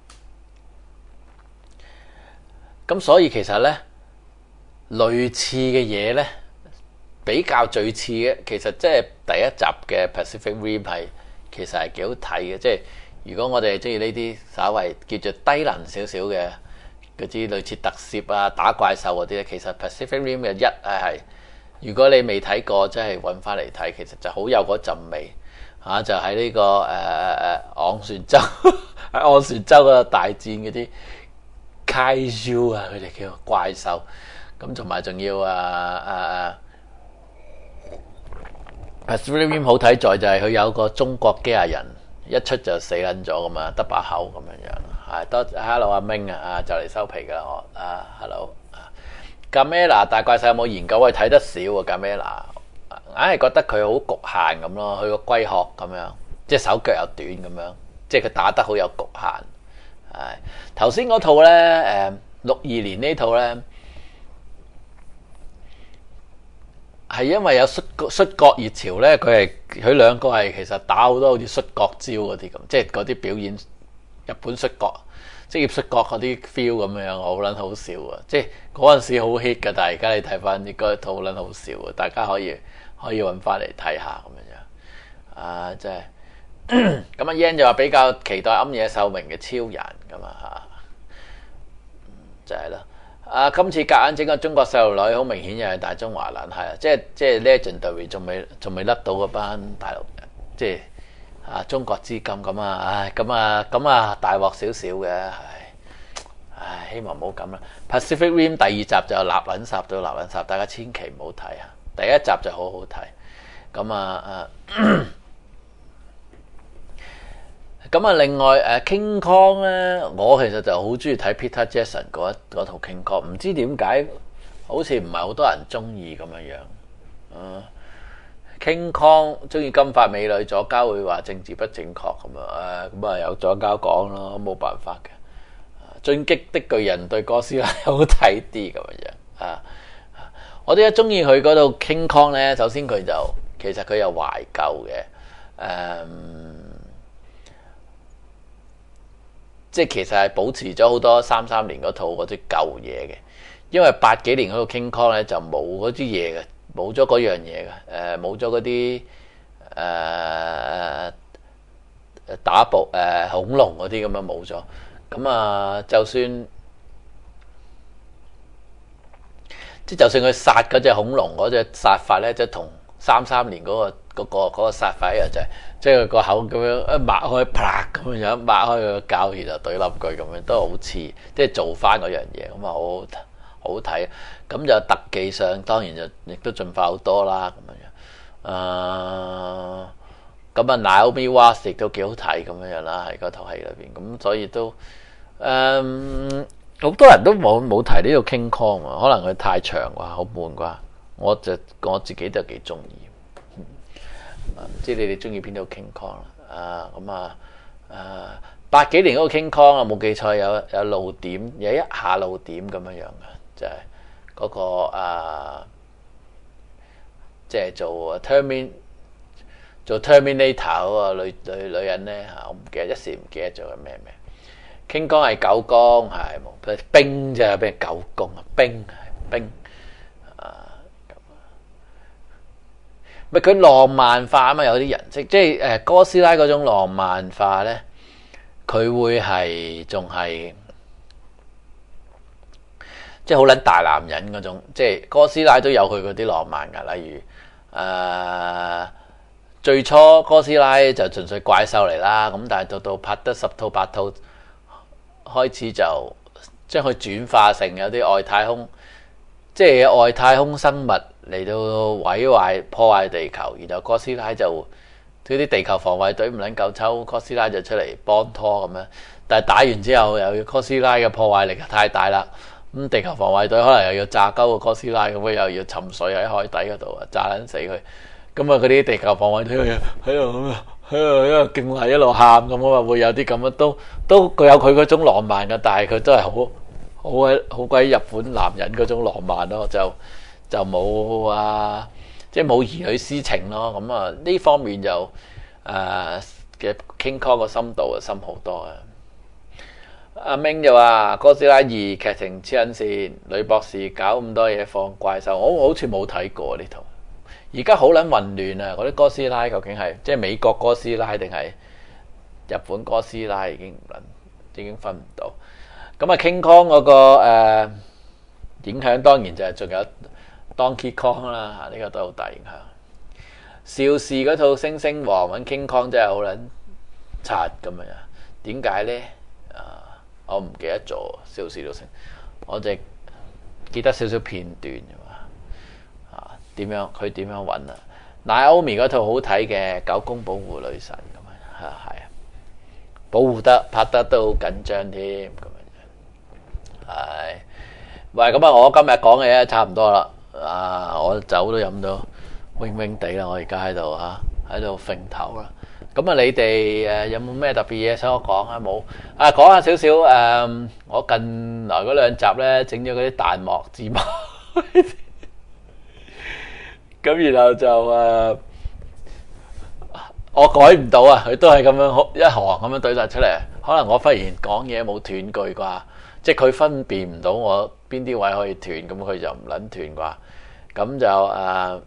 咁所以其實咧，類似嘅嘢咧，比較最似嘅，其實即係第一集嘅 Pacific Rim 係其實係幾好睇嘅。即係如果我哋中意呢啲稍為叫做低能少少嘅嗰啲類似特攝啊、打怪獸嗰啲咧，其實 Pacific Rim 嘅一係，如果你未睇過，真係揾翻嚟睇，其實就好有嗰陣味就喺呢個昂船洲昂船洲嗰度大戰嗰啲 Kaiju 啊，佢哋叫怪獸。咁同埋仲要Pacific Rim 好睇在就係佢有個中國機械人，一出就死撚咗咁嘛，得把口咁樣樣。係多 Hello 阿明就嚟收皮噶啦我Hello Gamera 大怪獸有冇研究？我睇得少啊 Gamera， 硬係覺得佢好局限咁咯，佢個龜殼咁樣，即係手腳又短咁樣，即係佢打得好有局限。係頭先嗰套咧62年呢套咧。係因為有摔角熱潮咧，佢兩個係其實打好多好似摔角招嗰啲咁，即係嗰啲表演日本摔角、職業摔角嗰啲 feel 咁樣，好撚好笑啊！即係嗰陣時好 hit 㗎，但係而家你睇翻應該套好撚好笑啊！大家可以揾翻嚟睇下咁樣。即係咁阿 Yan 就話比較期待庵野秀明嘅超人咁就係啦。今次夾硬整個中國細路女，好明顯又係大中華人，係啊，即係 Legendary 仲未甩到嗰班大陸人，即係中國資金咁啊，咁啊大鑊少少嘅，希望唔好咁啦。Pacific Rim 第二集就立撚霎到立撚霎，大家千祈唔好睇啊！第一集就好好睇，咁另外King Kong 咧，我其實就好中意睇 Peter Jackson 嗰套 King Kong， 唔知點解好似唔係好多人中意咁樣。King Kong 中意金髮美女，左膠會話政治不正確咁啊，有左膠講咯，冇辦法嘅。進擊的巨人對哥斯拉好睇啲咁樣我點解中意佢嗰套 King Kong 咧？首先其實佢有懷舊嘅即係其實係保持咗好多33年嗰套嗰啲舊嘢嘅，因為80幾年嗰套 King Kong 咧就冇嗰啲嘢嘅，冇咗嗰樣嘢嘅，冇咗嗰啲打捕恐龍嗰啲咁樣冇咗，咁就算佢殺嗰隻恐龍嗰隻殺法咧，即係同33年嗰個殺法一樣，即係佢個口咁樣一擘開，啪咁樣擘開佢個膠，然後懟冧佢咁樣，都好似即係做翻嗰樣嘢，咁好好睇。咁就特技上當然就亦都進化好多啦，咁樣。咁Naomi Watts亦都幾好睇咁樣啦，喺嗰套戲裏邊。咁所以都好多人都冇提呢個 King Kong 啊，可能佢太長啩，好悶啩。我自己就幾中意。唔知你哋中意邊套 King Kong 啦？80幾年嗰個 King Kong冇記錯有露點，有一下露點咁樣樣嘅，就係嗰個即係做 Terminator 嗰個女人咧我唔記得，一時唔記得咗係咩名。King Kong 係狗公，係冇冰啫，咩狗公啊？冰咪佢浪漫化啊嘛，有啲人即係哥斯拉嗰種浪漫化咧，佢會係仲係即係好撚大男人嗰種，即係哥斯拉都有佢嗰啲浪漫㗎，例如最初哥斯拉就純粹怪獸嚟啦，咁但係到拍得10套8套，開始就將佢轉化成有啲外太空，即係外太空生物嚟到毀壞破壞地球，然後哥斯拉就啲地球防衛隊唔撚夠抽，哥斯拉就出嚟幫拖咁樣。但係打完之後，又要哥斯拉嘅破壞力太大啦，咁地球防衛隊可能又要炸鳩個哥斯拉，咁又要沉水喺海底嗰度啊，炸撚死佢。咁啊，嗰啲地球防衛隊喺度勁係一路喊咁啊，會有啲咁樣都佢有佢嗰種浪漫嘅，但係佢都係好鬼日本男人嗰種浪漫咯，就冇即係冇兒女私情咯。咁啊呢方面就嘅 King Kong 個深度就深好多啊。阿明就話哥斯拉2劇情黐撚線，女博士搞咁多嘢放怪獸，我好似冇睇過呢套。而家好撚混亂啊！嗰啲哥斯拉究竟係即係美國哥斯拉定係日本哥斯拉，已經分唔到。咁啊 King Kong 嗰個影響當然就係仲有 Donkey Kong 啦，呢個都好大影響。邵氏嗰套猩猩王揾 King Kong 真係好撚柒咁樣，點解咧？我唔記得咗邵氏都成，我淨記得少少片段啫嘛。佢點樣揾啊？Naomi 嗰套好睇嘅《狗公保護女神》咁啊，係保護得拍得都好緊張添咁樣。係，喂，咁啊，我今日講嘅嘢差唔多啦。我酒都飲到煨煨地啦，我而家喺度揈頭啦。咁啊，你哋有冇咩特別嘢想我講啊？冇啊，講下少少我近來嗰2集咧整咗嗰啲彈幕字幕。咁然後就我改唔到啊，佢都係咁樣一行咁樣對晒出嚟。可能我忽然講嘢冇斷句啩，即係佢分辨唔到我邊啲位可以斷，咁佢就唔撚斷啩。咁就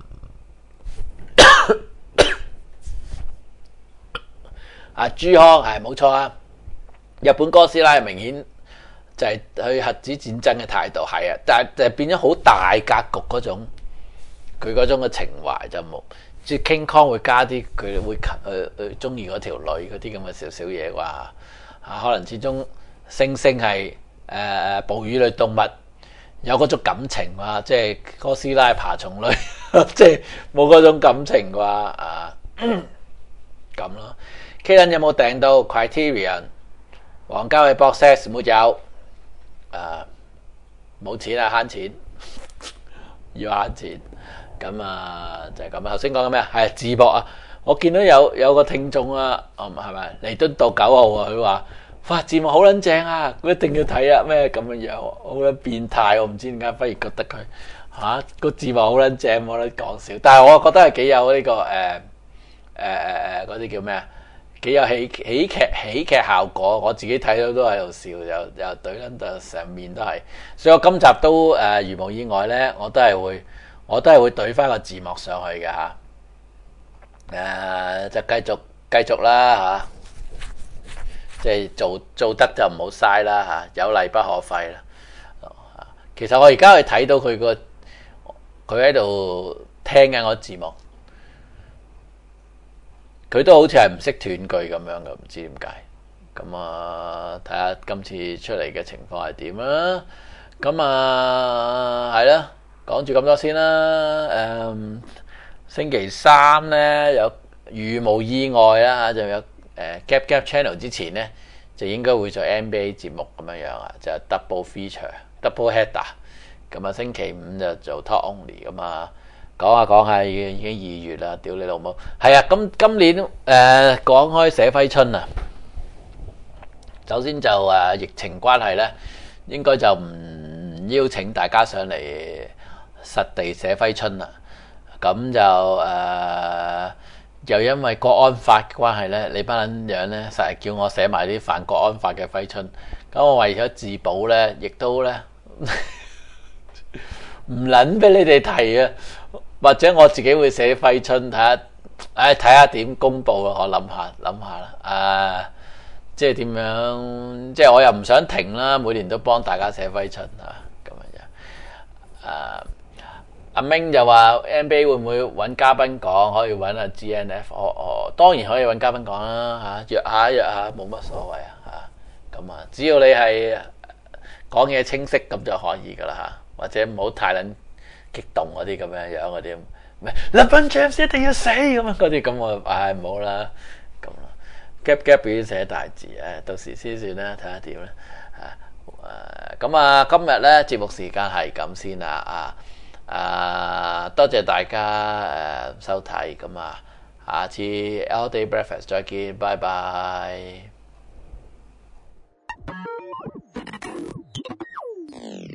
朱康係冇錯啊！日本哥斯拉明顯就係去核子戰爭嘅態度係啊，但係就變咗好大格局嗰種。佢嗰種嘅情懷就冇，即係 King Kong 會加啲，佢會中意嗰條女嗰啲咁嘅少少嘢啩。可能始終猩猩係哺乳類動物，有嗰種感情啩，即係哥斯拉爬蟲類，即係冇嗰種感情啩。咁咯。Kalen 有冇訂到 Criterion 皇家嘅 box set？ 沒有。冇錢啊，慳錢，要慳錢。咁就係咁啊！頭先講緊咩啊？係字幕啊！我見到有個聽眾啊，係咪彌敦道9號啊？佢話：哇，字幕好撚正啊！佢一定要睇啊！咩咁樣樣，好撚變態！我唔知點解，忽然覺得佢個字幕好撚正，冇得講笑。但係我覺得係幾有呢個嗰啲叫咩啊？幾有喜劇效果。我自己睇到都喺度笑，又對撚到成面都係。所以我今集都如無意外咧，我都係會對翻個字幕上去嘅嚇，就繼續啦嚇，即係做得就唔好嘥啦嚇，有例不可廢啦。其實我而家去睇到佢喺度聽緊個字幕，佢都好似係唔識斷句咁樣嘅，唔知點解。咁睇下今次出嚟嘅情況係點啦。咁係啦。講住咁多先啦。星期3咧有如無意外啦，就有Gap Channel 之前咧就應該會做 NBA 節目咁樣啊，就 double feature、double header。咁星期5就做 Talk Only 咁啊，講下已經2月啦，屌你老母！係啊，今年講開寫揮春啊，首先就疫情關係咧，應該就唔邀請大家上嚟實地寫揮春啦，咁就又因為國安法嘅關係咧，你班撚樣咧成日叫我寫埋啲反國安法嘅揮春，咁我為咗自保咧，亦都咧唔撚俾你哋提啊， 或者我自己會寫揮春，睇下點公佈啊！我諗下啦，即係點樣？即係我又唔想停啦，每年都幫大家寫揮春啊，咁樣阿明就話 NBA 會唔會揾嘉賓講？可以揾阿 GNF， 我當然可以揾嘉賓講啦嚇，約下冇乜所謂啊嚇，咁啊只要你係講嘢清晰咁就可以噶啦嚇，或者唔好太撚激動嗰啲咁樣嗰啲，唔係 LeBron James 一定要死咁樣嗰啲，咁我唔好啦，咁啦 gap 表演寫大字到時先算啦，睇下點啦咁啊今日咧節目時間係咁先啦多謝大家收睇，咁啊下次 All Day Breakfast 再見，拜拜。